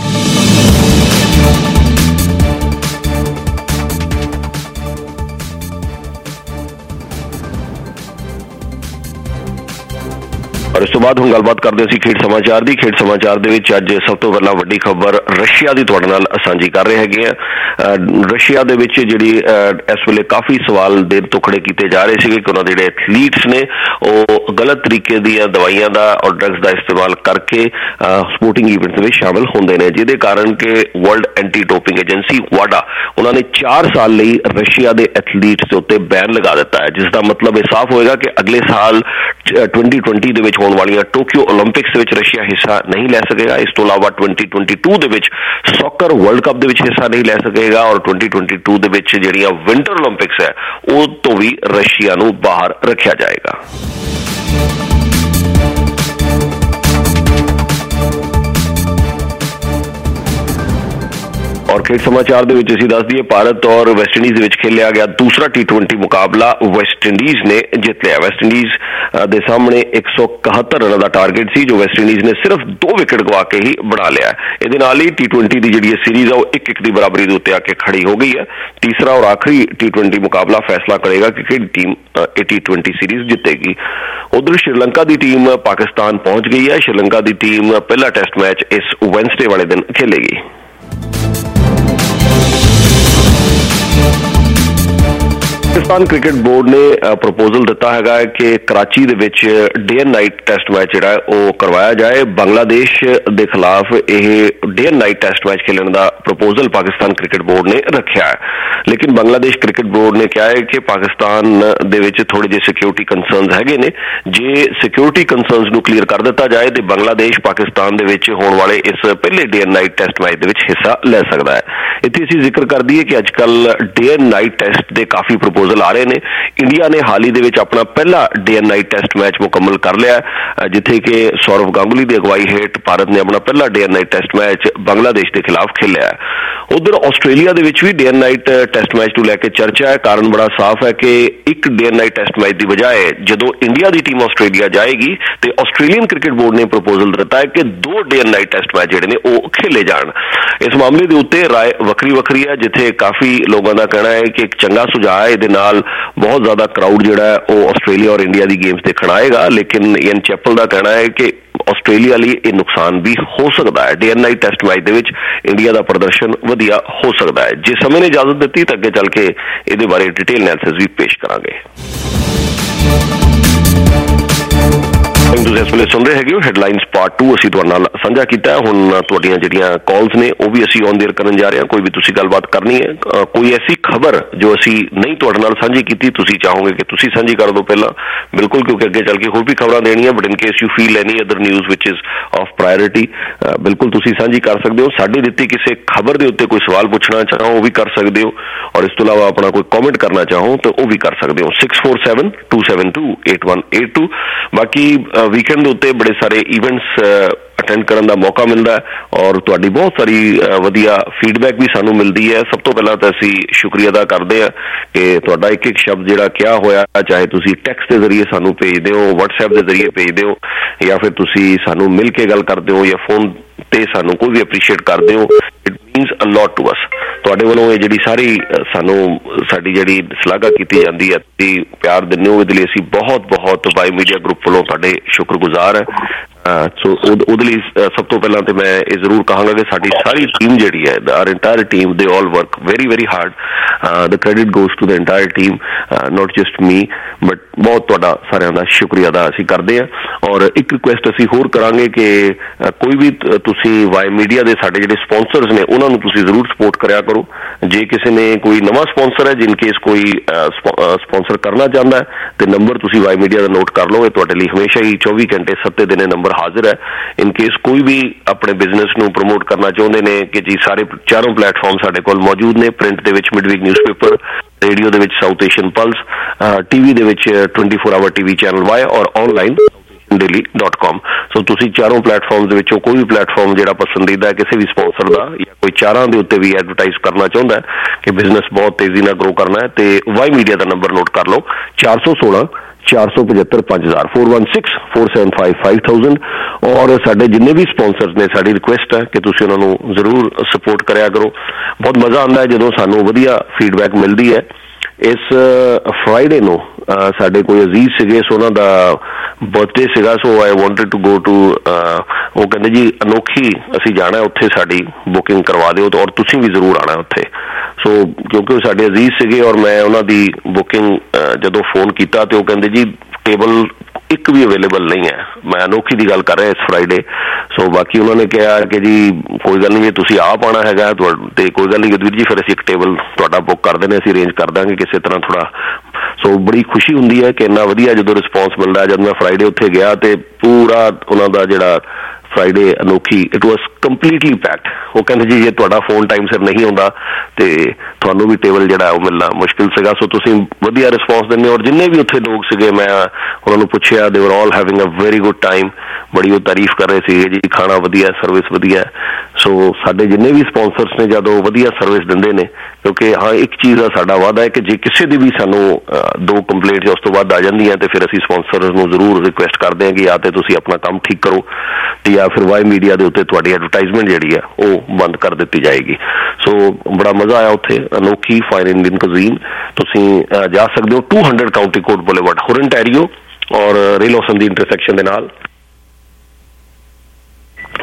ਔਰ ਇਸ ਤੋਂ ਬਾਅਦ ਹੁਣ ਗੱਲਬਾਤ ਕਰਦੇ ਅਸੀਂ ਖੇਡ ਸਮਾਚਾਰ ਦੀ। ਖੇਡ ਸਮਾਚਾਰ ਦੇ ਵਿੱਚ ਅੱਜ ਸਭ ਤੋਂ ਪਹਿਲਾਂ ਵੱਡੀ ਖਬਰ ਰਸ਼ੀਆ ਦੀ ਤੁਹਾਡੇ ਨਾਲ ਸਾਂਝੀ ਕਰ ਰਹੇ ਹੈਗੇ ਆ। ਰਸ਼ੀਆ ਦੇ ਵਿੱਚ ਜਿਹੜੀ ਇਸ ਵੇਲੇ ਕਾਫੀ ਸਵਾਲ ਦੇਰ ਤੋਂ ਖੜੇ ਕੀਤੇ ਜਾ ਰਹੇ ਸੀਗੇ ਕਿ ਉਹਨਾਂ ਦੇ ਜਿਹੜੇ ਐਥਲੀਟਸ ਨੇ ਉਹ ਗਲਤ ਤਰੀਕੇ ਦੀਆਂ ਦਵਾਈਆਂ ਦਾ ਔਰ ਡਰੱਗਸ ਦਾ ਇਸਤੇਮਾਲ ਕਰਕੇ ਸਪੋਰਟਿੰਗ ਇਵੈਂਟਸ ਦੇ ਵਿੱਚ ਸ਼ਾਮਿਲ ਹੁੰਦੇ ਨੇ, ਜਿਹਦੇ ਕਾਰਨ ਕਿ world anti doping agency WADA ਉਹਨਾਂ ਨੇ 4 ਸਾਲ ਲਈ ਰਸ਼ੀਆ ਦੇ ਐਥਲੀਟਸ ਦੇ ਉੱਤੇ ਬੈਨ ਲਗਾ ਦਿੱਤਾ ਹੈ, ਜਿਸ ਦਾ ਮਤਲਬ ਇਹ ਸਾਫ਼ ਹੋਏਗਾ ਕਿ ਅਗਲੇ ਸਾਲ 2020 ਦੇ ਵਿੱਚ ਹੋਣ ਵਾਲੀਆਂ ਟੋਕੀਓ ਓਲੰਪਿਕਸ ਵਿੱਚ ਰਸ਼ੀਆ ਹਿੱਸਾ ਨਹੀਂ ਲੈ ਸਕੇਗਾ। ਇਸ ਤੋਂ ਇਲਾਵਾ 2022 ਦੇ ਵਿੱਚ ਸੌਕਰ ਵਰਲਡ ਕੱਪ ਦੇ ਵਿੱਚ ਹਿੱਸਾ ਨਹੀਂ ਲੈ ਸਕੇਗਾ ਔਰ 2022 ਦੇ ਵਿੱਚ ਜਿਹੜੀਆਂ ਵਿੰਟਰ ਓਲੰਪਿਕਸ ਹੈ ਉਹ ਤੋਂ ਵੀ ਰਸ਼ੀਆ ਨੂੰ ਬਾਹਰ ਰੱਖਿਆ ਜਾਏਗਾ। ਔਰ ਖੇਡ ਸਮਾਚਾਰ ਦੇ ਵਿੱਚ ਅਸੀਂ ਦੱਸ ਦਈਏ ਭਾਰਤ ਔਰ ਵੈਸਟ ਇੰਡੀਜ਼ ਦੇ ਵਿੱਚ ਖੇਲਿਆ ਗਿਆ ਦੂਸਰਾ T20 ਮੁਕਾਬਲਾ ਵੈਸਟ ਇੰਡੀਜ਼ ਨੇ ਜਿੱਤ ਲਿਆ। ਵੈਸਟ ਇੰਡੀਜ਼ ਦੇ ਸਾਹਮਣੇ 171 ਰਨਾਂ ਦਾ ਟਾਰਗੇਟ ਸੀ ਜੋ ਵੈਸਟ ਇੰਡੀਜ਼ ਨੇ ਸਿਰਫ 2 ਵਿਕਟ ਗਵਾ ਕੇ ਹੀ ਬਣਾ ਲਿਆ। ਇਹਦੇ ਨਾਲ ਹੀ T20 ਦੀ ਜਿਹੜੀ ਸੀਰੀਜ਼ ਆ ਉਹ 1-1 ਦੀ ਬਰਾਬਰੀ ਦੇ ਉੱਤੇ ਆ ਕੇ ਖੜੀ ਹੋ ਗਈ ਹੈ। ਤੀਸਰਾ ਔਰ ਆਖਰੀ T20 ਮੁਕਾਬਲਾ ਫੈਸਲਾ ਕਰੇਗਾ ਕਿ ਕਿਹੜੀ ਟੀਮ ਇਹ T20 ਸੀਰੀਜ਼ ਜਿੱਤੇਗੀ। ਉਧਰ ਸ਼੍ਰੀਲੰਕਾ ਦੀ ਟੀਮ ਪਾਕਿਸਤਾਨ ਪਹੁੰਚ ਗਈ ਹੈ। ਸ਼੍ਰੀਲੰਕਾ ਦੀ ਟੀਮ ਪਹਿਲਾ ਟੈਸਟ ਮੈਚ ਇਸ ਵੈਨਸਡੇ ਵਾਲੇ ਦਿਨ ਖੇਲੇਗੀ। ਪਾਕਿਸਤਾਨ ਕ੍ਰਿਕਟ ਬੋਰਡ ਨੇ ਪ੍ਰਪੋਜ਼ਲ ਦਿੱਤਾ ਹੈਗਾ ਕਿ ਕਰਾਚੀ ਦੇ ਵਿੱਚ day and night test match ਜਿਹੜਾ ਉਹ ਕਰਵਾਇਆ ਜਾਏ। ਬੰਗਲਾਦੇਸ਼ ਦੇ ਖਿਲਾਫ ਇਹ day and night test match ਖੇਲਣ ਦਾ ਪ੍ਰਪੋਜ਼ਲ ਪਾਕਿਸਤਾਨ ਕ੍ਰਿਕਟ ਬੋਰਡ ਨੇ ਰੱਖਿਆ ਹੈ, ਲੇਕਿਨ ਬੰਗਲਾਦੇਸ਼ ਕ੍ਰਿਕਟ ਬੋਰਡ ਨੇ ਕਿਹਾ ਹੈ ਕਿ ਪਾਕਿਸਤਾਨ ਦੇ ਵਿੱਚ ਥੋੜੇ ਜਿਹੇ ਸਿਕਿਉਰਿਟੀ ਕੰਸਰਨਸ ਹੈਗੇ ਨੇ। ਜੇ ਸਿਕਿਉਰਿਟੀ ਕੰਸਰਨਸ ਨੂੰ ਕਲੀਅਰ ਕਰ ਦਿੱਤਾ ਜਾਏ ਤੇ ਬੰਗਲਾਦੇਸ਼ ਪਾਕਿਸਤਾਨ ਦੇ ਵਿੱਚ ਹੋਣ ਵਾਲੇ ਇਸ ਪਹਿਲੇ day and night test match ਦੇ ਵਿੱਚ ਹਿੱਸਾ ਲੈ ਸਕਦਾ ਹੈ। ਇੱਥੇ ਅਸੀਂ ਜ਼ਿਕਰ ਕਰ ਦਈਏ ਕਿ ਅੱਜ ਕੱਲ੍ਹ ਡੇ ਐਂਡ ਨਾਈਟ ਟੈਸਟ ਦੇ ਕਾਫੀ ਪ੍ਰਪੋਜ਼ਲ ਆ ਰਹੇ ਨੇ। ਇੰਡੀਆ ਨੇ ਹਾਲ ਹੀ ਦੇ ਵਿੱਚ ਆਪਣਾ ਪਹਿਲਾ day and night test match ਮੁਕੰਮਲ ਕਰ ਲਿਆ, ਜਿੱਥੇ ਕਿ ਸੌਰਵ ਗਾਂਗੁਲੀ ਦੀ ਅਗਵਾਈ ਹੇਠ ਭਾਰਤ ਨੇ ਆਪਣਾ ਪਹਿਲਾ day and night test match Bangladesh ਦੇ ਖਿਲਾਫ ਖੇਲਿਆ। ਉਧਰ ਆਸਟ੍ਰੇਲੀਆ ਦੇ ਵਿੱਚ ਵੀ day and night test match ਨੂੰ ਲੈ ਕੇ ਚਰਚਾ ਹੈ। ਕਾਰਨ ਬੜਾ ਸਾਫ਼ ਹੈ ਕਿ ਇੱਕ day and night test match ਦੀ ਬਜਾਏ ਜਦੋਂ ਇੰਡੀਆ ਦੀ ਟੀਮ ਆਸਟ੍ਰੇਲੀਆ ਜਾਏਗੀ ਤੇ ਆਸਟ੍ਰੇਲੀਅਨ ਕ੍ਰਿਕਟ ਬੋਰਡ ਨੇ ਪ੍ਰਪੋਜ਼ਲ ਦਿੱਤਾ ਹੈ ਕਿ 2 day and night test match ਜਿਹੜੇ ਨੇ ਉਹ ਖੇਲੇ ਜਾਣ। ਇਸ ਮਾਮਲੇ ਦੇ ਉੱਤੇ ਰਾਏ ਵੱਖਰੀ ਹੈ, ਜਿੱਥੇ ਕਾਫੀ ਲੋਕਾਂ ਦਾ ਕਹਿਣਾ ਹੈ ਕਿ ਇੱਕ ਚੰਗਾ ਸੁਝਾਅ ਹੈ, ਇਹਦੇ ਨਾਲ ਬਹੁਤ ਜ਼ਿਆਦਾ ਕਰਾਊਡ ਜਿਹੜਾ ਹੈ ਉਹ ਆਸਟ੍ਰੇਲੀਆ ਔਰ ਇੰਡੀਆ ਦੀ ਗੇਮਸ ਦੇਖਣ ਆਏਗਾ। ਲੇਕਿਨ ਇਨ ਚੈਪਲ ਦਾ ਕਹਿਣਾ ਹੈ ਕਿ ਆਸਟ੍ਰੇਲੀਆ ਲਈ ਇਹ ਨੁਕਸਾਨ ਵੀ ਹੋ ਸਕਦਾ ਹੈ। Day and night test match ਦੇ ਵਿੱਚ ਇੰਡੀਆ ਦਾ ਪ੍ਰਦਰਸ਼ਨ ਵਧੀਆ ਹੋ ਸਕਦਾ ਹੈ। ਜੇ ਸਮੇਂ ਨੇ ਇਜਾਜ਼ਤ ਦਿੱਤੀ ਤਾਂ ਅੱਗੇ ਚੱਲ ਕੇ ਇਹਦੇ ਬਾਰੇ ਡਿਟੇਲ ਐਨਾਲਿਸਿਸ ਵੀ ਪੇਸ਼ ਕਰਾਂਗੇ। ਤੁਸੀਂ ਇਸ ਵੇਲੇ ਸੁਣ ਰਹੇ ਹੈਗੇ ਹੋ ਹੈਡਲਾਈਨਸ ਪਾਰਟ 2 ਅਸੀਂ ਤੁਹਾਡੇ ਨਾਲ ਸਾਂਝਾ ਕੀਤਾ। ਹੁਣ ਤੁਹਾਡੀਆਂ ਜਿਹੜੀਆਂ ਕਾਲਸ ਨੇ ਉਹ ਵੀ ਅਸੀਂ ਔਨ ਦੇਅਰ ਕਰਨ ਜਾ ਰਹੇ ਹਾਂ। ਕੋਈ ਵੀ ਤੁਸੀਂ ਗੱਲਬਾਤ ਕਰਨੀ ਹੈ, ਕੋਈ ਐਸੀ ਖਬਰ ਜੋ ਅਸੀਂ ਨਹੀਂ ਤੁਹਾਡੇ ਨਾਲ ਸਾਂਝੀ ਕੀਤੀ, ਤੁਸੀਂ ਚਾਹੋਗੇ ਕਿ ਤੁਸੀਂ ਸਾਂਝੀ ਕਰ ਦਿਓ ਪਹਿਲਾਂ, ਬਿਲਕੁਲ, ਕਿਉਂਕਿ ਅੱਗੇ ਚੱਲ ਕੇ ਹੋਰ ਵੀ ਖਬਰਾਂ ਦੇਣੀਆਂ। But in case you feel any other news which is of priority, ਬਿਲਕੁਲ ਤੁਸੀਂ ਸਾਂਝੀ ਕਰ ਸਕਦੇ ਹੋ। ਸਾਡੀ ਦਿੱਤੀ ਕਿਸੇ ਖਬਰ ਦੇ ਉੱਤੇ ਕੋਈ ਸਵਾਲ ਪੁੱਛਣਾ ਚਾਹੋ ਉਹ ਵੀ ਕਰ ਸਕਦੇ ਹੋ, ਔਰ ਇਸ ਤੋਂ ਇਲਾਵਾ ਆਪਣਾ ਕੋਈ ਕਮੈਂਟ ਕਰਨਾ ਚਾਹੋ ਤਾਂ ਉਹ ਵੀ ਕਰ ਸਕਦੇ ਹੋ। 6472728182। ਬਾਕੀ ਵੀਕਐਂਡ ਦੇ ਉੱਤੇ ਬੜੇ ਸਾਰੇ ਇਵੈਂਟਸ ਅਟੈਂਡ ਕਰਨ ਦਾ ਮੌਕਾ ਮਿਲਦਾ ਹੈ ਔਰ ਤੁਹਾਡੀ ਬਹੁਤ ਸਾਰੀ ਵਧੀਆ ਫੀਡਬੈਕ ਵੀ ਸਾਨੂੰ ਮਿਲਦੀ ਹੈ। ਸਭ ਤੋਂ ਪਹਿਲਾਂ ਤਾਂ ਅਸੀਂ ਸ਼ੁਕਰੀਆ ਅਦਾ ਕਰਦੇ ਹਾਂ ਕਿ ਤੁਹਾਡਾ ਇੱਕ ਸ਼ਬਦ ਜਿਹੜਾ ਕਿਹਾ ਹੋਇਆ, ਚਾਹੇ ਤੁਸੀਂ ਟੈਕਸਟ ਦੇ ਜ਼ਰੀਏ ਸਾਨੂੰ ਭੇਜਦੇ ਹੋ, WhatsApp ਦੇ ਜ਼ਰੀਏ ਭੇਜਦੇ ਹੋ, ਜਾਂ ਫਿਰ ਤੁਸੀਂ ਸਾਨੂੰ ਮਿਲ ਕੇ ਗੱਲ ਕਰਦੇ ਹੋ ਜਾਂ ਫੋਨ ਤੇ ਸਾਨੂੰ ਕੋਈ ਵੀ ਅਪਰੀਸ਼ੀਏਟ ਕਰਦੇ ਹੋ, it means a lot to us. ਤੁਹਾਡੇ ਵੱਲੋਂ ਇਹ ਜਿਹੜੀ ਸਾਡੀ ਜਿਹੜੀ ਸ਼ਲਾਘਾ ਕੀਤੀ ਜਾਂਦੀ ਹੈ, ਤੁਸੀਂ ਪਿਆਰ ਦਿੰਦੇ ਹੋ, ਇਹਦੇ ਲਈ ਅਸੀਂ ਬਹੁਤ ਵਾਈ ਮੀਡੀਆ ਗਰੁੱਪ ਵੱਲੋਂ ਤੁਹਾਡੇ ਸ਼ੁਕਰਗੁਜ਼ਾਰ ਹੈ। ਸੋ ਉਹਦੇ ਲਈ ਸਭ ਤੋਂ ਪਹਿਲਾਂ ਤੇ ਮੈਂ ਇਹ ਜ਼ਰੂਰ ਕਹਾਂਗਾ ਕਿ ਸਾਡੀ ਸਾਰੀ ਟੀਮ ਜਿਹੜੀ ਹੈ, R entire team, they all work very hard. The credit goes to the entire team, not just me, but ਬਹੁਤ ਤੁਹਾਡਾ ਸਾਰਿਆਂ ਦਾ ਸ਼ੁਕਰੀਆ ਅਦਾ ਅਸੀਂ ਕਰਦੇ ਹਾਂ। ਔਰ ਇੱਕ ਰਿਕੁਐਸਟ ਅਸੀਂ ਹੋਰ ਕਰਾਂਗੇ ਕਿ ਕੋਈ ਵੀ ਤੁਸੀਂ ਵਾਈ ਮੀਡੀਆ ਦੇ ਸਾਡੇ ਜਿਹੜੇ ਸਪਾਂਸਰਸ ਨੇ ਉਹਨਾਂ ਨੂੰ ਤੁਸੀਂ ਜ਼ਰੂਰ ਸਪੋਰਟ ਕਰਿਆ ਕਰੋ। ਜੇ ਕਿਸੇ ਨੇ ਕੋਈ ਨਵਾਂ ਸਪਾਂਸਰ ਹੈ, ਜਿਨ ਕੇਸ ਕੋਈ ਸਪਾਂਸਰ ਕਰਨਾ ਚਾਹੁੰਦਾ ਹੈ ਤੇ ਨੰਬਰ ਤੁਸੀਂ ਵਾਈ ਮੀਡੀਆ ਦਾ ਨੋਟ ਕਰ ਲਓ। ਇਹ ਤੁਹਾਡੇ ਲਈ ਹਮੇਸ਼ਾ ਹੀ 24 ਘੰਟੇ 7 ਦਿਨ ਨੰਬਰ ਹਾਜ਼ਰ ਹੈ। ਇਨ ਕੇਸ ਕੋਈ ਵੀ ਆਪਣੇ ਬਿਜ਼ਨਸ ਨੂੰ ਪ੍ਰਮੋਟ ਕਰਨਾ ਚਾਹੁੰਦੇ ਨੇ ਕਿ ਜੀ ਸਾਰੇ ਚਾਰੋਂ ਪਲੇਟਫਾਰਮ ਸਾਡੇ ਕੋਲ ਮੌਜੂਦ ਨੇ। ਪ੍ਰਿੰਟ ਦੇ ਵਿੱਚ ਮਿਡਵੀਕ ਨਿਊਜ਼ਪੇਪਰ, ਰੇਡੀਓ ਦੇ ਵਿੱਚ ਸਾਊਥ ਏਸ਼ੀਅਨ ਪਲਸ, ਟੀਵੀ ਦੇ ਵਿੱਚ 24 ਆਵਰ ਟੀਵੀ ਚੈਨਲ ਵਾਈ ਔਰ ਆਨਲਾਈਨ daily.com। ਸੋ ਤੁਸੀਂ ਚਾਰੋਂ ਪਲੇਟਫਾਰਮਸ ਦੇ ਵਿੱਚੋਂ ਕੋਈ ਵੀ ਪਲੇਟਫਾਰਮ ਜਿਹੜਾ ਪਸੰਦੀਦਾ ਹੈ ਕਿਸੇ ਵੀ ਸਪਾਂਸਰ ਦਾ, ਜਾਂ ਕੋਈ ਚਾਰਾਂ ਦੇ ਉੱਤੇ ਵੀ ਐਡਵਰਟਾਈਜ਼ ਕਰਨਾ ਚਾਹੁੰਦਾ ਹੈ ਕਿ ਬਿਜ਼ਨਸ ਬਹੁਤ ਤੇਜ਼ੀ ਨਾਲ ਗਰੋ ਕਰਨਾ ਹੈ, ਤੇ ਵਾਈ ਮੀਡੀਆ ਦਾ ਨੰਬਰ ਨੋਟ ਕਰ ਲਓ 416 475 5000 416 475 5000। ਔਰ ਸਾਡੇ ਜਿੰਨੇ ਵੀ ਸਪਾਂਸਰਸ ਨੇ, ਸਾਡੀ ਰਿਕੁਐਸਟ ਹੈ ਕਿ ਤੁਸੀਂ ਉਹਨਾਂ ਨੂੰ ਜ਼ਰੂਰ ਸਪੋਰਟ ਕਰਿਆ ਕਰੋ। ਬਹੁਤ ਮਜ਼ਾ ਆਉਂਦਾ ਹੈ ਜਦੋਂ ਸਾਨੂੰ ਵਧੀਆ ਫੀਡਬੈਕ ਮਿਲਦੀ ਹੈ। ਇਸ ਫਰਾਈਡੇ ਨੂੰ ਸਾਡੇ ਕੋਈ ਅਜ਼ੀਜ਼ ਸੀਗੇ, ਸੋ ਉਹਨਾਂ ਦਾ ਬਰਥਡੇ ਸੀਗਾ, so I wanted to go to, ਉਹ ਕਹਿੰਦੇ ਜੀ ਅਨੋਖੀ ਅਸੀਂ ਜਾਣਾ, ਉੱਥੇ ਸਾਡੀ ਬੁਕਿੰਗ ਕਰਵਾ ਦਿਓ ਔਰ ਤੁਸੀਂ ਵੀ ਜ਼ਰੂਰ ਆਉਣਾ ਉੱਥੇ। ਸੋ ਕਿਉਂਕਿ ਉਹ ਸਾਡੇ ਅਜ਼ੀਜ਼ ਸੀਗੇ ਔਰ ਮੈਂ ਉਹਨਾਂ ਦੀ ਬੁਕਿੰਗ ਜਦੋਂ ਫੋਨ ਕੀਤਾ ਤੇ ਉਹ ਕਹਿੰਦੇ ਜੀ ਟੇਬਲ ਇੱਕ ਵੀ ਅਵੇਲੇਬਲ ਨਹੀਂ ਹੈ। ਮੈਂ ਅਨੋਖੀ ਦੀ ਗੱਲ ਕਰ ਰਿਹਾ ਇਸ ਫਰਾਈਡੇ। ਸੋ ਬਾਕੀ ਉਹਨਾਂ ਨੇ ਕਿਹਾ ਕਿ ਜੀ ਕੋਈ ਗੱਲ ਨਹੀਂ, ਜੇ ਤੁਸੀਂ ਆਪ ਆਉਣਾ ਹੈਗਾ ਤੇ ਕੋਈ ਗੱਲ ਨਹੀਂ ਯਦਵੀਰ ਜੀ, ਫਿਰ ਅਸੀਂ ਇੱਕ ਟੇਬਲ ਤੁਹਾਡਾ ਬੁੱਕ ਕਰ ਦਿੰਦੇ, ਅਸੀਂ ਅਰੇਂਜ ਕਰ ਦਾਂਗੇ ਕਿਸੇ ਤਰ੍ਹਾਂ ਥੋੜਾ। ਸੋ ਬੜੀ ਖੁਸ਼ੀ ਹੁੰਦੀ ਹੈ ਕਿ ਇੰਨਾ ਵਧੀਆ ਜਦੋਂ ਰਿਸਪੌਂਸ ਮਿਲਦਾ। ਜਦ ਮੈਂ ਫਰਾਈਡੇ ਉੱਥੇ ਗਿਆ ਤੇ ਪੂਰਾ ਉਹਨਾਂ ਦਾ ਜਿਹੜਾ ਫਰਾਈਡੇ ਅਨੋਖੀ, ਇਟ ਵਾਸ ਕੰਪਲੀਟਲੀ ਪੈਕਡ। ਉਹ ਕਹਿੰਦੇ ਜੀ ਜੇ ਤੁਹਾਡਾ ਫੋਨ ਟਾਈਮ ਸਿਰ ਨਹੀਂ ਹੁੰਦਾ ਤੇ ਤੁਹਾਨੂੰ ਵੀ ਟੇਬਲ ਜਿਹੜਾ ਉਹ ਮਿਲਣਾ ਮੁਸ਼ਕਿਲ ਸੀਗਾ। ਸੋ ਤੁਸੀਂ ਵਧੀਆ ਰਿਸਪੌਂਸ ਦਿੰਦੇ ਹੋ ਔਰ ਜਿੰਨੇ ਵੀ ਉੱਥੇ ਲੋਕ ਸੀਗੇ ਮੈਂ ਉਹਨਾਂ ਨੂੰ ਪੁੱਛਿਆ, they were all having a very good time. ਬੜੀ ਉਹ ਤਾਰੀਫ ਕਰ ਰਹੇ ਸੀਗੇ ਜੀ, ਖਾਣਾ ਵਧੀਆ, ਸਰਵਿਸ ਵਧੀਆ। ਸੋ ਸਾਡੇ ਜਿੰਨੇ ਵੀ ਸਪਾਂਸਰਸ ਨੇ ਜਦੋਂ ਵਧੀਆ ਸਰਵਿਸ ਦਿੰਦੇ ਨੇ, ਕਿਉਂਕਿ ਹਾਂ ਇੱਕ ਚੀਜ਼ ਦਾ ਸਾਡਾ ਵਾਅਦਾ ਹੈ ਕਿ ਜੇ ਕਿਸੇ ਦੀ ਵੀ ਸਾਨੂੰ 2 ਕੰਪਲੇਂਟ ਉਸ ਤੋਂ ਬਾਅਦ ਆ ਜਾਂਦੀਆਂ ਤੇ ਫਿਰ ਅਸੀਂ ਸਪਾਂਸਰਸ ਨੂੰ ਜ਼ਰੂਰ ਰਿਕੁਐਸਟ ਕਰਦੇ ਹਾਂ ਕਿ ਜਾਂ ਤੇ ਤੁਸੀਂ ਆਪਣਾ ਕੰਮ ਠੀਕ ਕਰੋ ਤੇ ਜਾਂ ਫਿਰ ਵਾਈ ਮੀਡੀਆ ਦੇ ਉੱਤੇ ਤੁਹਾਡੀ ਐਡਵਰਟਾਈਜ਼ਮੈਂਟ ਜਿਹੜੀ ਆ ਉਹ ਬੰਦ ਕਰ ਦਿੱਤੀ ਜਾਏਗੀ। ਸੋ ਬੜਾ ਮਜ਼ਾ ਆਇਆ ਉੱਥੇ, ਅਨੋਖੀ ਫਾਈਨ ਇੰਡੀਅਨ ਕੁਜ਼ੀਨ। ਤੁਸੀਂ ਜਾ ਸਕਦੇ ਹੋ 200 County Court Boulevard, Hurontario ਔਰ ਰੇਲ ਓਸਨ ਦੀ ਇੰਟਰਸੈਕਸ਼ਨ ਦੇ ਨਾਲ।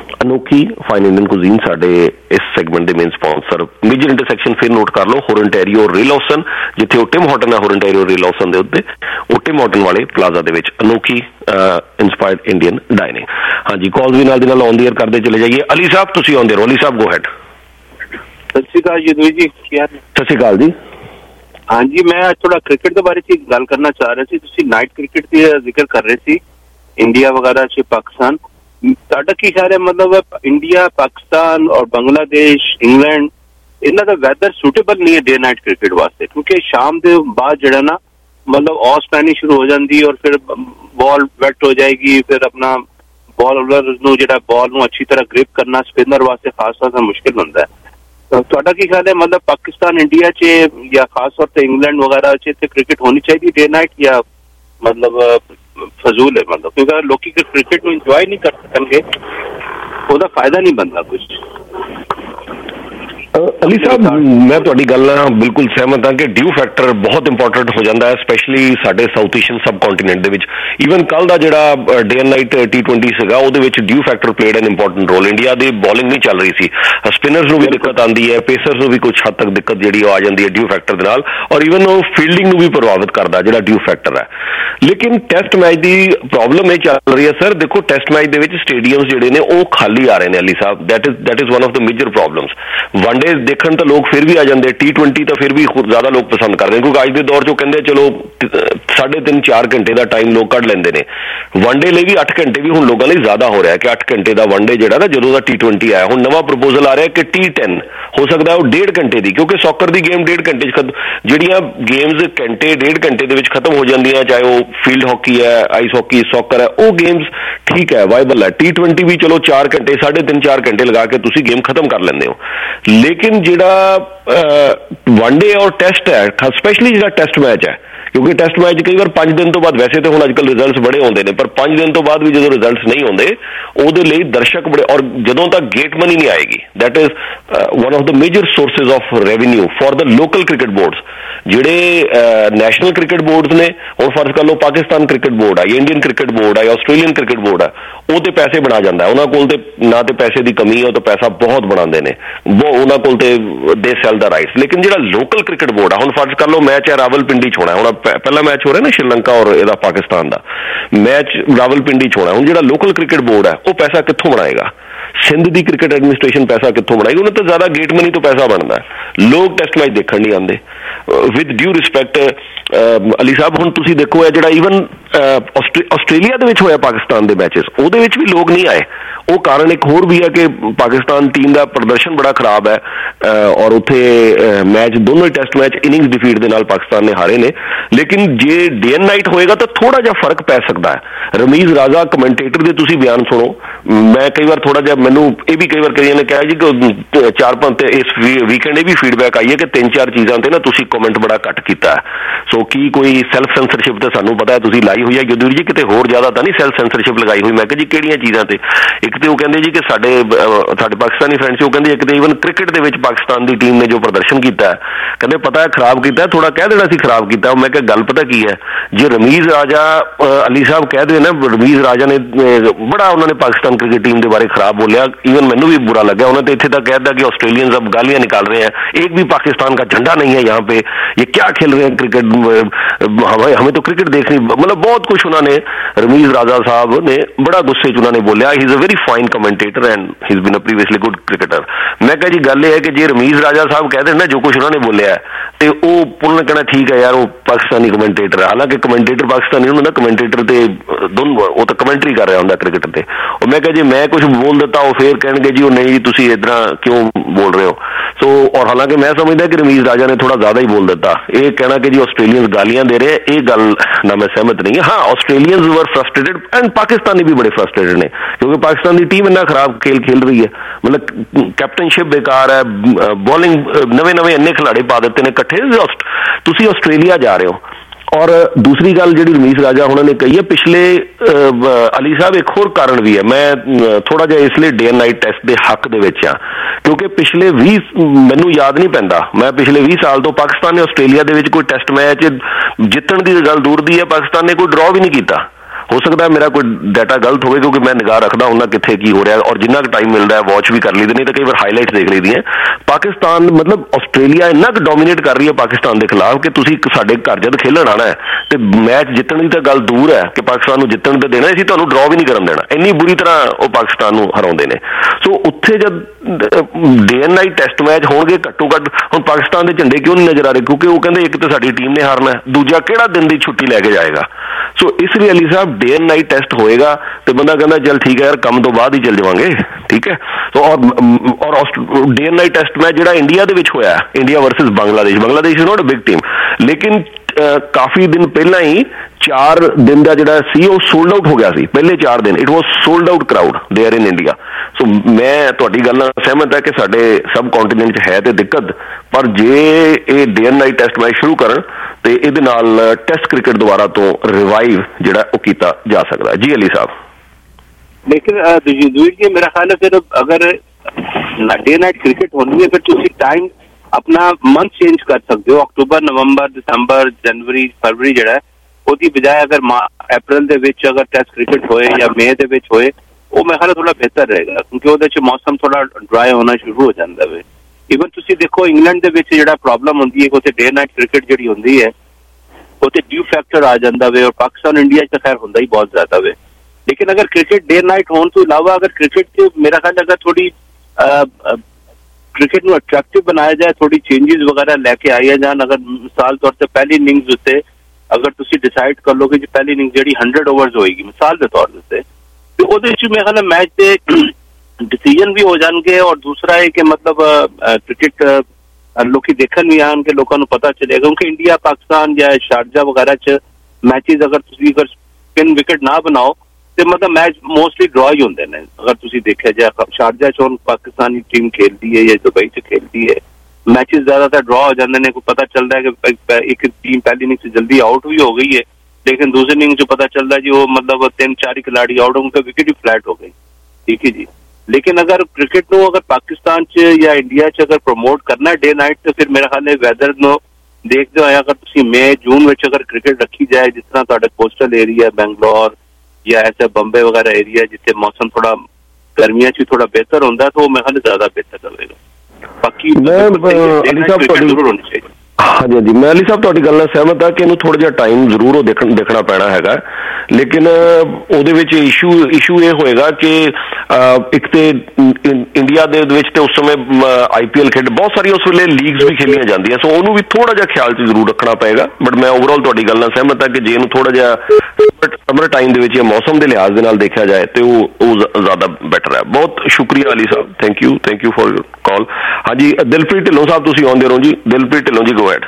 ਅਨੋਖੀ ਫਾਈਨ ਇੰਡੀਅਨ ਕੁਜ਼ੀਨ ਸਾਡੇ ਇਸ ਸੈਗਮੈਂਟ ਦੇ ਮੇਨ ਸਪਾਂਸਰ। ਮੇਜਰ ਇੰਟਰਸੈਕਸ਼ਨ ਫਿਰ ਨੋਟ ਕਰ ਲਓ, ਹੋਰਨਟੈਰੀਓ ਰੇਲੌਸਨ, ਜਿੱਥੇ ਉਹ ਟਿਮ ਹਾਰਟਨ ਹੈ ਹੋਰਨਟੈਰੀਓ ਰੇਲੌਸਨ ਦੇ ਉੱਤੇ, ਉਹ ਟਿਮ ਹਾਰਟਨ ਵਾਲੇ ਪਲਾਜ਼ਾ ਦੇ ਵਿੱਚ ਅਨੋਖੀ ਇੰਸਪਾਇਰਡ ਇੰਡੀਅਨ ਡਾਈਨਿੰਗ। ਹਾਂਜੀ, ਕਾਲ ਵੀ ਨਾਲ ਦੀ ਨਾਲ ਔਨ ਦੀ ਏਅਰ ਕਰਦੇ ਚਲੇ ਜਾਈਏ। ਅਲੀ ਸਾਹਿਬ ਤੁਸੀਂ ਆਉਂਦੇ ਰਹੋ। Ali sahib go ahead. ਸਤਿ ਸ਼੍ਰੀ ਅਕਾਲ ਜੀ ਜੀ, ਕੀ ਹਾਲ ਹੈ? ਸਤਿ ਸ਼੍ਰੀ ਅਕਾਲ ਜੀ। ਹਾਂਜੀ, ਮੈਂ ਥੋੜਾ ਕ੍ਰਿਕਟ ਦੇ ਬਾਰੇ 'ਚ ਗੱਲ ਕਰਨਾ ਚਾਹ ਰਿਹਾ ਸੀ। ਤੁਸੀਂ ਨਾਈਟ ਕ੍ਰਿਕਟ ਦੀ ਜ਼ਿਕਰ ਕਰ ਰਹੇ ਸੀ, ਇੰਡੀਆ ਵਗੈਰਾ 'ਚ ਪਾਕਿਸਤਾਨ, ਤੁਹਾਡਾ ਕੀ ਖਿਆਲ ਹੈ? ਮਤਲਬ ਇੰਡੀਆ, ਪਾਕਿਸਤਾਨ ਔਰ ਬੰਗਲਾਦੇਸ਼, ਇੰਗਲੈਂਡ, ਇਹਨਾਂ ਦਾ ਵੈਦਰ ਸੂਟੇਬਲ ਨਹੀਂ ਹੈ ਡੇ ਨਾਈਟ ਕ੍ਰਿਕਟ ਵਾਸਤੇ, ਕਿਉਂਕਿ ਸ਼ਾਮ ਦੇ ਬਾਅਦ ਜਿਹੜਾ ਨਾ ਮਤਲਬ ਔਸ ਪੈਣੀ ਸ਼ੁਰੂ ਹੋ ਜਾਂਦੀ ਔਰ ਫਿਰ ਬਾਲ ਵੈਟ ਹੋ ਜਾਏਗੀ, ਫਿਰ ਆਪਣਾ ਬੋਲਰ ਨੂੰ ਜਿਹੜਾ ਬਾਲ ਨੂੰ ਅੱਛੀ ਤਰ੍ਹਾਂ ਗ੍ਰਿਪ ਕਰਨਾ ਸਪਿਨਰ ਵਾਸਤੇ ਖਾਸ ਤੌਰ 'ਤੇ ਮੁਸ਼ਕਿਲ ਹੁੰਦਾ ਹੈ। ਤੁਹਾਡਾ ਕੀ ਖਿਆਲ ਹੈ? ਮਤਲਬ ਪਾਕਿਸਤਾਨ, ਇੰਡੀਆ 'ਚ ਜਾਂ ਖਾਸ ਤੌਰ 'ਤੇ ਇੰਗਲੈਂਡ ਵਗੈਰਾ 'ਚ ਇੱਥੇ ਕ੍ਰਿਕਟ ਹੋਣੀ ਚਾਹੀਦੀ ਡੇ ਨਾਈਟ ਜਾਂ ਮਤਲਬ ਫਜ਼ੂਲ ਹੈ? ਮਤਲਬ ਕਿਉਂਕਿ ਲੋਕੀ ਕ੍ਰਿਕਟ ਨੂੰ ਇੰਜੋਏ ਨਹੀਂ ਕਰ ਸਕਣਗੇ, ਉਹਦਾ ਫਾਇਦਾ ਨਹੀਂ ਬਣਦਾ ਕੁਝ। ਅਲੀ ਸਾਹਿਬ, ਮੈਂ ਤੁਹਾਡੀ ਗੱਲ ਨਾਲ ਬਿਲਕੁਲ ਸਹਿਮਤ ਹਾਂ ਕਿ ਡਿਊ ਫੈਕਟਰ ਬਹੁਤ ਇੰਪੋਰਟੈਂਟ ਹੋ ਜਾਂਦਾ ਹੈ, ਸਪੈਸ਼ਲੀ ਸਾਡੇ ਸਾਊਥ ਏਸ਼ੀਅਨ ਸਬ ਕੰਟੀਨੈਂਟ ਦੇ ਵਿੱਚ। ਈਵਨ ਕੱਲ ਦਾ ਜਿਹੜਾ ਡੇ ਐਂਡ ਨਾਈਟ T20 ਸੀਗਾ, ਉਹਦੇ ਵਿੱਚ dew factor played an important role. India ਦੀ ਬੋਲਿੰਗ ਨਹੀਂ ਚੱਲ ਰਹੀ ਸੀ, ਸਪਿਨਰਸ ਨੂੰ ਵੀ ਦਿੱਕਤ ਆਉਂਦੀ ਹੈ, ਪੇਸਰਸ ਨੂੰ ਵੀ ਕੁਝ ਹੱਦ ਤੱਕ ਦਿੱਕਤ ਜਿਹੜੀ ਉਹ ਆ ਜਾਂਦੀ ਹੈ ਡਿਊ ਫੈਕਟਰ ਦੇ ਨਾਲ, ਔਰ ਈਵਨ ਉਹ ਫੀਲਡਿੰਗ ਨੂੰ ਵੀ ਪ੍ਰਭਾਵਿਤ ਕਰਦਾ ਜਿਹੜਾ ਡਿਊ ਫੈਕਟਰ ਹੈ। ਲੇਕਿਨ ਟੈਸਟ ਮੈਚ ਦੀ ਪ੍ਰੋਬਲਮ ਇਹ ਚੱਲ ਰਹੀ ਹੈ ਸਰ, ਦੇਖੋ ਟੈਸਟ ਮੈਚ ਦੇ ਵਿੱਚ ਸਟੇਡੀਅਮਸ ਜਿਹੜੇ ਨੇ ਉਹ ਖਾਲੀ ਆ ਰਹੇ ਨੇ Ali sahib, that is one of the major problems. One day ਦੇਖਣ ਤਾਂ ਲੋਕ ਫਿਰ ਵੀ ਆ ਜਾਂਦੇ, T20 ਤਾਂ ਫਿਰ ਵੀ ਜ਼ਿਆਦਾ ਲੋਕ ਪਸੰਦ ਕਰਦੇ, ਕਿਉਂਕਿ ਅੱਜ ਦੇ ਦੌਰ 'ਚ ਉਹ ਕਹਿੰਦੇ ਚਲੋ 3.5-4 ਘੰਟੇ ਦਾ ਟਾਈਮ ਲੋਕ ਕੱਢ ਲੈਂਦੇ ਨੇ। ਵਨ ਡੇ ਲਈ ਵੀ 8 ਘੰਟੇ ਵੀ ਹੁਣ ਲੋਕਾਂ ਲਈ ਜ਼ਿਆਦਾ ਹੋ ਰਿਹਾ ਕਿ 8 ਘੰਟੇ ਦਾ ਵਨ ਡੇ ਜਿਹੜਾ ਨਾ, ਜਦੋਂ ਦਾ T20 ਆਇਆ, ਹੁਣ ਨਵਾਂ ਪ੍ਰਪੋਜ਼ਲ ਆ ਰਿਹਾ ਕਿ T10 ਹੋ ਸਕਦਾ ਉਹ 1.5 ਘੰਟੇ ਦੀ, ਕਿਉਂਕਿ ਸੌਕਰ ਦੀ ਗੇਮ 1.5 ਘੰਟੇ 'ਚ ਜਿਹੜੀਆਂ ਗੇਮਸ ਘੰਟੇ 1.5 ਘੰਟੇ ਦੇ ਵਿੱਚ ਖਤਮ ਹੋ ਜਾਂਦੀਆਂ, ਚਾਹੇ ਉਹ ਫੀਲਡ ਹਾਕੀ ਹੈ, ਆਈਸ ਹਾਕੀ, ਸੌਕਰ ਹੈ, ਉਹ ਗੇਮਸ ਠੀਕ ਹੈ, ਵਾਇਬਲ ਹੈ। T20 ਵੀ ਚਲੋ 4 ਘੰਟੇ 3.5-4 ਘੰਟੇ ਲਗਾ ਕੇ ਤੁਸੀਂ ਗੇਮ ਖਤਮ ਕਰ ਲੈਂਦੇ ਹੋ। ਲੇਕਿਨ ਜਿਹੜਾ ਵਨ ਡੇ ਔਰ ਟੈਸਟ ਹੈ, ਸਪੈਸ਼ਲੀ ਜਿਹੜਾ ਟੈਸਟ ਮੈਚ ਹੈ, ਕਿਉਂਕਿ ਟੈਸਟ ਮੈਚ ਕਈ ਵਾਰ 5 ਦਿਨ ਤੋਂ ਬਾਅਦ, ਵੈਸੇ ਤਾਂ ਹੁਣ ਅੱਜ ਕੱਲ੍ਹ ਰਿਜ਼ਲਟਸ ਬੜੇ ਆਉਂਦੇ ਨੇ, ਪਰ 5 ਦਿਨ ਤੋਂ ਬਾਅਦ ਵੀ ਜਦੋਂ ਰਿਜ਼ਲਟਸ ਨਹੀਂ ਆਉਂਦੇ, ਉਹਦੇ ਲਈ ਦਰਸ਼ਕ ਬੜੇ, ਔਰ ਜਦੋਂ ਤੱਕ ਗੇਟ ਮਨੀ ਨਹੀਂ ਆਏਗੀ, that is one of the major sources of revenue for the local cricket boards. ਜਿਹੜੇ ਨੈਸ਼ਨਲ ਕ੍ਰਿਕਟ ਬੋਰਡਸ ਨੇ, ਹੁਣ ਫਰਜ਼ ਕਰ ਲਓ ਪਾਕਿਸਤਾਨ ਕ੍ਰਿਕਟ ਬੋਰਡ ਆ, ਇੰਡੀਅਨ ਕ੍ਰਿਕਟ ਬੋਰਡ ਆ, ਆਸਟ੍ਰੇਲੀਅਨ ਕ੍ਰਿਕਟ ਬੋਰਡ ਆ, ਉਹ ਤੇ ਪੈਸੇ ਬਣਾ ਜਾਂਦਾ, ਉਹਨਾਂ ਕੋਲ ਤੇ ਨਾ ਤੇ ਪੈਸੇ ਦੀ ਕਮੀ ਹੈ, ਉਹ ਤਾਂ ਪੈਸਾ ਬਹੁਤ ਬਣਾਉਂਦੇ ਨੇ, ਉਹਨਾਂ ਕੋਲ ਤੇ ਦੇ ਸੈਲ ਦਾ ਰਾਈਟਸ। ਲੇਕਿਨ ਜਿਹੜਾ ਲੋਕਲ ਕ੍ਰਿਕਟ ਬੋਰਡ ਆ, ਹੁਣ ਫਰਜ਼ ਕਰ ਲਓ ਮੈਚ ਹੈ ਰਾਵਲਪਿੰਡੀ 'ਚ ਹੋਣਾ, ਹੁਣ ਪਹਿਲਾ ਮੈਚ ਹੋ ਰਿਹਾ ਨਾ ਸ਼੍ਰੀਲੰਕਾ ਔਰ ਇਹਦਾ ਪਾਕਿਸਤਾਨ ਦਾ ਮੈਚ ਰਾਵਲਪਿੰਡੀ 'ਚ ਹੋਣਾ, ਹੁਣ ਜਿਹੜਾ ਲੋਕਲ ਕ੍ਰਿਕਟ ਬੋਰਡ ਹੈ ਉਹ ਪੈਸਾ ਕਿੱਥੋਂ ਬਣਾਏਗਾ? ਸਿੰਧ ਦੀ ਕ੍ਰਿਕਟ ਐਡਮਿਨਿਸਟ੍ਰੇਸ਼ਨ ਪੈਸਾ ਕਿੱਥੋਂ ਬਣਾਏਗੀ? ਉਹਨਾਂ ਤਾਂ ਜ਼ਿਆਦਾ ਗੇਟ ਮਨੀ ਤੋਂ ਪੈਸਾ ਬਣਦਾ, ਲੋਕ ਟੈਸਟ ਮੈਚ ਦੇਖਣ ਨਹੀਂ ਆਉਂਦੇ। With due respect Ali sahib, ਹੁਣ ਤੁਸੀਂ ਦੇਖੋ ਇਹ ਜਿਹੜਾ ਈਵਨ ਆਸਟ੍ਰੇਲੀਆ ਦੇ ਵਿੱਚ ਹੋਇਆ ਪਾਕਿਸਤਾਨ ਦੇ ਮੈਚਸ, ਉਹਦੇ ਵਿੱਚ ਵੀ ਲੋਕ ਨਹੀਂ ਆਏ। ਉਹ ਕਾਰਨ ਇੱਕ ਹੋਰ ਵੀ ਹੈ ਕਿ ਪਾਕਿਸਤਾਨ ਟੀਮ ਦਾ ਪ੍ਰਦਰਸ਼ਨ ਬੜਾ ਖਰਾਬ ਹੈ, ਔਰ ਉੱਥੇ ਮੈਚ ਦੋਨੋਂ ਹੀ ਟੈਸਟ ਮੈਚ ਇਨਿੰਗਸ ਡਿਫੀਟ ਦੇ ਨਾਲ ਪਾਕਿਸਤਾਨ ਨੇ ਹਾਰੇ ਨੇ। ਲੇਕਿਨ ਜੇ ਡੇ ਐਂਡ ਨਾਈਟ ਹੋਏਗਾ ਤਾਂ ਥੋੜਾ ਜਿਹਾ ਫਰਕ ਪੈ ਸਕਦਾ ਹੈ। ਰਮੀਜ਼ ਰਾਜ਼ਾ ਕਮੈਂਟੇਟਰ ਦੇ ਤੁਸੀਂ ਬਿਆਨ ਸੁਣੋ, ਮੈਂ ਕਈ ਵਾਰ ਥੋੜਾ ਜਿਹਾ, ਮੈਨੂੰ ਇਹ ਵੀ ਕਈ ਵਾਰ ਕਈਆਂ ਨੇ ਕਿਹਾ ਜੀ ਕਿ 4-5 ਤੇ ਇਸ ਵੀਕਐਂਡ ਇਹ ਵੀ ਫੀਡਬੈਕ ਆਈ ਹੈ ਕਿ 3-4 ਚੀਜ਼ਾਂ ਤੇ ਨਾ ਤੁਸੀਂ ਕਮੈਂਟ ਬੜਾ ਘੱਟ ਕੀਤਾ। ਸੋ ਕੀ ਕੋਈ ਸੈਲਫ ਸੈਂਸਰਸ਼ਿਪ ਤਾਂ ਸਾਨੂੰ ਪਤਾ ਹੈ ਤੁਸੀਂ ਲਾਈ ਹੋਈ ਹੈ ਜਦੂਰ ਜੀ, ਕਿਤੇ ਹੋਰ ਜ਼ਿਆਦਾ ਤਾਂ ਨਹੀਂ ਸੈਲਫ ਸੈਂਸਰਸ਼ਿਪ ਲਗਾਈ ਹੋਈ? ਮੈਂ ਕਿਹਾ ਜੀ ਕਿਹੜੀਆਂ ਚੀਜ਼ਾਂ ਤੇ? ਇੱਕ ਤੇ ਉਹ ਕਹਿੰਦੇ ਜੀ ਕਿ ਸਾਡੇ ਪਾਕਿਸਤਾਨੀ ਫਰੈਂਡਸ, ਉਹ ਕਹਿੰਦੇ ਇੱਕ ਤੇ ਈਵਨ ਕ੍ਰਿਕਟ ਦੇ ਵਿੱਚ ਪਾਕਿਸਤਾਨ ਦੀ ਟੀਮ ਨੇ ਜੋ ਪ੍ਰਦਰਸ਼ਨ ਕੀਤਾ, ਕਹਿੰਦੇ ਪਤਾ ਹੈ ਖਰਾਬ ਕੀਤਾ, ਥੋੜਾ ਕਹਿ ਦੇਣਾ ਸੀ ਖਰਾਬ ਕੀਤਾ। ਮੈਂ ਕਿਹਾ ਗੱਲ ਪਤਾ ਕੀ ਹੈ, ਜੇ ਰਮੀਜ਼ ਰਾਜਾ ਅਲੀ ਸਾਹਿਬ ਕਹਿ ਦੇ ਨਾ, ਰਮੀਜ਼ ਰਾਜਾ ਨੇ ਬੜਾ ਉਹਨਾਂ ਨੇ ਪਾਕਿस्तान क्रिकेट टीम के बारे खराब बोलिया, इवन मैनू भी बुरा लगा। उन्होंने इतने तक कह दिया कि ऑस्ट्रेलियंस अब गालियां निकाल रहे हैं, एक भी पाकिस्तान का झंडा नहीं है यहाँ पे, ये क्या खेल रहे हैं क्रिकेट, हमें तो क्रिकेट देखनी, मतलब बहुत कुछ उन्होंने रमीज राजा साहब ने बड़ा गुस्से च उन्होंने बोलिया। He is a very fine commentator and he is been a previously good cricketer. मैं कहा जी गल है कि जे रमीज राजा साहब कहते हैं ना जो कुछ उन्होंने बोलिया तो उन्होंने कहना ठीक है यार वो पाकिस्तानी कमेंटेटर है, हालांकि कमेंटेटर पाकिस्तानी होंगे ना, कमेंटेटर तो दोनों वो तो कमेंटरी कर रहा होंगे क्रिकेट पे। और मैं कहा जी मैं कुछ बोल देता हूँ फिर कहेंगे जी नहीं जी तुसी इतना क्यों बोल रहे हो। सो और हालांकि मैं समझदा कि रमीज राजा ने थोड़ा ज्यादा ही बोल देता। ये कहना कि जी ऑस्ट्रेलियंस गालियां दे रहे हैं, ये गल ना मैं सहमत नहीं है। हाँ Australians were frustrated and Pakistani भी बड़े फ्रस्ट्रेटेड ने, क्योंकि पाकिस्तान की टीम इतना खराब खेल रही है, मतलब कैप्टनशिप बेकार है, बॉलिंग नवे इन्ने खिलाड़ी पा देते हैं इकट्ठे, तुसी ऑस्ट्रेलिया जा रहे हो। और दूसरी गल जी रमीज राजा उन्होंने कही है पिछले अली साहब एक होर कारण भी है, मैं थोड़ा जिहा इसलिए डे एंड नाइट टेस्ट के हक दे विच हां क्योंकि पिछले 20 मैनू याद नहीं पैंदा, मैं पिछले 20 साल तो पाकिस्तान ने ऑस्ट्रेलिया दे विच कोई टेस्ट मैच जितण की गल दूर दी है, पाकिस्तान ने कोई ड्रॉ भी नहीं किया। ਹੋ ਸਕਦਾ ਮੇਰਾ ਕੋਈ ਡਾਟਾ ਗਲਤ ਹੋਵੇ ਕਿਉਂਕਿ ਮੈਂ ਨਿਗਾਹ ਰੱਖਦਾ ਹੁੰਦਾ ਕਿੱਥੇ ਕੀ ਹੋ ਰਿਹਾ, ਔਰ ਜਿੰਨਾ ਕੁ ਟਾਈਮ ਮਿਲਦਾ ਹੈ ਵਾਚ ਵੀ ਕਰ ਲਈਦੇ, ਨਹੀਂ ਤਾਂ ਕਈ ਵਾਰ ਹਾਈਲਾਈਟਸ ਦੇਖ ਲਈਦੀਆਂ। ਪਾਕਿਸਤਾਨ ਮਤਲਬ ਆਸਟ੍ਰੇਲੀਆ ਇੰਨਾ ਕੁ ਡੋਮੀਨੇਟ ਕਰ ਰਹੀ ਹੈ ਪਾਕਿਸਤਾਨ ਦੇ ਖਿਲਾਫ ਕਿ ਤੁਸੀਂ ਸਾਡੇ ਘਰ ਜਦ ਖੇਲਣ ਆਉਣਾ ਹੈ ਤੇ ਮੈਚ ਜਿੱਤਣ ਦੀ ਤਾਂ ਗੱਲ ਦੂਰ ਹੈ ਕਿ ਪਾਕਿਸਤਾਨ ਨੂੰ ਜਿੱਤਣ ਤੇ ਦੇਣਾ, ਅਸੀਂ ਤੁਹਾਨੂੰ ਡਰਾਅ ਵੀ ਨਹੀਂ ਕਰਨ ਦੇਣਾ, ਇੰਨੀ ਬੁਰੀ ਤਰ੍ਹਾਂ ਉਹ ਪਾਕਿਸਤਾਨ ਨੂੰ ਹਰਾਉਂਦੇ ਨੇ। ਸੋ ਉੱਥੇ ਜਦ day and night test match ਹੋਣਗੇ, ਘੱਟੋ ਘੱਟ ਹੁਣ ਪਾਕਿਸਤਾਨ ਦੇ ਝੰਡੇ ਕਿਉਂ ਨਹੀਂ ਨਜ਼ਰ ਆ ਰਹੇ? ਕਿਉਂਕਿ ਉਹ ਕਹਿੰਦੇ ਇੱਕ ਤਾਂ ਸਾਡੀ ਟੀਮ ਨੇ ਹਾਰਨਾ, ਦੂਜਾ ਕਿਹੜਾ ਦਿਨ ਦੀ ਛੁੱਟੀ ਲੈ ਕੇ ਜਾਏਗਾ। ਸੋ ਇਸ ਲਈ Ali sahib day and night test ਹੋਏਗਾ ਤੇ ਬੰਦਾ ਕਹਿੰਦਾ ਚੱਲ ਠੀਕ ਹੈ ਯਾਰ ਕੰਮ ਤੋਂ ਬਾਅਦ ਹੀ ਚੱਲ ਜਾਵਾਂਗੇ, ਠੀਕ ਹੈ। ਸੋ ਔਰ day and night test match ਜਿਹੜਾ ਇੰਡੀਆ ਦੇ ਵਿੱਚ ਹੋਇਆ, India versus Bangladesh, Bangladesh is not a big team, ਲੇਕਿਨ ਕਾਫੀ ਦਿਨ ਪਹਿਲਾਂ ਹੀ 4 ਦਿਨ ਦਾ ਜਿਹੜਾ ਸੀ ਉਹ ਸੋਲਡ ਆਊਟ ਹੋ ਗਿਆ ਸੀ, ਪਹਿਲੇ 4 ਦਿਨ it was sold out crowd there in India. So ਮੈਂ ਤੁਹਾਡੀ ਗੱਲ ਨਾਲ ਸਹਿਮਤ ਹੈ ਕਿ ਸਾਡੇ ਸਬ ਕੰਟੀਨੈਂਟ 'ਚ ਹੈ ਤੇ ਦਿੱਕਤ, ਪਰ ਜੇ ਇਹ day and night test match ਸ਼ੁਰੂ ਕਰਨ ਤੇ ਇਹਦੇ ਨਾਲ ਟੈਸਟ ਕ੍ਰਿਕਟ ਦੁਬਾਰਾ ਤੋਂ ਰਿਵਾਈਵ ਜਿਹੜਾ ਉਹ ਕੀਤਾ ਜਾ ਸਕਦਾ। ਜੀ ਅਲੀ ਸਾਹਿਬ, लेकिन जी मेरा ख्याल है फिर अगर डे नाइट क्रिकेट होनी है फिर तुम टाइम अपना मंथ चेंज कर सकते हो, अक्टूबर नवंबर दिसंबर जनवरी फरवरी जड़ा ਉਹਦੀ ਬਜਾਏ ਅਗਰ ਅਪ੍ਰੈਲ ਦੇ ਵਿੱਚ ਅਗਰ ਟੈਸਟ ਕ੍ਰਿਕਟ ਹੋਏ ਜਾਂ ਮਈ ਦੇ ਵਿੱਚ ਹੋਏ, ਉਹ ਮੈਂ ਖਿਆਲ ਥੋੜਾ ਬਿਹਤਰ ਰਹੇਗਾ ਕਿਉਂਕਿ ਉਹਦੇ 'ਚ ਮੌਸਮ ਥੋੜਾ ਡਰਾਈ ਹੋਣਾ ਸ਼ੁਰੂ ਹੋ ਜਾਂਦਾ ਵੇ। ਈਵਨ ਤੁਸੀਂ ਦੇਖੋ ਇੰਗਲੈਂਡ ਦੇ ਵਿੱਚ ਜਿਹੜਾ ਪ੍ਰੋਬਲਮ ਹੁੰਦੀ ਹੈ ਕਿ ਉੱਥੇ ਡੇ ਨਾਈਟ ਕ੍ਰਿਕਟ ਜਿਹੜੀ ਹੁੰਦੀ ਹੈ ਉੱਥੇ ਡਿਊ ਫੈਕਟਰ ਆ ਜਾਂਦਾ ਵੇ, ਔਰ ਪਾਕਿਸਤਾਨ ਇੰਡੀਆ 'ਚ ਖੈਰ ਹੁੰਦਾ ਹੀ ਬਹੁਤ ਜ਼ਿਆਦਾ ਵੇ। लेकिन अगर क्रिकेट डे नाइट होने तो इलावा अगर क्रिकेट के मेरा ख्याल अगर थोड़ी क्रिकेट ਨੂੰ अट्रैक्टिव बनाया जाए, थोड़ी चेंजेस वगैरह लेके आए जान। अगर मिसाल तौर से पहली इनिंग्स उत्ते अगर तुसी डिसाइड कर लो कि पहली इनिंग्स ਜਿਹੜੀ 100 ओवर्स होएगी मिसाल ਦੇ तौर ਤੇ, तो ਉਹਦੇ ਵਿੱਚ ਮੇਰੇ ख्याल मैच ਦੇ डिसीजन भी हो जाएंगे, और दूसरा है कि मतलब क्रिकेट लोग देखन भी आएंगे, लोगों को पता चलेगा क्योंकि इंडिया पाकिस्तान या शारजा वगैरह च मैचेस अगर तुसी अगर स्पिन विकेट ना बनाओ ਤੇ ਮਤਲਬ ਮੈਚ ਮੋਸਟਲੀ ਡਰਾ ਹੀ ਹੁੰਦੇ ਨੇ। ਅਗਰ ਤੁਸੀਂ ਦੇਖਿਆ ਜਾਏ ਸ਼ਾਰਜਾ 'ਚ ਹੁਣ ਪਾਕਿਸਤਾਨੀ ਟੀਮ ਖੇਲਦੀ ਹੈ ਜਾਂ ਦੁਬਈ 'ਚ ਖੇਲਦੀ ਹੈ, ਮੈਚਿਸ ਜ਼ਿਆਦਾਤਰ ਡਰਾ ਹੋ ਜਾਂਦੇ ਨੇ। ਕੋਈ ਪਤਾ ਚੱਲਦਾ ਹੈ ਕਿ ਇੱਕ ਟੀਮ ਪਹਿਲੀ ਇਨਿੰਗ 'ਚ ਜਲਦੀ ਆਊਟ ਵੀ ਹੋ ਗਈ ਹੈ, ਲੇਕਿਨ ਦੂਸਰੀ ਇਨਿੰਗ 'ਚ ਪਤਾ ਚੱਲਦਾ ਜੀ ਉਹ मतलब 3-4 खिलाड़ी आउट होंगे, विकेट ही फ्लैट हो गई, ठीक है जी। लेकिन अगर क्रिकेट को अगर पाकिस्तान च या इंडिया च अगर प्रमोट करना है डे नाइट, तो फिर मेरा ख्याल है वैदर ਨੂੰ ਦੇਖਦੇ ਹੋਏ अगर ਤੁਸੀਂ मई जून ਵਿੱਚ अगर क्रिकेट ਰੱਖੀ ਜਾਏ, जिस तरह ਤੁਹਾਡੇ कोस्टल एरिया बैंगलोर या ऐसा बम्बे वगैरह एरिया जिथे मौसम थोड़ा गर्मियां च थोड़ा बेहतर होता है, तो मैं ख्याल ज्यादा बेहतर रहेगा। बाकी जरूर होनी चाहिए। हाँ जी, मैं अली साहब ਤੁਹਾਡੀ ਗੱਲ ਨਾਲ ਸਹਿਮਤ ਹਾਂ ਕਿ ਇਹਨੂੰ ਥੋੜਾ ਜਿਹਾ ਟਾਈਮ ਜ਼ਰੂਰ ਦੇਖਣਾ ਪੈਣਾ ਹੈਗਾ, ਲੇਕਿਨ ਉਹਦੇ ਵਿੱਚ ਇਸ਼ੂ ਇਹ ਹੋਏਗਾ ਕਿ ਇੱਕ ਤੇ ਇੰਡੀਆ ਦੇ ਵਿੱਚ ਤੇ ਉਸ ਸਮੇਂ IPL ਖੇਡ ਬਹੁਤ ਸਾਰੀ ਉਸ ਵੇਲੇ ਲੀਗਸ ਵੀ ਖੇਲੀਆਂ ਜਾਂਦੀਆਂ, ਸੋ ਉਹਨੂੰ ਵੀ ਥੋੜਾ ਜਿਹਾ ਖਿਆਲ 'ਚ ਜ਼ਰੂਰ ਰੱਖਣਾ ਪਏਗਾ। ਬਟ ਮੈਂ ਓਵਰਆਲ ਤੁਹਾਡੀ ਗੱਲ ਨਾਲ ਸਹਿਮਤ ਹਾਂ ਕਿ ਜੇ ਇਹਨੂੰ ਥੋੜਾ ਜਿਹਾ ਸਮਰ ਟਾਈਮ ਦੇ ਵਿੱਚ ਜਾਂ ਮੌਸਮ ਦੇ ਲਿਹਾਜ਼ ਦੇ ਨਾਲ ਦੇਖਿਆ ਜਾਏ ਤੇ ਉਹ ਜ਼ਿਆਦਾ ਬੈਟਰ ਹੈ। ਬਹੁਤ ਸ਼ੁਕਰੀਆ Ali sahib, thank you for your call. हाँ जी, दिलप्रीत ढिल्लों साहब तुसीं आउंदे ਰਹੋ जी। Dilpreet Dhillon ji go ahead.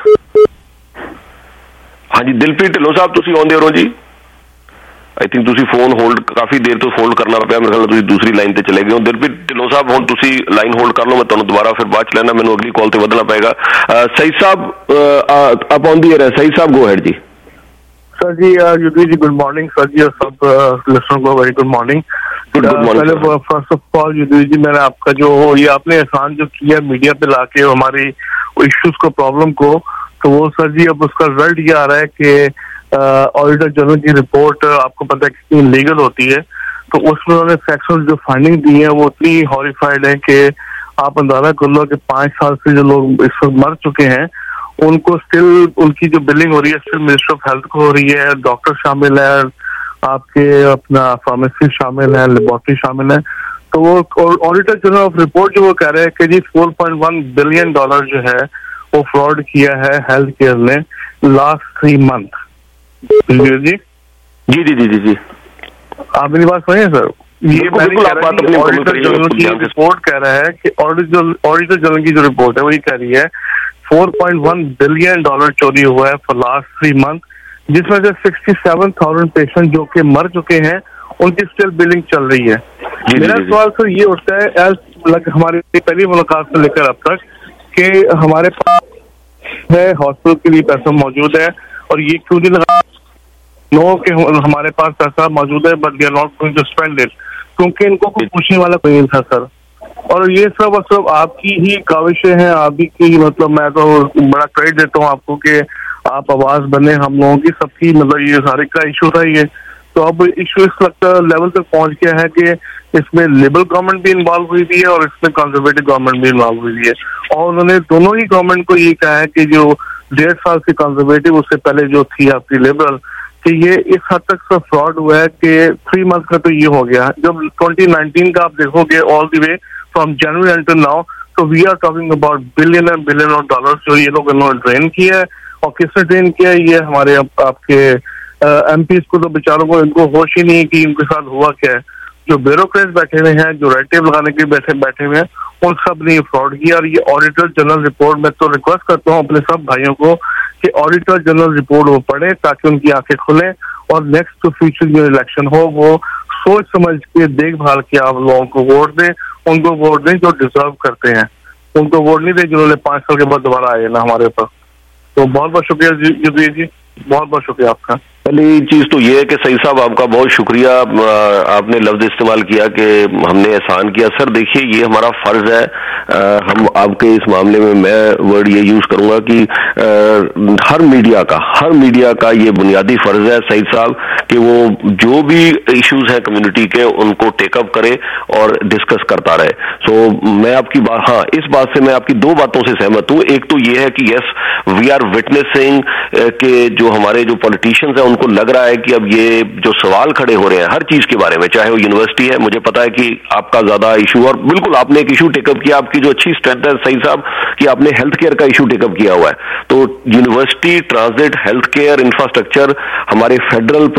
हाँ जी दिलप्रीत ढिल्लों साहब तुसीं आउंदे ਰਹੋ जी। आई थिंक तुसीं फोन होल्ड काफी देर तो होल्ड करना पिया, मेरे ख्याल तुसीं दूसरी लाइन ते चले गए हो। दिलप्रीत ढिल्लों साहब हुण तुसीं लाइन होल्ड कर लो, मैं तुहानूं दोबारा फिर बाद च लैना, मैनूं अगली कॉल ते वधना पएगा। सईद साहब आप ऑन दी एयर है, Saeed sahab go ahead ji. Sir ji Yudhvir ji good morning sir ji, और सब लिसनर को वेरी गुड मॉर्निंग। पहले first of all Yudhvir ji, मैंने आपका जो ये आपने एहसान जो किया मीडिया पे लाके हमारी इश्यूज को प्रॉब्लम को, तो वो सर जी अब उसका रिजल्ट ये आ रहा है कि ऑडिटर जनरल की रिपोर्ट आपको पता है कितनी लीगल होती है, तो उसमें उन्होंने फैक्चुअल जो फाइंडिंग दी है वो इतनी हॉरिफाइड है कि आप अंदाजा कर लो कि 5 साल से जो लोग इस वक्त मर चुके हैं उनको स्टिल उनकी जो बिलिंग हो रही है स्टिल मिनिस्टर ऑफ हेल्थ को हो रही है, डॉक्टर शामिल है, आपके अपना फार्मेसी शामिल है, लेबोरेटरी शामिल है। तो वो ऑडिटर जनरल ऑफ रिपोर्ट जो वो कह रहे हैं कि जी $4.1 बिलियन जो है वो फ्रॉड किया है हेल्थ केयर ने लास्ट 3 मंथ। जी जी जी जी जी जी आप मेरी बात सुनिए सर, ये ऑडिटर जनरल की रिपोर्ट कह रहा है कि ऑडिटर जनरल की जो रिपोर्ट है वही कह रही है $4.1 बिलियन चोरी हुआ है फॉर लास्ट 3 मंथ, जिसमें से 67,000 पेशेंट जो कि मर चुके हैं उनकी स्टिल बिलिंग चल रही है। मेरा सवाल सर ये उठता है एज हमारी पहली मुलाकात से लेकर अब तक कि हमारे पास है हॉस्पिटल के लिए पैसा मौजूद है और ये क्यों नहीं लगा नो कि हमारे पास पैसा मौजूद है but they are not going to spend it, क्योंकि इनको कोई पूछने वाला कोई नहीं था सर। और ये सब आपकी ही काविशें हैं, आप ही की, मतलब मैं तो बड़ा क्रेडिट देता हूँ आपको कि आप आवाज बने हम लोगों की, सबकी मतलब ये सारे का इशू था ये, तो अब इशू इस लेवल तक पहुंच गया है कि इसमें लिबरल गवर्नमेंट भी इन्वॉल्व हुई भी है और इसमें कंजर्वेटिव गवर्नमेंट भी इन्वॉल्व हुई भी है, और उन्होंने दोनों ही गवर्नमेंट को ये कहा है कि जो 1.5 साल से कंजर्वेटिव, उससे पहले जो थी आपकी लिबरल, कि ये इस हद तक सब फ्रॉड हुआ है कि 3 मंथ का तो ये हो गया। जब 2019 का आप देखोगे all the way from January until now, तो we are talking about billion and billion of dollars जो ये लोग इन्होंने ड्रेन किया है। और किसने ड्रेन किया है? ये हमारे आपके एमपीज को तो बेचारों को इनको होश ही नहीं कि इनके साथ हुआ क्या है। जो ब्यूरोक्रेट्स बैठे हुए हैं, जो रेड टेप लगाने के बैठे हुए हैं, उन सब ने फ्रॉड किया। और ये ऑडिटर जनरल रिपोर्ट, मैं तो रिक्वेस्ट करता हूँ अपने सब भाइयों को कि ऑडिटर जनरल रिपोर्ट वो पढ़े ताकि उनकी आंखें खुलें और नेक्स्ट टू फ्यूचर जो इलेक्शन हो वो सोच समझ के देखभाल के आप लोगों को वोट दें, उनको वोट दें जो डिजर्व करते हैं, उनको वोट नहीं दें जिन्होंने 5 साल के बाद दोबारा आए ना हमारे पास। तो बहुत बहुत शुक्रिया युद्धवीर जी, बहुत बहुत शुक्रिया आपका। पहली चीज तो ये है कि सही साहब आपका बहुत शुक्रिया, आपने लफ्ज इस्तेमाल किया कि हमने एहसान किया। सर देखिए ये हमारा फर्ज है, हम आपके इस मामले में मैं वर्ड ये यूज करूंगा कि हर मीडिया का ये बुनियादी फर्ज है सईद साहब कि वो जो भी इश्यूज हैं कम्युनिटी के उनको टेकअप करे और डिस्कस करता रहे। सो मैं आपकी बात, हाँ इस बात से मैं आपकी 2 बातों से सहमत हूं। एक तो ये है कि यस वी आर विटनेसिंग कि जो हमारे जो पॉलिटिशियंस हैं उनको लग रहा है कि अब ये जो सवाल खड़े हो रहे हैं हर चीज के बारे में, चाहे वो यूनिवर्सिटी है, मुझे पता है कि आपका ज्यादा इशू, और बिल्कुल आपने एक इशू टेकअप किया, आपकी जो अच्छी स्ट्रेंथ है सही साहब कि आपने हेल्थ केयर का इशू टेकअप किया हुआ है। तो university, transit, health care, infrastructure हमारे फेडरल